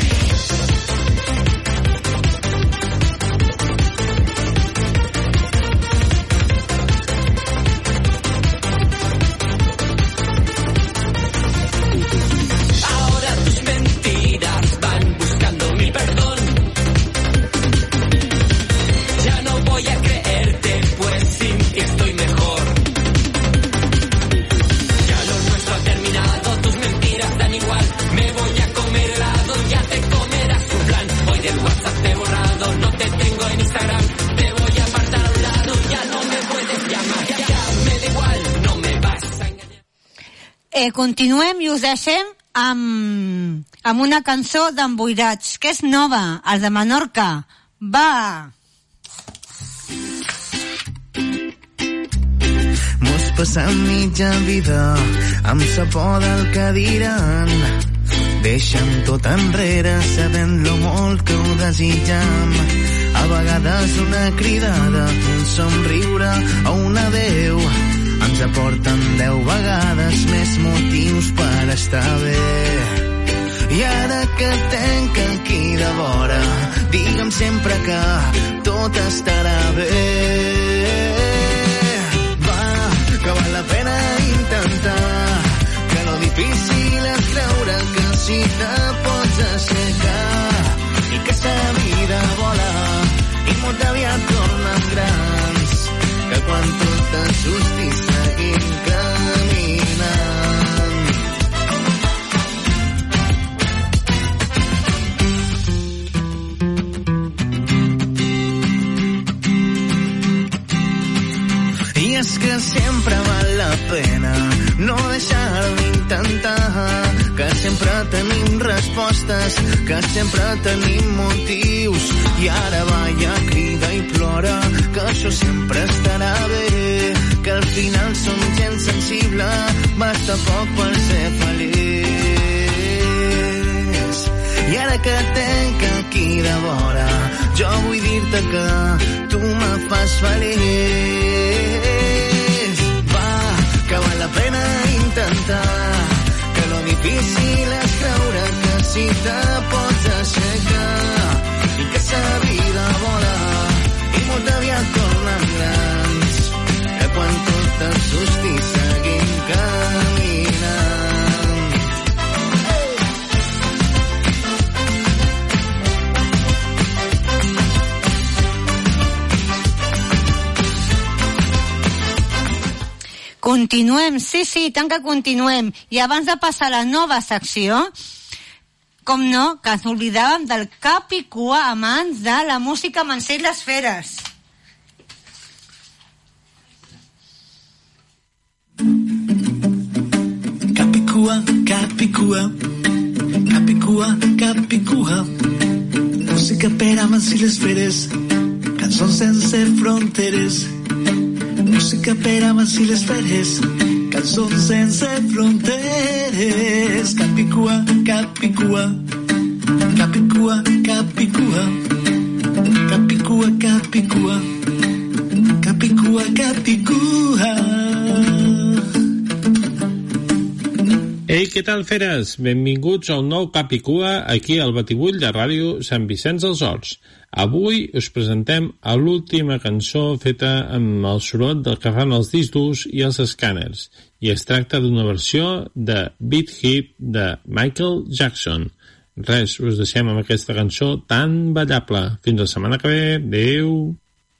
Ahora tus mentiras van buscando mi perdón. Ya no voy a creerte, pues sin ti estoy mejor. Ya lo nuestro ha terminado, tus mentiras dan igual. Me voy a comer helado, ya te comerás tu plan. Hoy del WhatsApp te he borrado, no te tengo en Instagram. Te voy a apartar a un lado, ya no me puedes llamar. Ya, ya me da igual, no me vas a engañar. Eh, continuem i us deixem amb, amb una cançó d'Emboirats, que és nova, el de Menorca. Va! Mos passam mitja vida amb sa por del que diran. Deixem tot enrere sabent lo molt que ho desitjam. A vegades una cridada, un somriure o un adeu ens aporten deu vegades més motius per estar bé. I ara que tenc aquí de vora, digue'm sempre que tot estarà bé. Va, que val la pena intentar, que lo difícil és creure que si te pots aixecar i que sa vida vola i molt aviat tornem grans, que quan tot t'assusti seguim caminant. I és que sempre val la pena no deixar d'intentar, que sempre tenim respostes, que sempre tenim motius, i ara balla, crida i plora, que això sempre estarà bé, que al final som gent sensible, basta poc per ser feliç. I ara que tenc aquí de vora, jo vull dir-te que tu me fas feliç. Va, que val la pena intentar, que lo difícil és creure que si te pots aixecar i que sa vida vola i molt aviat tornem grans, que quan tot t'assusti seguim caminant. Continuem, sí, sí, tant que continuem. I abans de passar a la nova secció, com no, que ens oblidàvem del cap i cua amants de la música Mancell les Feres. Capicua, Capicua, Capicua. Música per amants i les feres, cançons sense fronteres. Música per amants i les feres, cançons sense fronteres. Capicua, Capicua, Capicua, Capicua, Capicua, Capicua, Capicua, Capicua. Ei, què tal, feres? Benvinguts a un nou Capicua aquí al Batibull de Ràdio Sant Vicenç dels Horts. Avui us presentem a l'última cançó feta amb el soroll del que fan els discs durs i els escàners, i es tracta d'una versió de Beat Hit de Michael Jackson. Res, us deixem amb aquesta cançó tan ballable. Fins la setmana que ve. Adéu!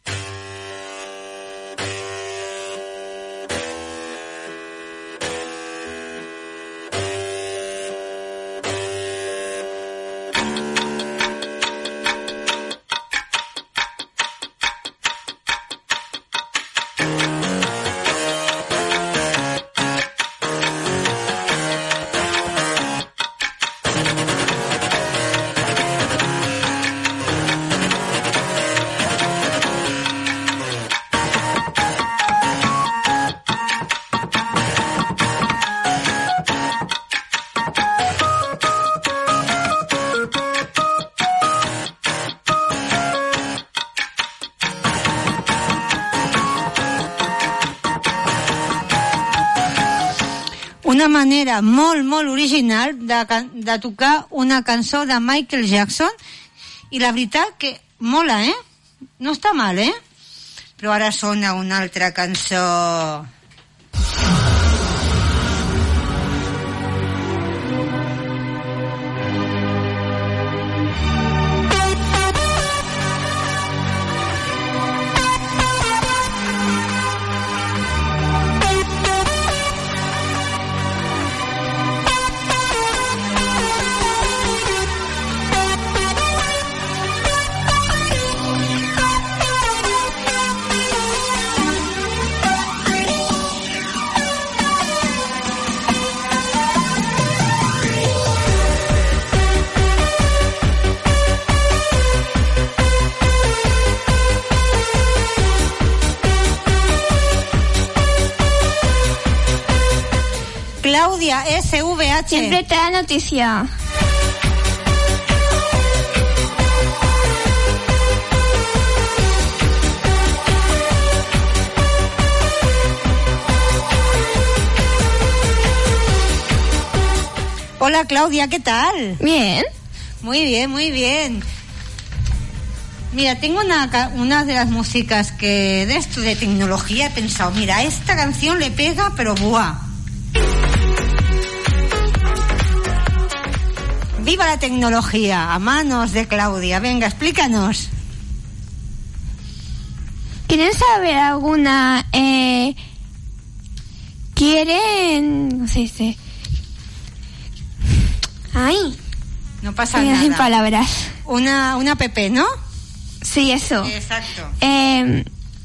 Una manera molt, molt original de, de tocar una cançó de Michael Jackson, i la veritat que mola, eh? No està mal, eh? Però ara sona una altra cançó. Claudia S V H. Siempre te da noticia. Hola Claudia, ¿qué tal? Bien. Muy bien, muy bien. Mira, tengo una, una de las músicas que de esto de tecnología he pensado, mira, esta canción le pega, pero buah. ¡Viva la tecnología! A manos de Claudia. Venga, explícanos. ¿Quieren saber alguna? Eh, ¿Quieren? ¿Cómo se dice? ¡Ay! No pasa nada. Sin palabras. Una, una app, ¿no? Sí, eso. Exacto. Eh,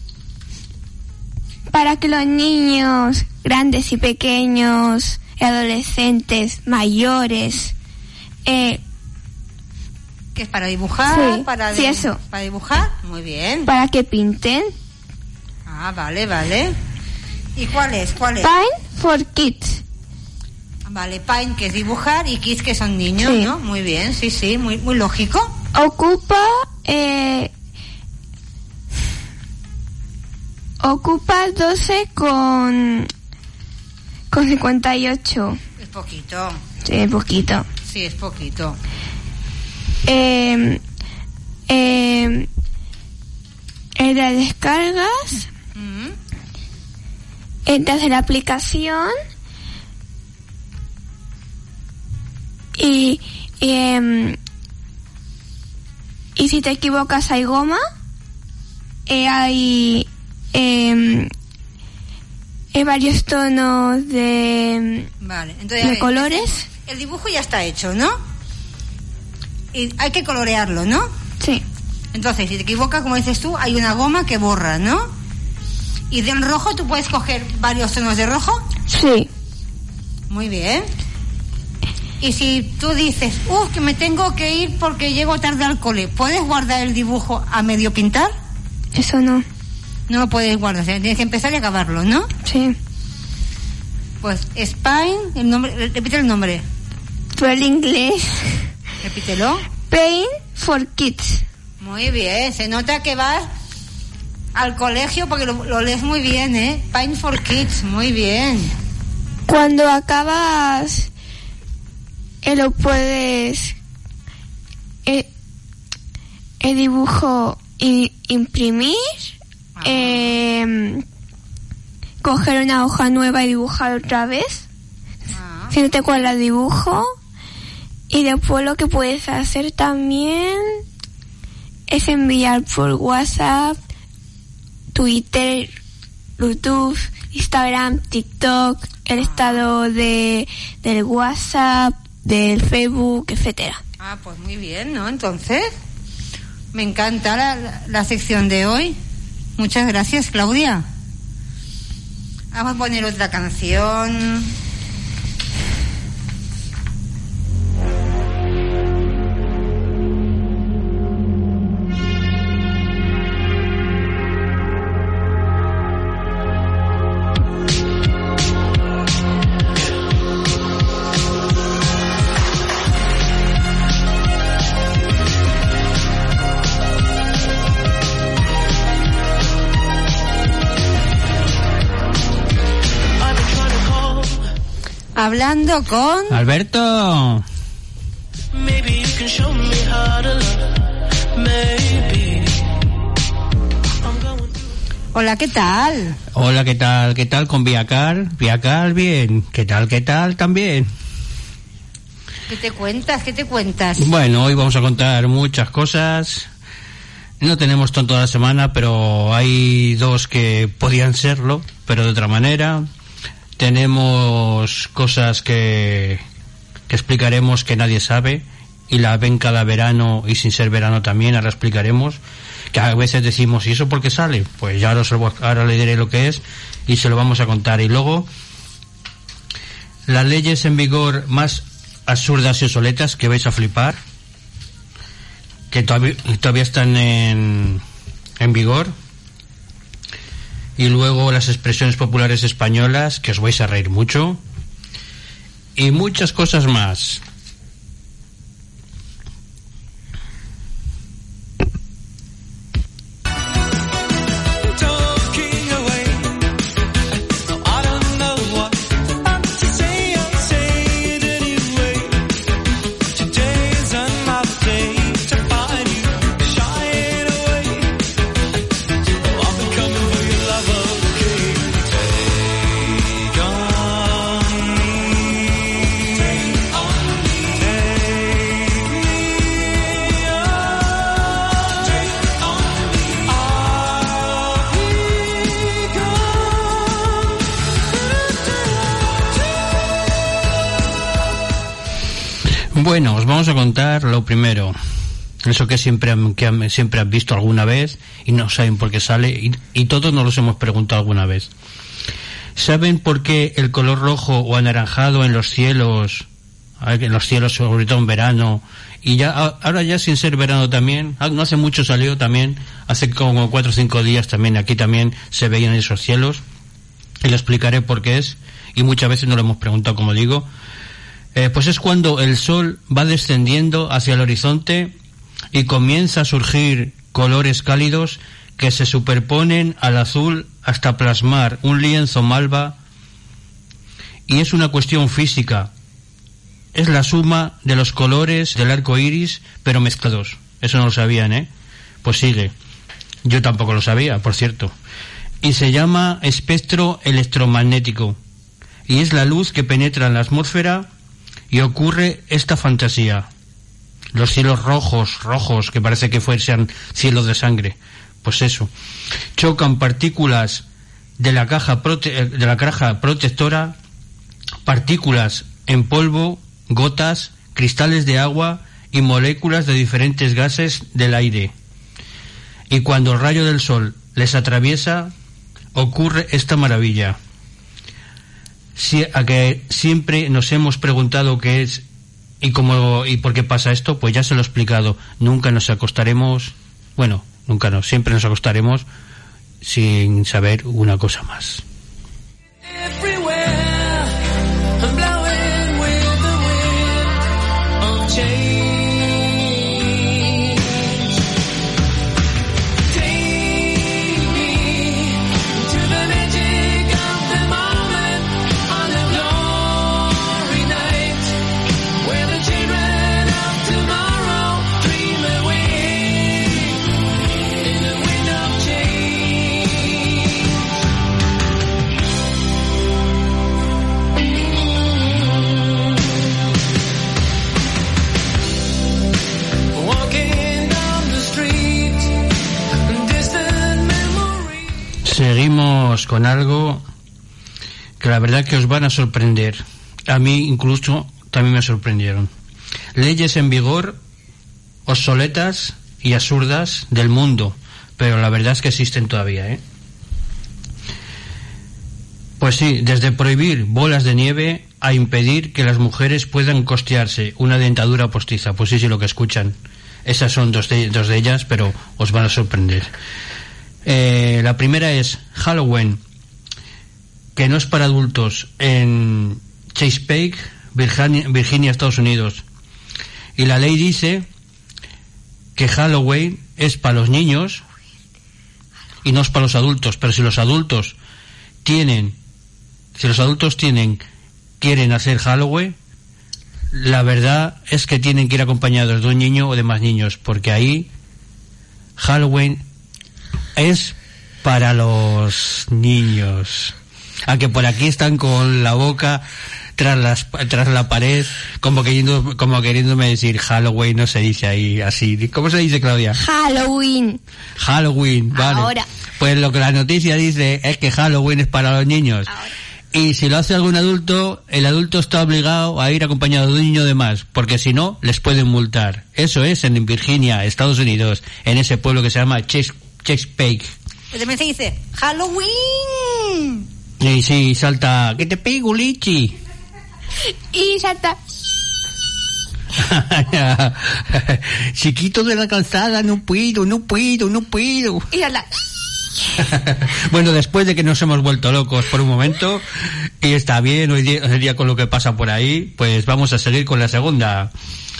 para que los niños, grandes y pequeños, adolescentes, mayores... Eh, ¿Qué es para dibujar? Sí, para sí, eso. ¿Para dibujar? Muy bien. Para que pinten. Ah, vale, vale. ¿Y cuál es? ¿Cuál es? Paint for Kids. Vale, Paint, que es dibujar, y Kids, que son niños, sí. ¿No? Muy bien, sí, sí, muy, muy lógico. Ocupa... Eh, ocupa doce con... con cincuenta y ocho. Es poquito. Sí, es poquito. Sí, es poquito. Eh, eh, en las descargas, mm-hmm. entras en la aplicación y, y, eh, y si te equivocas hay goma, eh, hay, eh, hay varios tonos de, vale. Entonces, de ver, colores. El dibujo ya está hecho, ¿no? Y hay que colorearlo, ¿no? Sí. Entonces, si te equivocas, como dices tú, hay una goma que borra, ¿no? Y del rojo, ¿tú puedes coger varios tonos de rojo? Sí. Muy bien. Y si tú dices, uff, que me tengo que ir porque llego tarde al cole, ¿puedes guardar el dibujo a medio pintar? Eso no. No lo puedes guardar, o sea, tienes que empezar y acabarlo, ¿no? Sí. Pues Spine, el nombre, repite el nombre. Pero el inglés. Repítelo. Paint for Kids. Muy bien, se nota que vas al colegio porque lo, lo lees muy bien, ¿eh? Paint for Kids, muy bien. Cuando acabas, eh, lo puedes, eh, el dibujo i, imprimir, ah. eh, coger una hoja nueva y dibujar otra vez, ah. si no te cuadra el dibujo, y después lo que puedes hacer también es enviar por WhatsApp, Twitter, YouTube, Instagram, TikTok, el estado de del WhatsApp, del Facebook, etcétera. Ah, pues muy bien, ¿no? Entonces, me encanta la, la, la sección de hoy. Muchas gracias, Claudia. Vamos a poner otra canción. Hablando con Alberto. Hola, ¿qué tal? Hola, ¿qué tal? ¿Qué tal con Viacar? Viacar bien. ¿Qué tal? ¿Qué tal también? ¿Qué te cuentas? ¿Qué te cuentas? Bueno, hoy vamos a contar muchas cosas. No tenemos tanto toda la semana, pero hay dos que podían serlo, pero de otra manera. Tenemos cosas que, que explicaremos que nadie sabe, y la ven cada verano y sin ser verano también, ahora explicaremos, que a veces decimos, ¿y eso por qué sale? Pues ya ahora, os lo, ahora le diré lo que es y se lo vamos a contar. Y luego, las leyes en vigor más absurdas y obsoletas que vais a flipar, que todavía, todavía están en, en vigor. Y luego las expresiones populares españolas, que os vais a reír mucho. Y muchas cosas más. Bueno, os vamos a contar lo primero. Eso que siempre han, que han, siempre han visto alguna vez y no saben por qué sale, y, y todos nos los hemos preguntado alguna vez. ¿Saben por qué el color rojo o anaranjado en los cielos, en los cielos sobre todo en verano, y ya ahora ya sin ser verano también, no hace mucho salió también, hace como cuatro o cinco días también, aquí también se veían esos cielos, y lo explicaré por qué es, y muchas veces nos lo hemos preguntado, como digo. Eh, pues es cuando el sol va descendiendo hacia el horizonte y comienza a surgir colores cálidos que se superponen al azul hasta plasmar un lienzo malva, y es una cuestión física. Es la suma de los colores del arco iris, pero mezclados. Eso no lo sabían, ¿eh? Pues sigue. Yo tampoco lo sabía, por cierto. Y se llama espectro electromagnético. Y es la luz que penetra en la atmósfera y ocurre esta fantasía. Los cielos rojos, rojos, que parece que fuesen cielos de sangre. Pues eso. Chocan partículas de la caja prote- de la caja protectora, partículas en polvo, gotas, cristales de agua y moléculas de diferentes gases del aire. Y cuando el rayo del sol les atraviesa, ocurre esta maravilla. Si, a que siempre nos hemos preguntado qué es y como y por qué pasa esto, pues ya se lo he explicado. Nunca nos acostaremos, bueno, nunca no, siempre nos acostaremos sin saber una cosa más. Seguimos con algo que la verdad que os van a sorprender. A mí incluso también me sorprendieron. Leyes en vigor obsoletas y absurdas del mundo, pero la verdad es que existen todavía, ¿eh? Pues sí, desde prohibir bolas de nieve a impedir que las mujeres puedan costearse una dentadura postiza. Pues sí, sí, lo que escuchan. Esas son dos de, dos de ellas, pero os van a sorprender. Eh, la primera es Halloween, que no es para adultos, en Chesapeake, Virginia, Virginia, Estados Unidos. Y la ley dice que Halloween es para los niños y no es para los adultos. Pero si los adultos tienen, si los adultos tienen, quieren hacer Halloween, la verdad es que tienen que ir acompañados de un niño o de más niños, porque ahí Halloween es para los niños. Aunque por aquí están con la boca tras las, tras la pared, como queriendo, como queriéndome decir Halloween, no se dice ahí así. ¿Cómo se dice, Claudia? Halloween. Halloween, vale. Ahora. Pues lo que la noticia dice es que Halloween es para los niños. Ahora. Y si lo hace algún adulto, el adulto está obligado a ir acompañado de un niño de más, porque si no, les pueden multar. Eso es en Virginia, Estados Unidos, en ese pueblo que se llama Ches Chesapeake. Pues también se dice Halloween. Y sí, salta, ¿qué te pego, Lichi? Y salta. Chiquito de la calzada, no puedo, no puedo, no puedo. Y salta. Bueno, después de que nos hemos vuelto locos por un momento, y está bien hoy día, hoy día con lo que pasa por ahí, pues vamos a seguir con la segunda.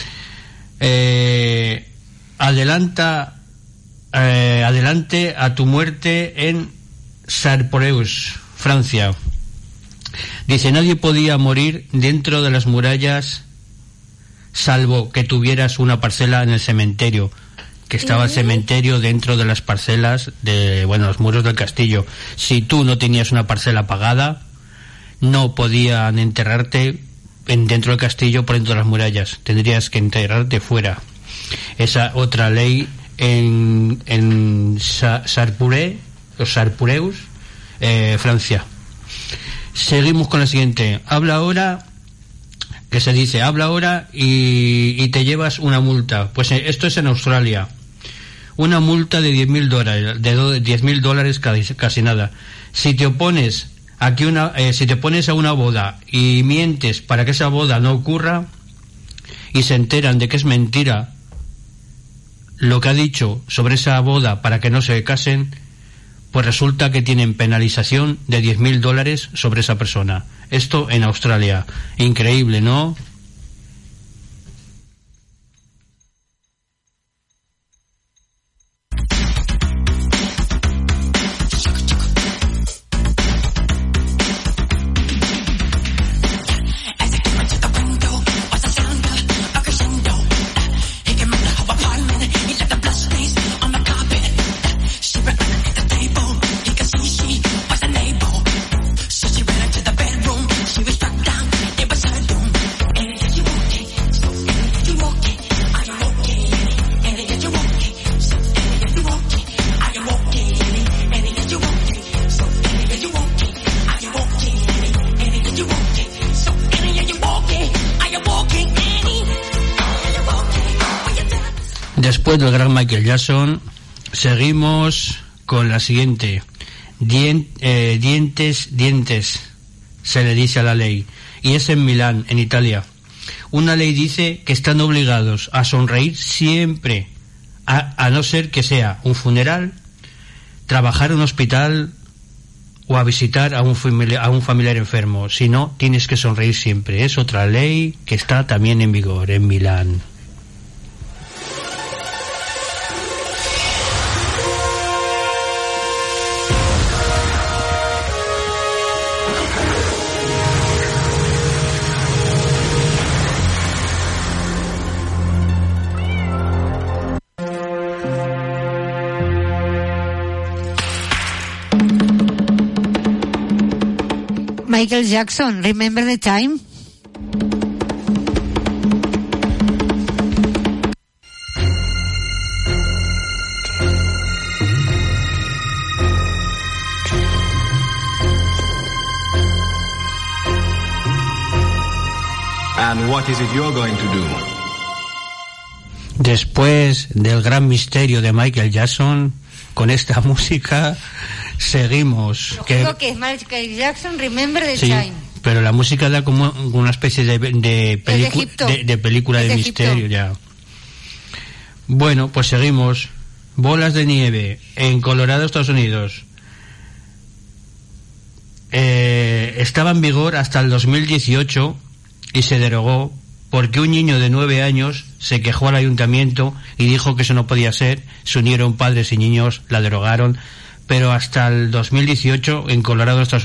Eh, adelanta Eh, adelante a tu muerte en Sarporeus, Francia. Dice, nadie podía morir dentro de las murallas salvo que tuvieras una parcela en el cementerio, que estaba el cementerio dentro de las parcelas de, bueno, los muros del castillo. Si tú no tenías una parcela pagada, no podían enterrarte en, dentro del castillo por dentro de las murallas, tendrías que enterrarte fuera. Esa otra ley en, en Sarpure, o Sarpureus, eh, Francia. Seguimos con la siguiente. Habla ahora, que se dice, habla ahora y, y te llevas una multa. Pues eh, esto es en Australia. Una multa de diez mil dólares, de diez mil dólares casi, casi nada. Si te opones a que una, eh, si te pones a una boda y mientes para que esa boda no ocurra y se enteran de que es mentira lo que ha dicho sobre esa boda para que no se casen, pues resulta que tienen penalización de diez mil dólares sobre esa persona. Esto en Australia. Increíble, ¿no? Después del gran Michael Jackson, seguimos con la siguiente. Dien, eh, dientes, dientes, se le dice a la ley. Y es en Milán, en Italia. Una ley dice que están obligados a sonreír siempre, a, a no ser que sea un funeral, trabajar en un hospital o a visitar a un, familiar, a un familiar enfermo. Si no, tienes que sonreír siempre. Es otra ley que está también en vigor en Milán. Michael Jackson, Remember the Time. And what is it you're going to do? Después del gran misterio de Michael Jackson, con esta música seguimos. Lo que, que es Michael Jackson, Remember the sí, Time. Pero la música da como una especie de, de, pelicu de, de película de, de misterio ya. Bueno, pues seguimos. Bolas de nieve en Colorado, Estados Unidos. Eh, estaba en vigor hasta el dos mil dieciocho y se derogó porque un niño de nueve años se quejó al ayuntamiento y dijo que eso no podía ser. Se unieron padres y niños, la derogaron, pero hasta el dos mil dieciocho en Colorado, Estados Unidos.